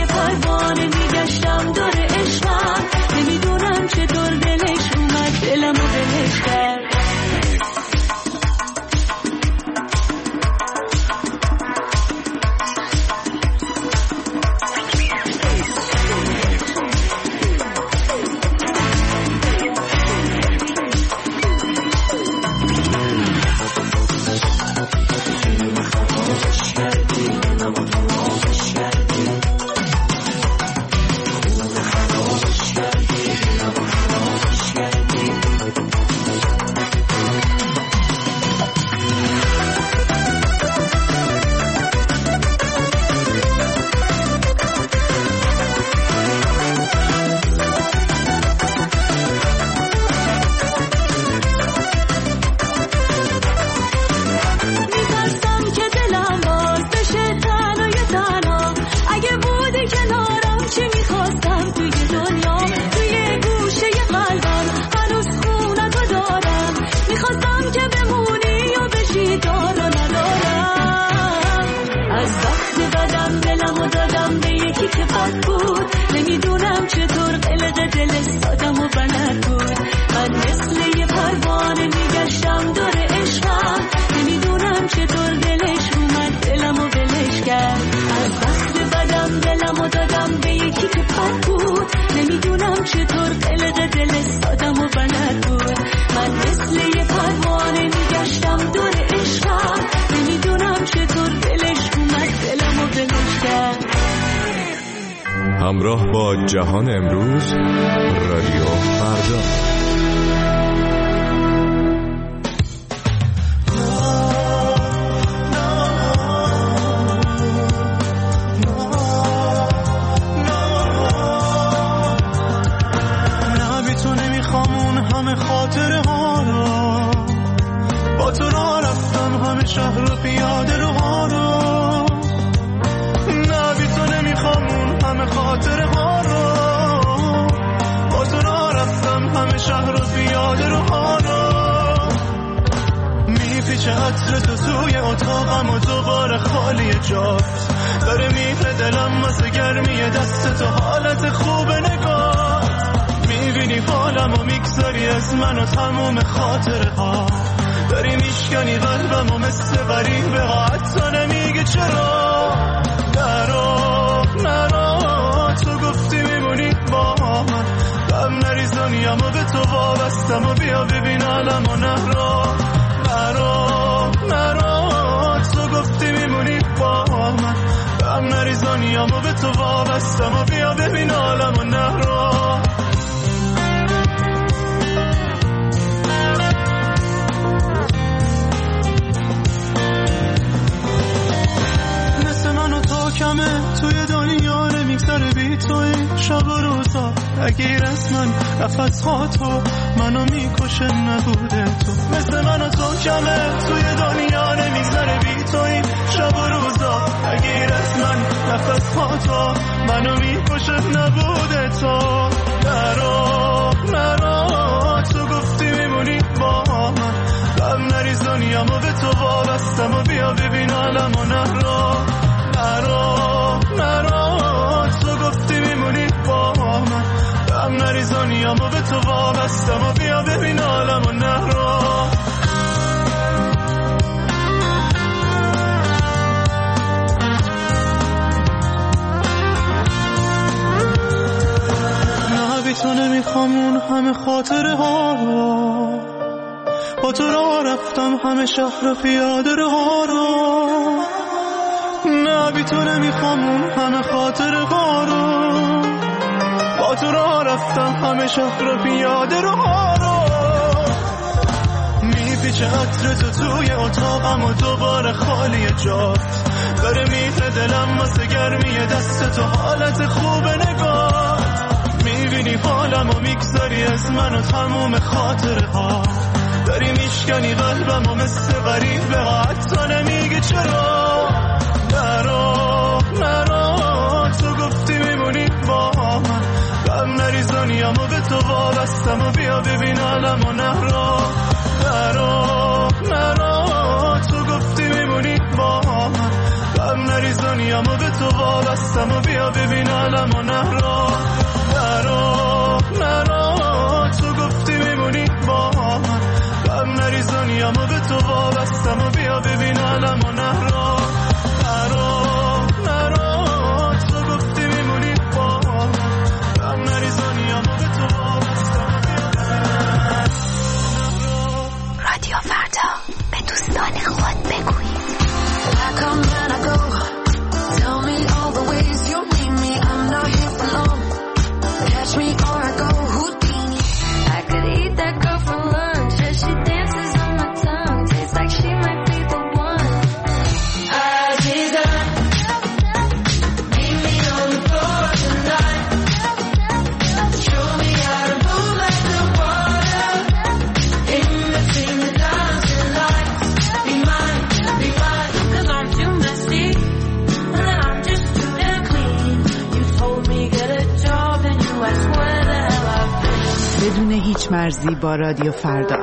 F: مثل یه پروانه میگشتم دور عشقم، نمیدونم چطور دلش اومد دلمو بهش کرد.
G: همراه با جهان امروز، رادیو فردا.
Z: نه بی تو نمیخوام اون همه خاطره ها رو، با تو را رفتم همه شهر و پیاده رو ها رو. نه بی تو نمیخوام اون همه خاطره ها رو، با تو را رفتم همه شهر و پیاده رو ها رو. میپیچه عطر تو توی اتاقم و دوباره خالی جات، داره میپره دلم واسه گرمی دست تو، حالت خوب نگاه. میبینی حالم و میگذاری از من و تموم خاطره ها، داری میشکنی قلبم و مثل غریبه ها، حتی نمیگه چرا. نرو تو گفتی میمونی با من، غم نریز دنیامو به تو وابستم و بیا ببین عالم و نرو تو گفتی میمونی با من، غم نریز دنیامو به تو وابستم و بیا ببین عالم و نرو. کمه توی دنیا نمیگذره بی توی شب و روزا، اگه رسمن نفس ها تو منو میکشه نبوده تو. مثل من و تو کمه توی دنیا نمیگذره بی توی شب و روزا، اگه رسمن نفس ها تو منو میکشه نبوده تو. نرو تو گفتی میمونی با من، غم نریز دنیامو به تو وابستم و بیا ببین عالم و نرو. نرو تو گفتی میمونی با من، غم نریز دنیامو به تو وابستم و بیا ببین عالم و نرو. نه بی تو نمیخوام اون همه خاطره ها رو، با تو را رفتم همه شهر و پیاده رو رو. نه بی تو نمیخوام اون همه خاطره ها رو، با تو را رفتم همه شهر و پیاده رو ها رو. میپیچه عطر تو توی اتاقم و دوباره خالی جات، داره میپره دلم واسه گرمی دست تو، حالت خوب نگاه. میبینی حالم و میگذاری از من و تموم خاطره ها، داری میشکنی قلبم و مثل غریبه ها، حتی نمیگه چرا. نرو تو گفتی میمونی با من، غم نریز دنیامو به تو وابستم و بیا ببین عالم و نرو. تو گفتی میمونی با من، غم نریز دنیامو به تو وابستم بستم و بیا ببین عالم و نرا تو گفتی میمونی با من غم نریزونیم و به تو وابستم و بیا ببین عالم و نرا تو گفتی میمونی با من غم نریزونیم و به تو وابستم
C: رادیو فردا به دوستان خود بگویید
F: Catch me or I go Houdini. I could eat that girl for lunch and she dances on my tongue. Tastes like she might be the one. Aziza, meet me on the floor tonight. Show me how to move like the water. In between the dancing lights. Be mine, 'cause I'm too messy. And I'm just too damn clean. You told me get a job and you asked where the hell I've been.
D: بدون هیچ مرزی با رادیو فردا.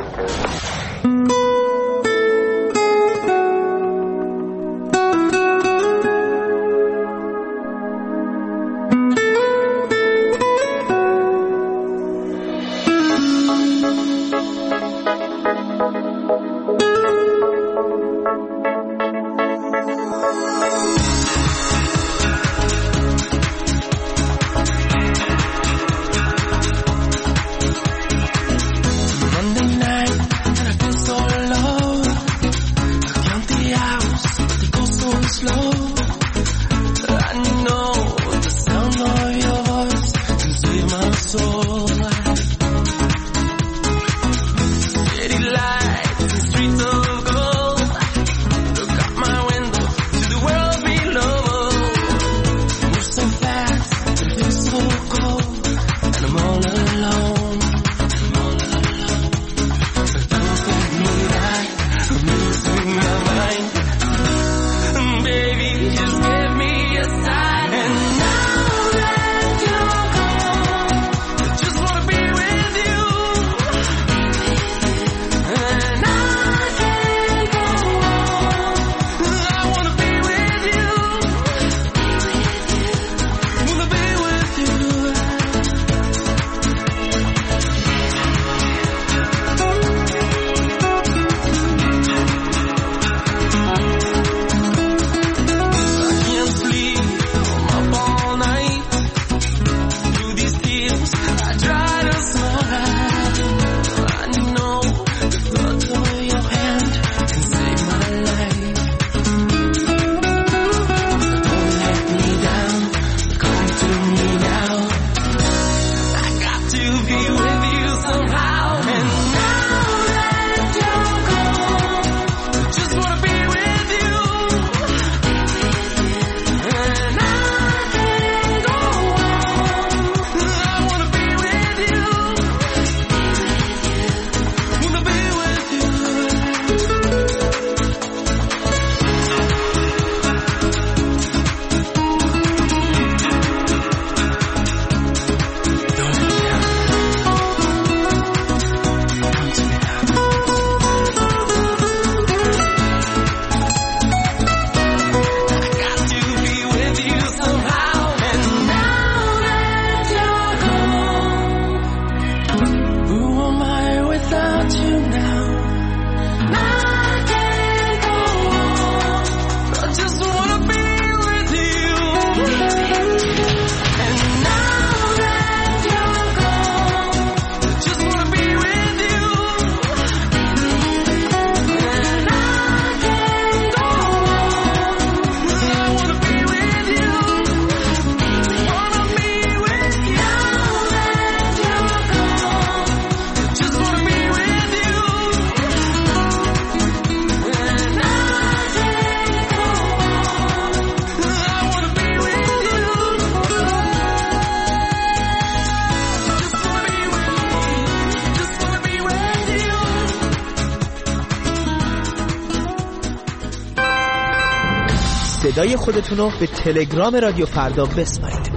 M: صدای خودتونو به تلگرام رادیو فردا بسپارید.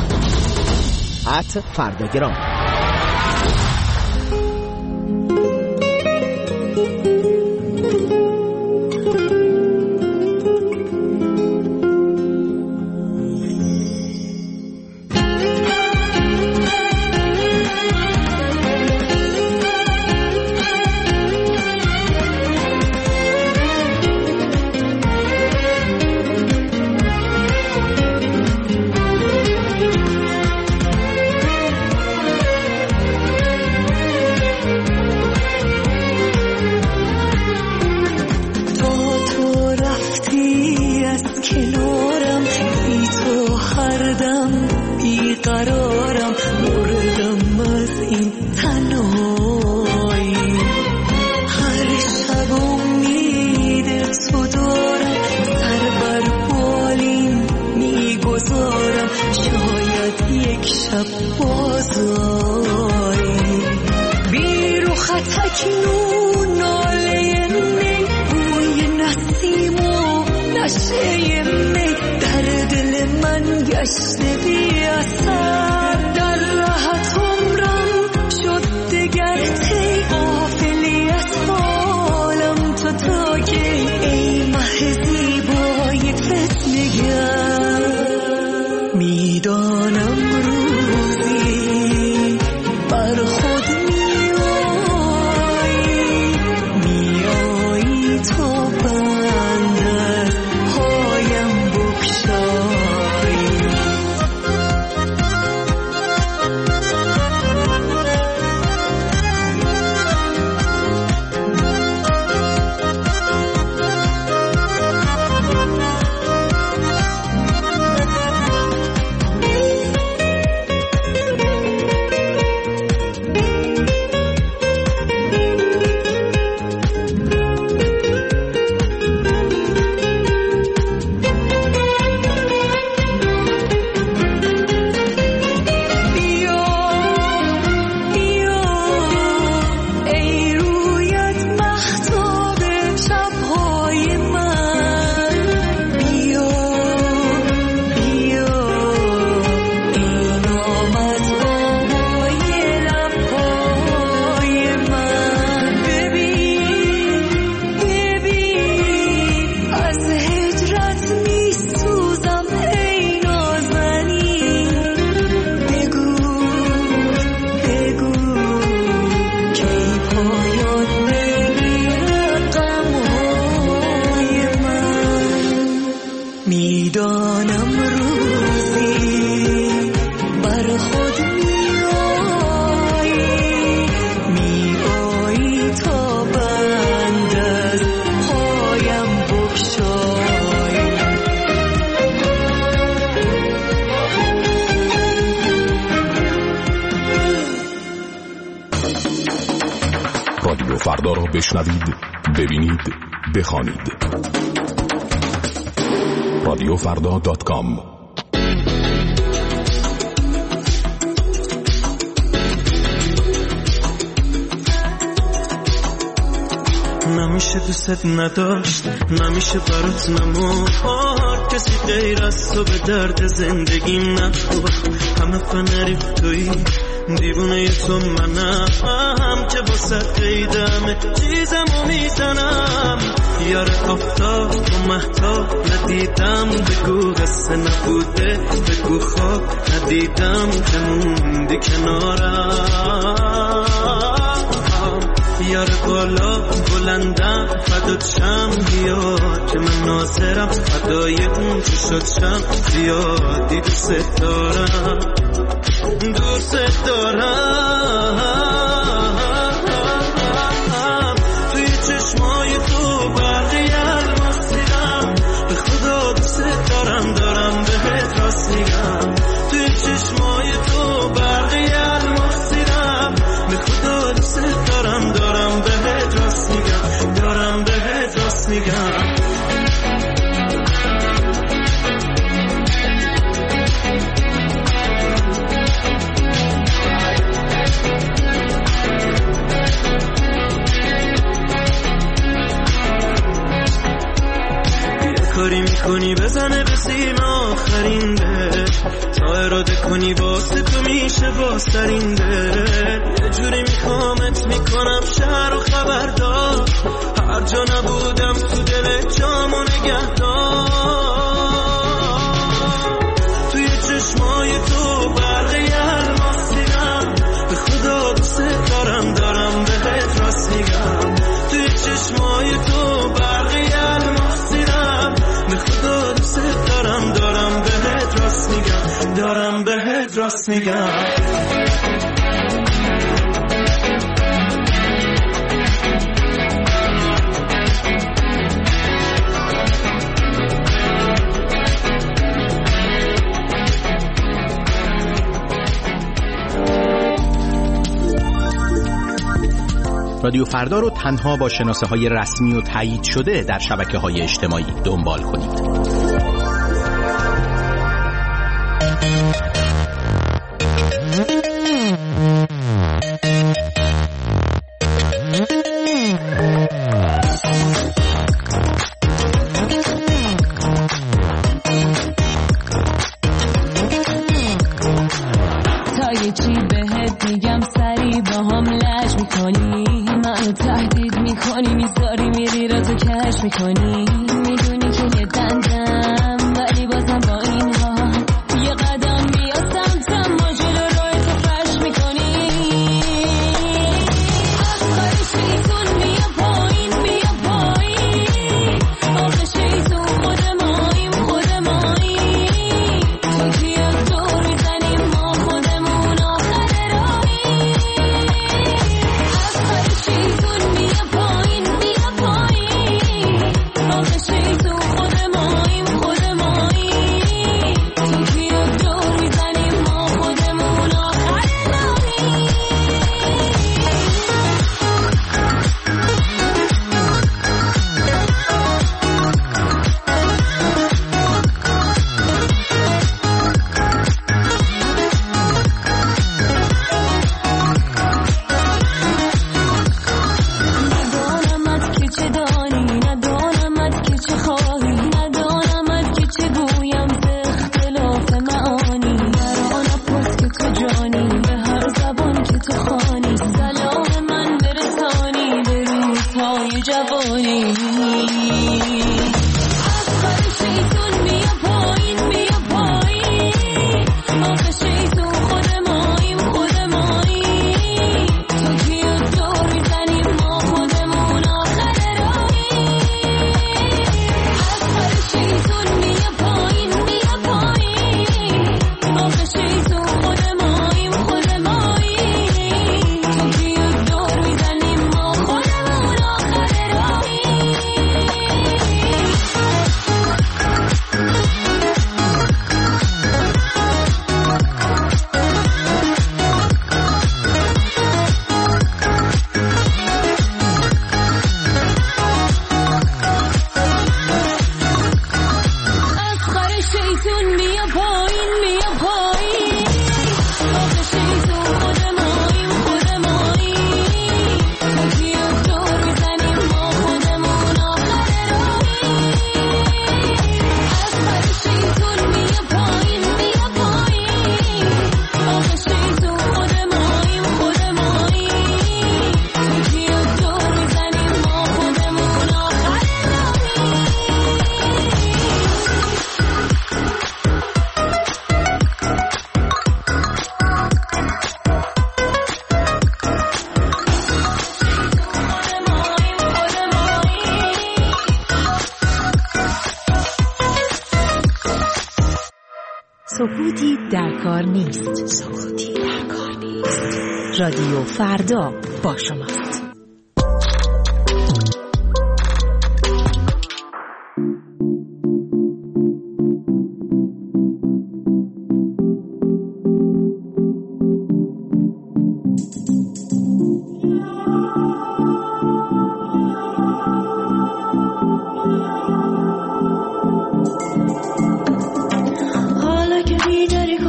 M: @فرداگرام.
F: شب بازایی بی رو خطکنون ناله می بوی نسیم و نشه می در دل من گشته بی اثر در راحت عمرم شد دگر تی غافلیت حالم تا که ای مه زیبای فتنگر میدانم روزی بر خود میایی تا بند از پایم بگشایی
G: رادیو فردا را بشنوید، ببینید، بخوانید. رادیوفردا.com.
B: نمیشه دوست نداشت، نمیشه برات نموند، کسی غیر از تو به درد زندگیم نخورد. همه فنریف تویی، دیوونه تو منم که با صد قیدم چیزمو میزنم. یار آفتاب و مهتاب ندیدم، بگو قصه نبوده، بگو خواب ندیدم که موندی کنارم. یار بالا بلندم فدات شم، بیاد که من ناظرم فدای اون چی شد شم. زیادی دوست دارم، دوست دارم. توی چشمای تو برقی الماس دیدم، به خدا دوست دارم، دارم بهت راست میگم. توی چشمای تو برقی الماس دیدم، به خدا دوست دارم، دارم بهت راست میگم، دارم بهت راست میگم. کاری میکنی بزنه به سیم آخرین ده، تا اراده کنی واسه تو میشه باسترین ده. یه جوری میخوامت میکنم شهر و خبردار، هر جا نبودم تو دل جامو نگهدار. توی چشمای تو برقی الماس دیدم، به خدا دوست دارم، دارم بهت راست میگم. توی چشمای تو برقی الماس دیدم، به خدا دوست دارم، دارم بهت راست میگم، دارم بهت راست میگم.
N: رادیو فردا رو تنها با شناسه‌های رسمی و تایید شده در شبکه‌های اجتماعی دنبال کنید.
C: سکوتی در کار نیست. سکوتی در کار نیست. رادیو فردا با شماست.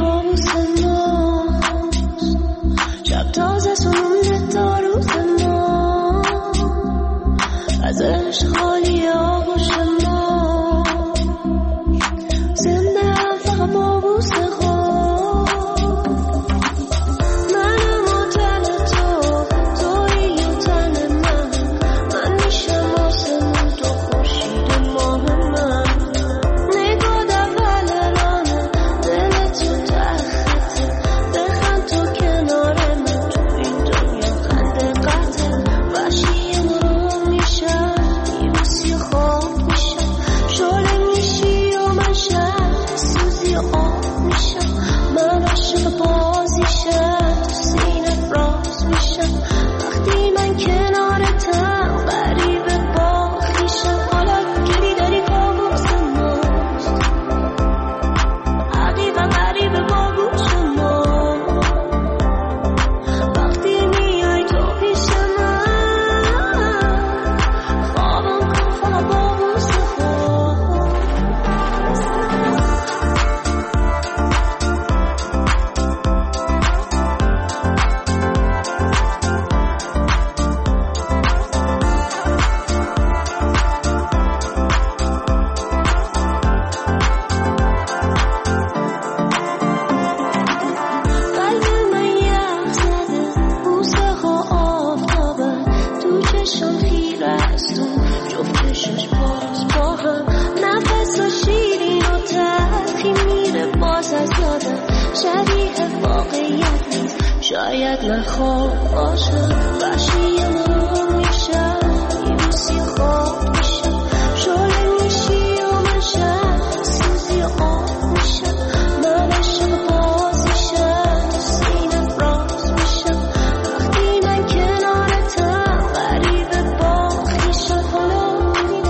F: تازه سنونه تا روز ما شاید نخواب باشه وحشیمون میشه یه روزی خواب میشه شعله میشی و من شب سوزی آب میشه من عشق باز میشه تو سینه راز میشه وقتی من کنارتم غریبه با خیشه حالا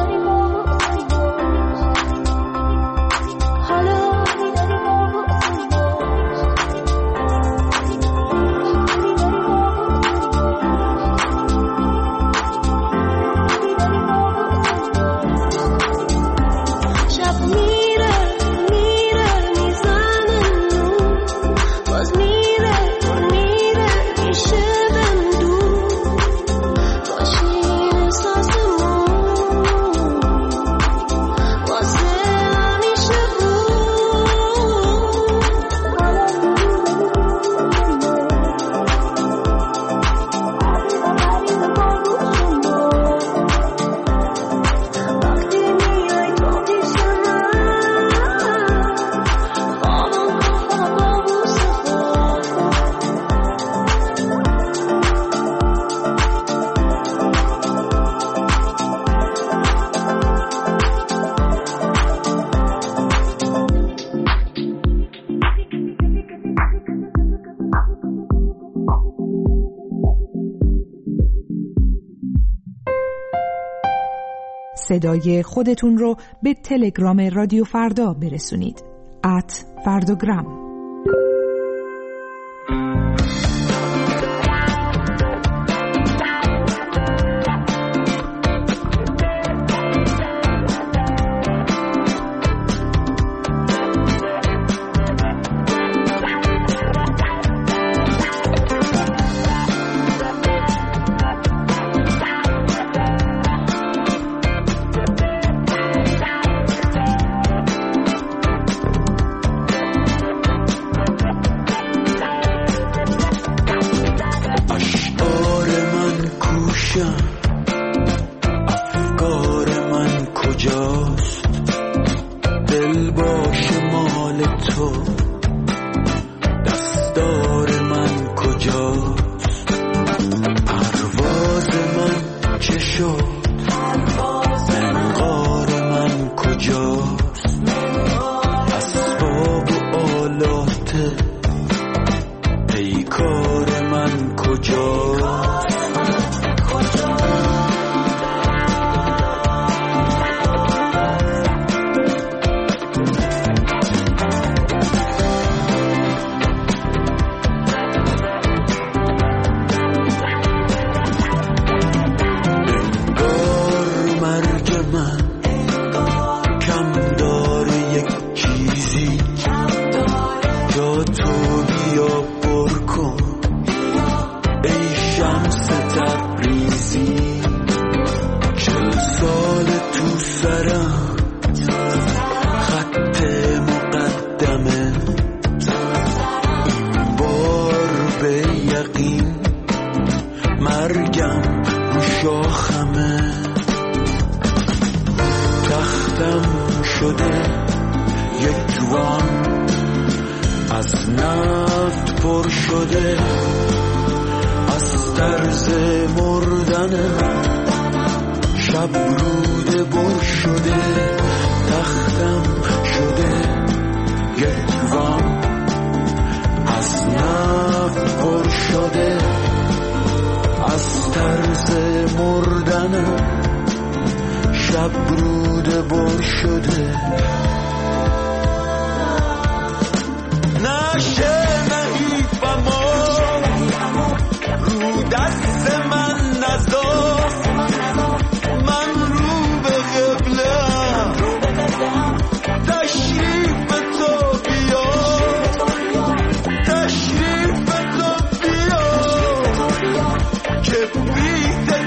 D: صدای خودتون رو به تلگرام رادیو فردا برسونید. @فرداگرام.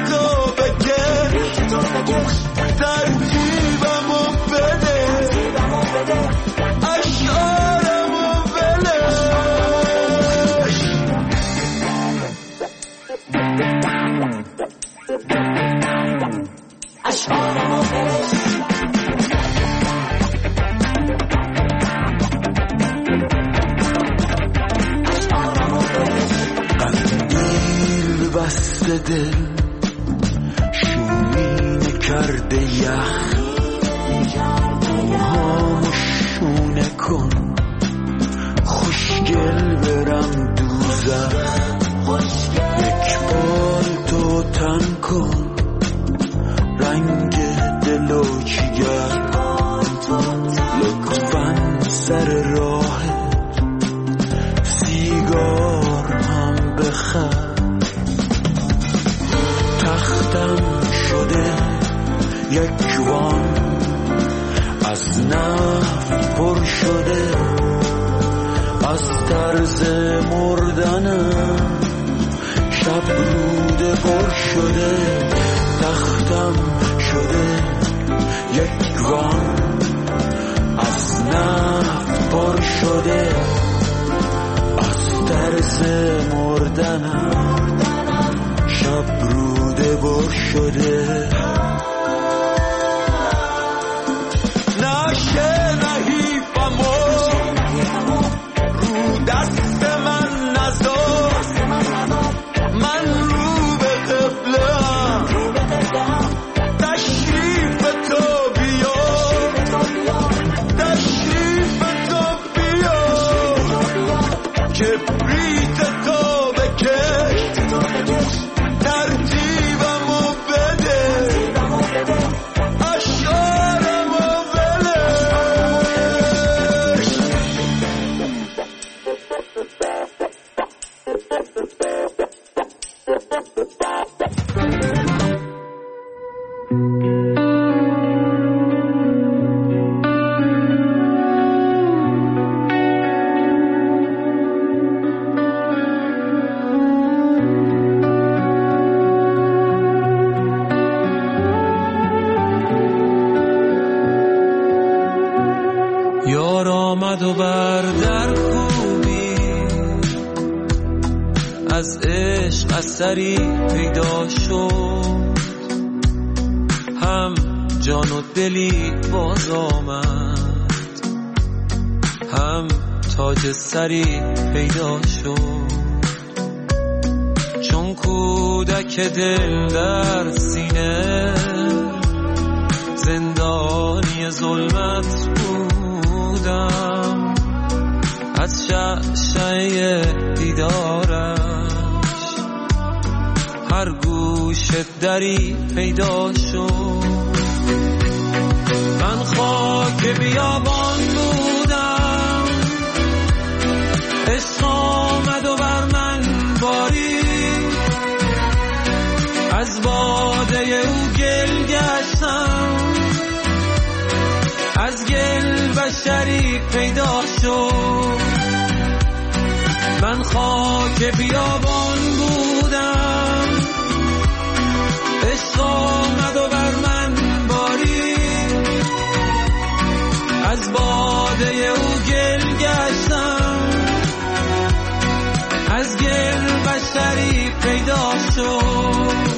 T: ترجیبمو بده
L: دل شومینه کرده یخ موهامو شونه کن خوشگل برم دوزخ یک پالتو تن کن رنگ دلو جیگر لطفاً سر راه سیگار هم بخر تختم شده یک وان از نفت پر شده از طرز مردنم شب روده پر شده تختم شده یک وان از نفت پر شده از طرز مردنم شب روده پر شده نشه نهیبمو رو دست من نذار من رو به قبله‌ام تشریف تو بیار تشریف تو بیار کبریت تو بکش ترتیبمو بده اشعارمو ولش
B: یار آمد و بر در کوبی از عشق اثری پیدا شد هم جان و دلی باز آمد هم تاج سری پیدا شد چون کودک دل در سینه زندانی ظلمت بودم از شعشعه دیدارش هر گوش دری پیدا شد من خاک بیابان بودم عشق آمد و بر من بارید از باده او گل گشتم از گل بشری پیدا شد من خاک بیابان بودم عشق آمد و بر من بارید از باده او گل گشتم از گل بشری پیدا شد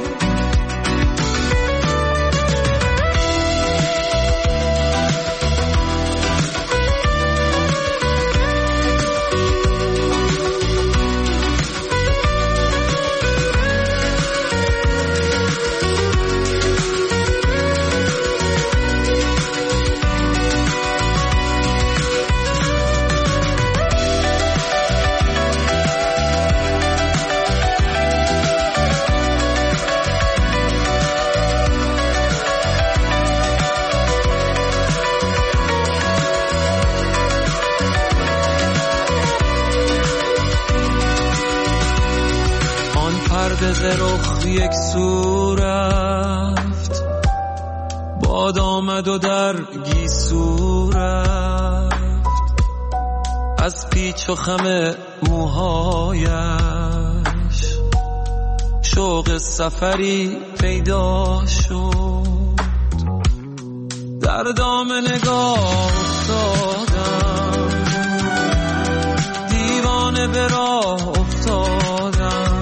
B: رخ یک سو رفت باد آمد و در گیسو رفت از پیچ و خم موهایش شوق سفری پیدا شد در دام نگاه افتادم دیوانه به راه افتادم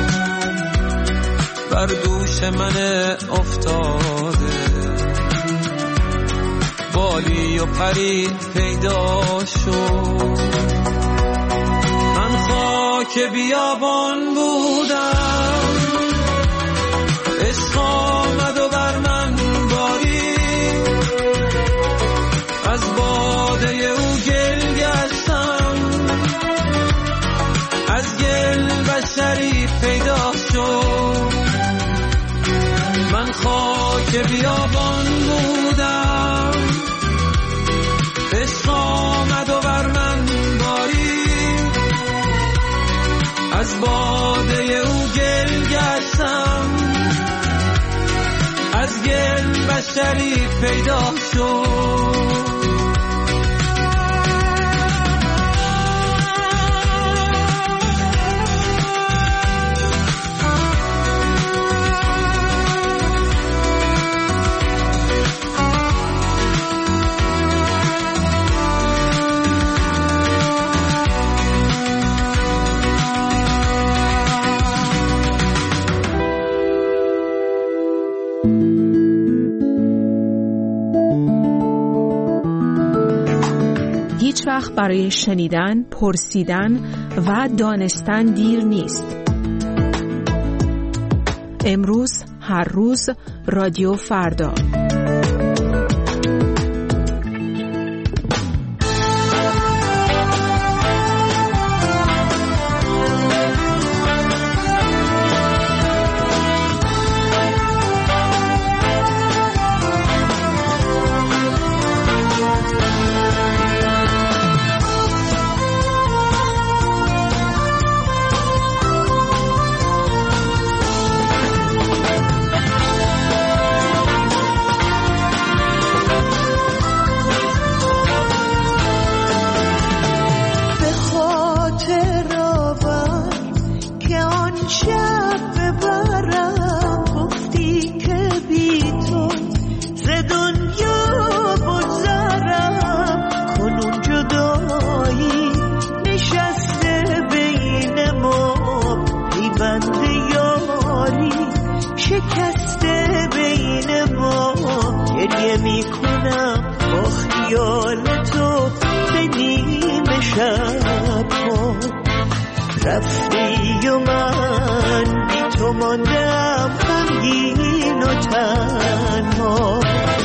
B: بر دوش من افتاده بالی و پری پیدا شد من خاک بیابان بودم
L: که بیابان بودم، عشق آمد و بر من بارید، از باده او گل گشتم، از گل بشری پیدا شد.
D: هیچ وقت برای شنیدن، پرسیدن و دانستن دیر نیست. امروز، هر روز، رادیو فردا.
E: رفتی و من بی تو ماندم غمگین و تنها.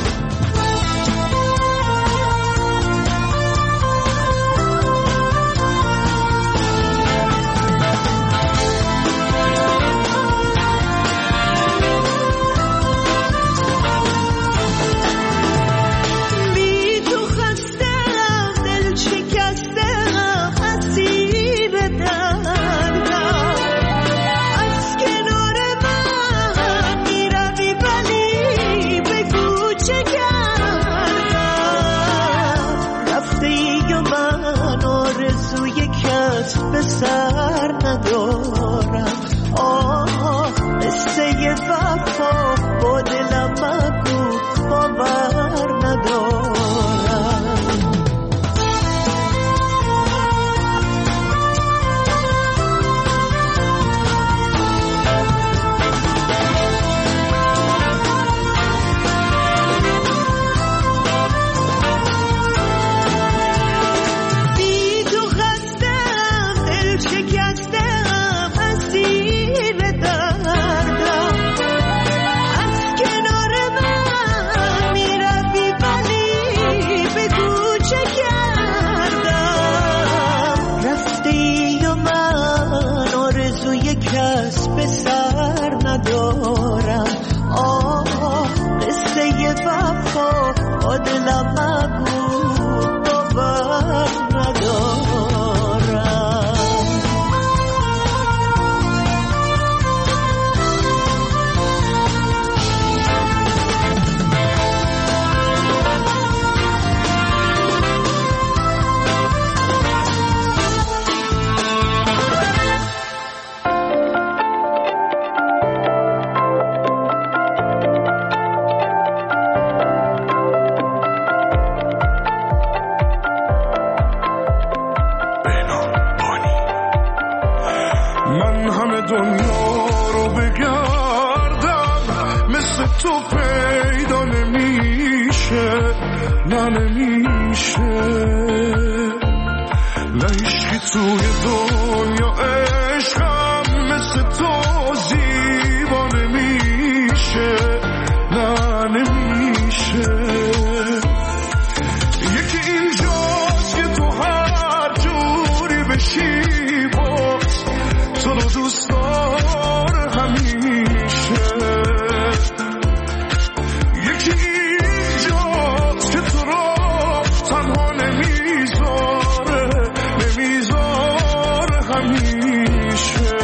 E: به سر ندارم قصه وفا با دلم مگو باور ندارم. کس به سر ندارم قصه وفا با دلم مگو باور ندارم.
Z: تو پیدا نمیشه نه نمیشه نه عشقی توی دنیا عشقم مثل تو زیبا نمیشه نه نمیشه. یکی اینجاست که تو هر جوری بشی باز تو رو دوست داره همیشه. نمیشه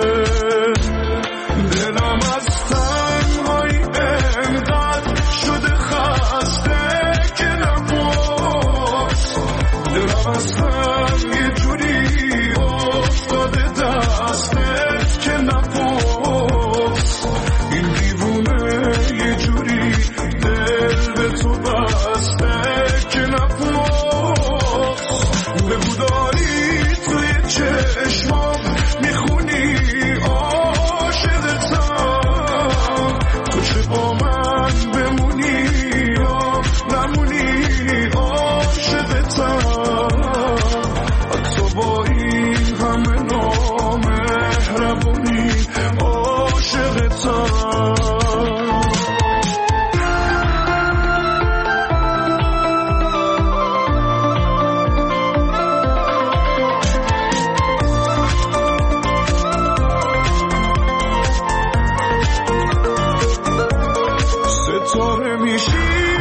Z: دلم از تنهایی انقدر شده خسته که نباز دلم از هم یه جوری افتاده دستت که نباز این دیوونه یه جوری دل به تو بسته که نباز بگو داری توی چشمام میخونی عاشقتم تو چه با من بمونی یا نمونی عاشقتم حتی با این همه نامهربونی عاشقتم ستاره میشی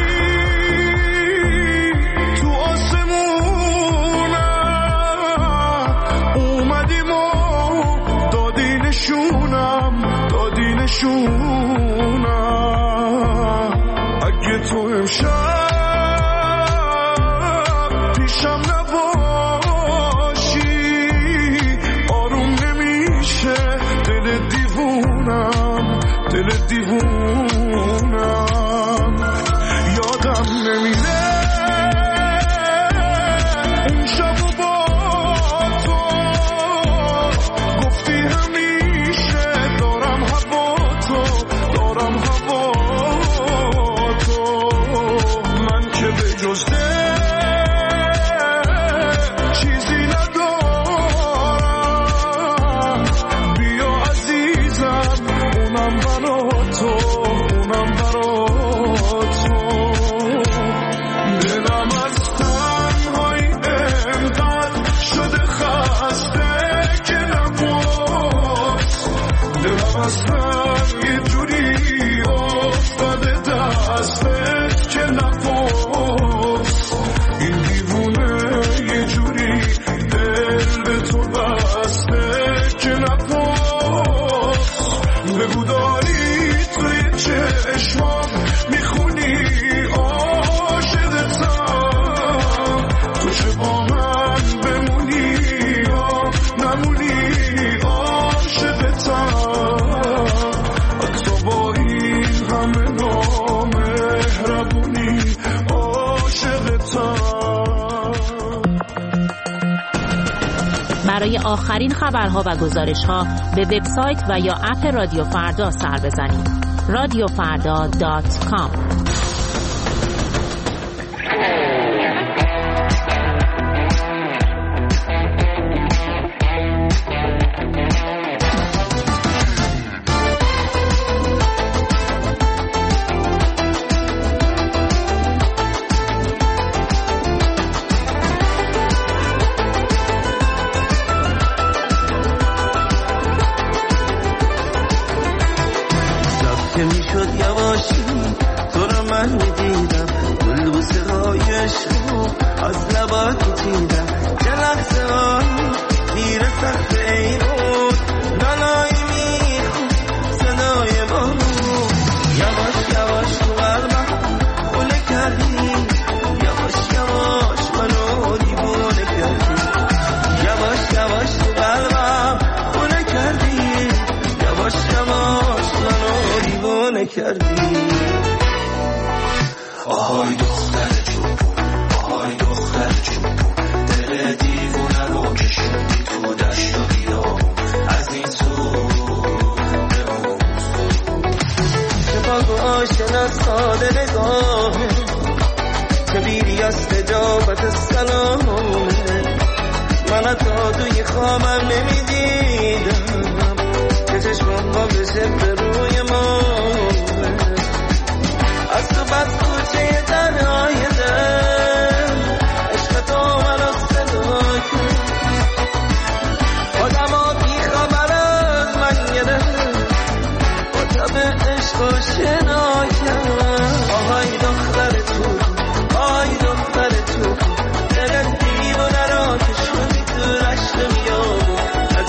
Z: تو آسمونم اومدیم و دادی نشونم اگه تو امشب پیشم نباشی آروم نمیشه دل دیوونم یادم نمیره اون شب و با تو گفتی همیشه دارم هوا تو من که به جز چیزی ندارم بیا عزیزم اونم برا تو دلم از تنهایی انقدر شده خسته که نباز دلم از هم یه جوری افتاده دستت که نباز این دیوونه یه جوری دل به تو بسته که نباز بگو داری توی چشمام میخونی عاشقتم تو چه با من بمونی یا نمونی عاشقتم حتی با این همه نامهربونی عاشقتم.
O: برای آخرین خبرها و گزارش‌ها به وبسایت و یا اپ رادیو فردا سر بزنید. radiofarda.com.
L: که میشد یواشی تو رو من میدیدم بلبوسه های عشق از لبات میتیدم چه لحظه هایی تیر سخت ای بود نانایی میخون صدای بامون یواش یواش تو قلبم خوله کردی یواش یواش منو دیوونه کردی یواش یواش تو قلبم خوله کردی یواش یواش منو دیوونه کردی آهای دختر چوبو آهای دختر چوبو دل دیوونه رو کشوندی تو دشت و بیابون از این سو به اون که پاک و آشنا ساده نگاهه که بیری استجابت سلامه من تا توی خوابم نمیدیدم که چشمم با بشه به روی ما از تو بس کوچه تنهای دل عشق تو منو صدا کرد خودم ها بی خبر از من گرفت با تب عشق و شنا کرد آهای دختر تو آهای دختر تو دلت دیوونه را که شدی تو رشت میابون از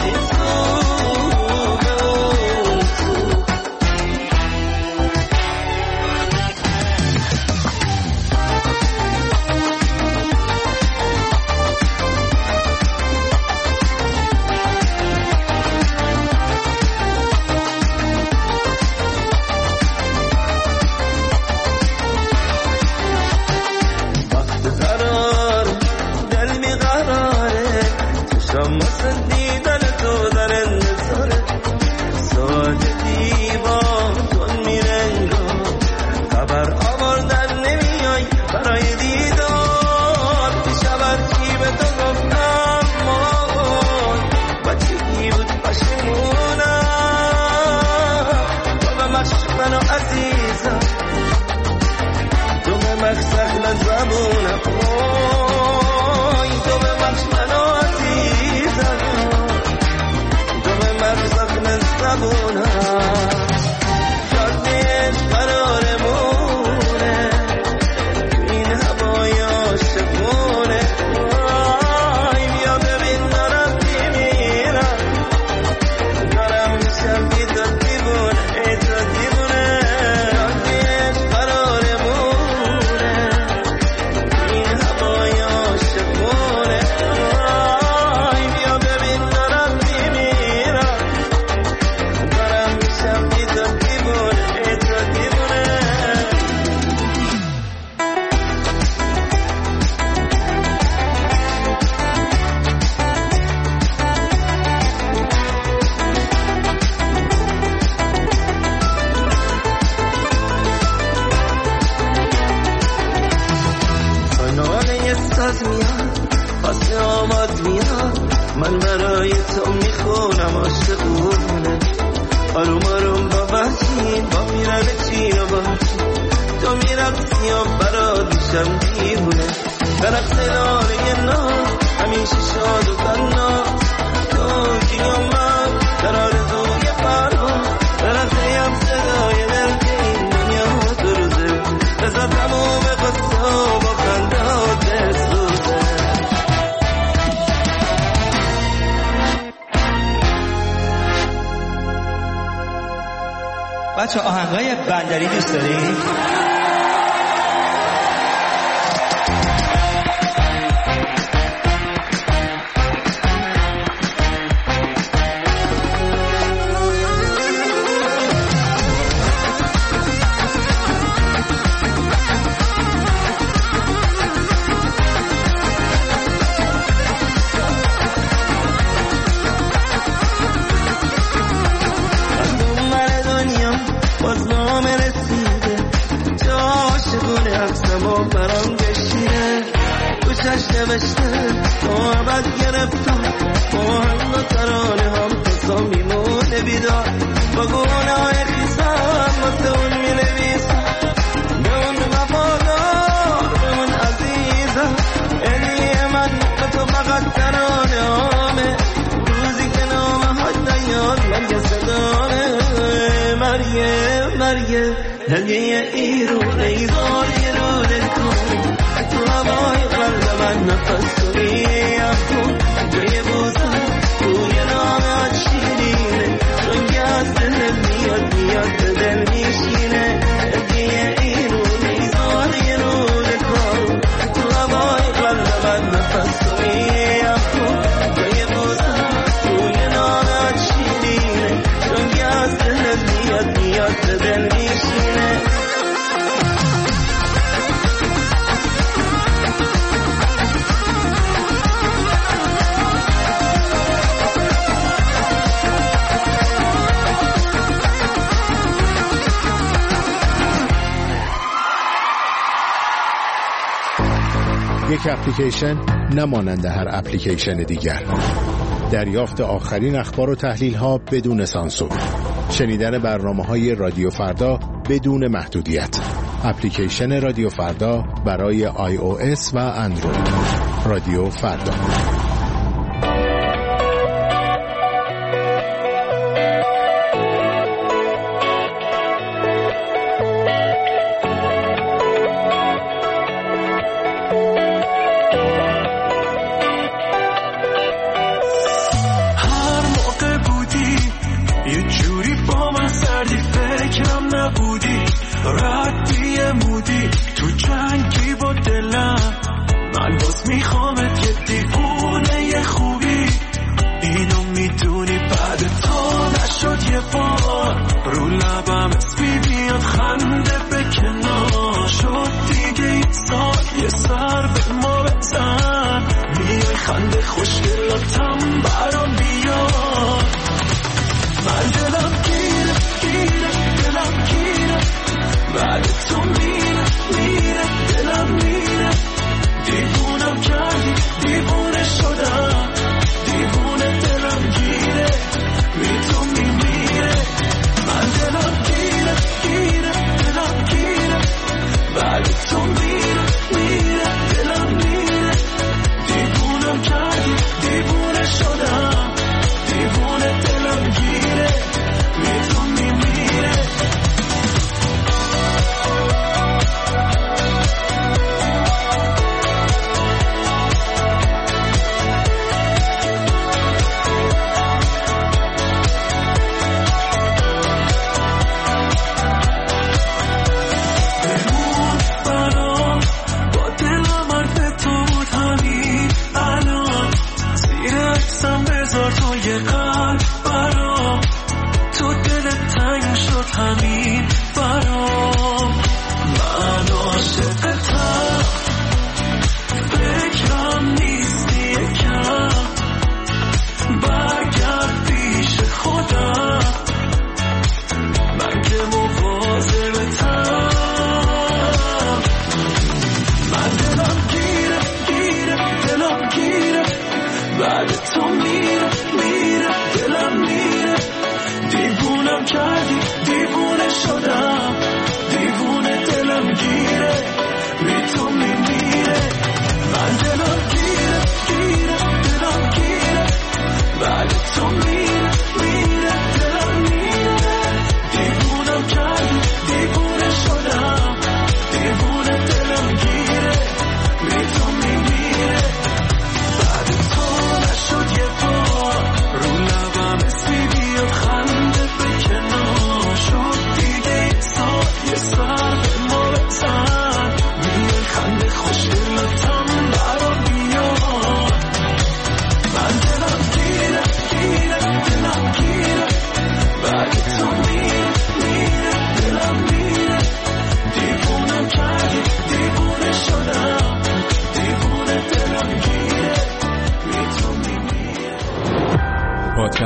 H: بچه آهنگای بندری دوست دارید؟
Z: نوشته با عبد گرفتم با هم و ترانه هم قصا میمونه بیدار با گونه های خیزم واسه اون می نویسم به اون وفادار به اون عزیزم علیه من به تو فقط ترانه همه روزی که نامه ها نیاد مرگ صدامه مرگه هلیه ایرون ایزار یه روده کن تو هوای قلب من نفس کنیم کن جای بوزن روی نامه شیرینه رنگی از دل میاد به دل میشینه هلیه ایرون ایزار یه روده کن تو هوای قلب من نفس کنیم کن جای بوزن روی نامه شیرینه رنگی از دل میاد به دل میشینه
P: یک اپلیکیشن نمانند هر اپلیکیشن دیگر. دریافت آخرین اخبار و تحلیل ها بدون سانسور. شنیدن برنامه‌های رادیو فردا بدون محدودیت. اپلیکیشن رادیو فردا برای iOS و اندروید. رادیو فردا.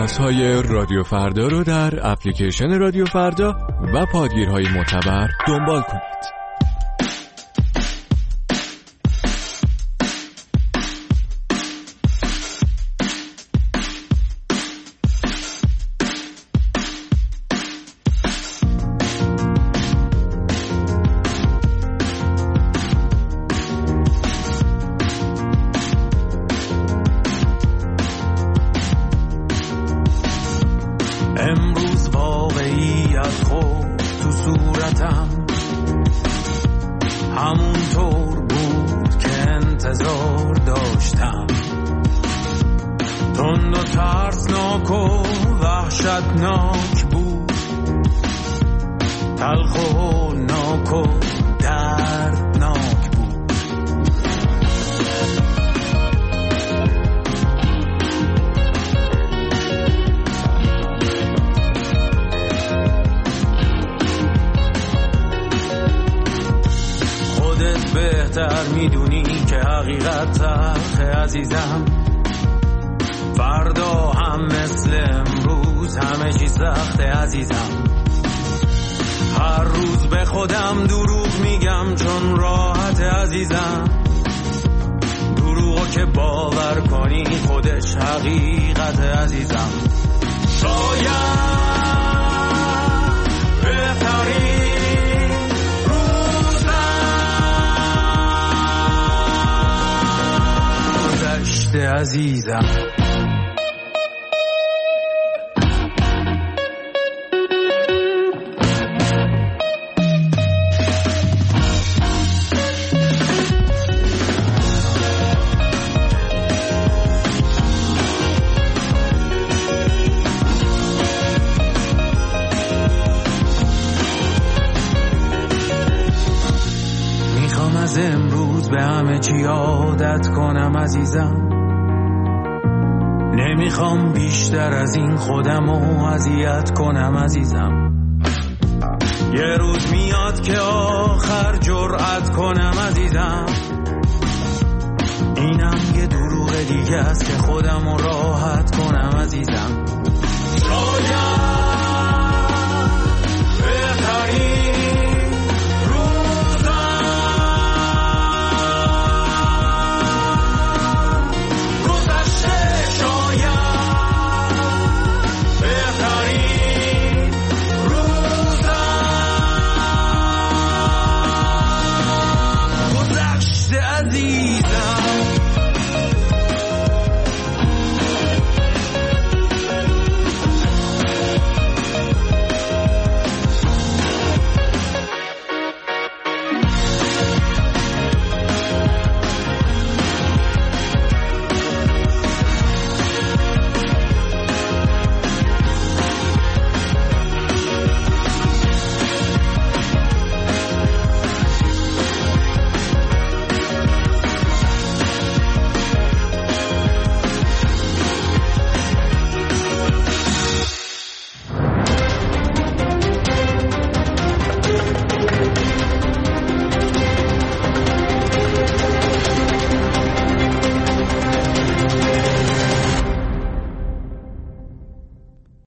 Q: پادکست‌های رادیو فردا رو در اپلیکیشن رادیو فردا و پادگیرهای معتبر دنبال کنید.
L: امروز واقعیت خود تو صورتم همونطور بود که انتظار داشتم، تند و ترسناک و وحشتناک بود، تلخ و ناک و دردناک بود. بهتر میدونی که حقیقت تلخه عزیزم، فردا هم مثل امروز همه چی سخته عزیزم. هر روز به خودم دروغ میگم چون راحت عزیزم، دروغو که باور کنی خودش حقیقت عزیزم. شاید بهترین عزیزم. میخوام از امروز به همه چی عادت کنم عزیزم، نمیخوام بیشتر از این خودمو اذیت کنم عزیزم. یه روز میاد که آخر جرأت کنم عزیزم، اینم یه دروغ دیگه است که خودمو راحت کنم عزیزم.